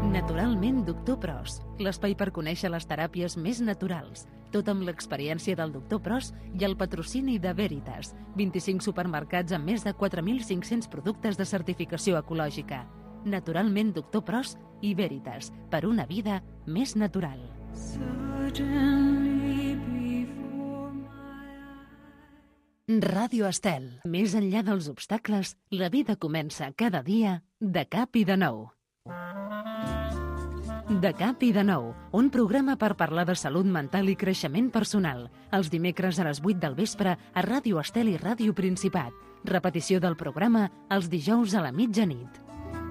Naturalment, doctor Pros, l'espai per conèixer les teràpies més naturals. Tot amb l'experiència del doctor Pros i el patrocini de Veritas, vint-i-cinc supermercats amb més de quatre mil cinc-cents productes de certificació ecològica. Naturalment, doctor Pros i Veritas, per una vida més natural. Ràdio Estel. Més enllà dels obstacles, la vida comença cada dia de cap i de nou. De cap i de nou, un programa per parlar de salut mental i creixement personal. Els dimecres a les vuit del vespre a Ràdio Estel i Ràdio Principat. Repetició del programa els dijous a la mitjanit.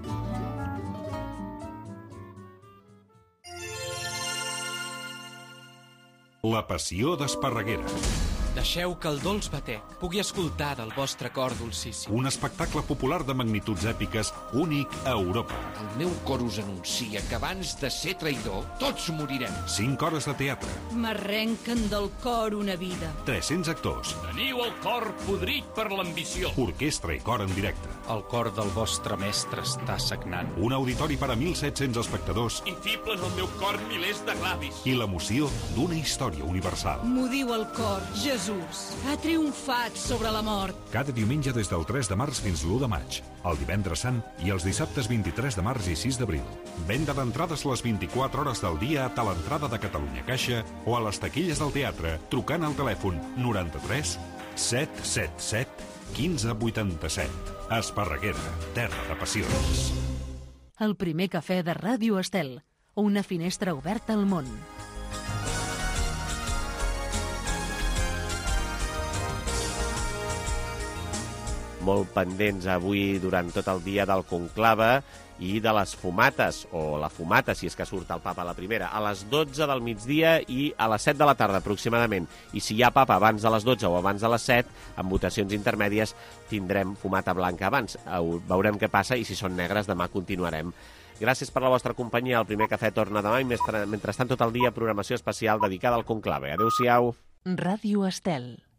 La passió d'Esparreguera. Deixeu que el dolç batec pugui escoltar del vostre cor dolcíssim. Un espectacle popular de magnituds èpiques únic a Europa. El meu cor us anuncia que abans de ser traïdor, tots morirem. Cinc hores de teatre. M'arrenquen del cor una vida. tres-cents actors. Teniu el cor podrit per l'ambició. Orquestra i cor en directe. El cor del vostre mestre està sagnant. Un auditori per a mil set-cents espectadors. I fiblen al meu cor milers de glavis. I l'emoció d'una història universal. M'ho diu el cor, Jesús. Ha triomfat sobre la mort. Cada diumenge des del tres de març fins l'u de maig, el divendres sant i els dissabtes vint-i-tres de març i sis d'abril. Venda d'entrades les vint-i-quatre hores del dia a l'entrada de Catalunya Caixa o a les taquilles del teatre trucant al telèfon noranta-tres set set set quinze vuitanta-set. Esparreguera, terra de passions. El primer cafè de Ràdio Estel, una finestra oberta al món. Molt pendents avui durant tot el dia del conclave i de les fumates, o la fumata, si és que surt el papa a la primera, a les dotze del migdia i a les set de la tarda, aproximadament. I si hi ha papa abans de les dotze o abans de les set, amb votacions intermèdies, tindrem fumata blanca abans. Veurem què passa i si són negres, demà continuarem. Gràcies per la vostra companyia. El primer cafè torna demà i mentrestant tot el dia programació especial dedicada al conclave. Adéu-siau. Ràdio Estel.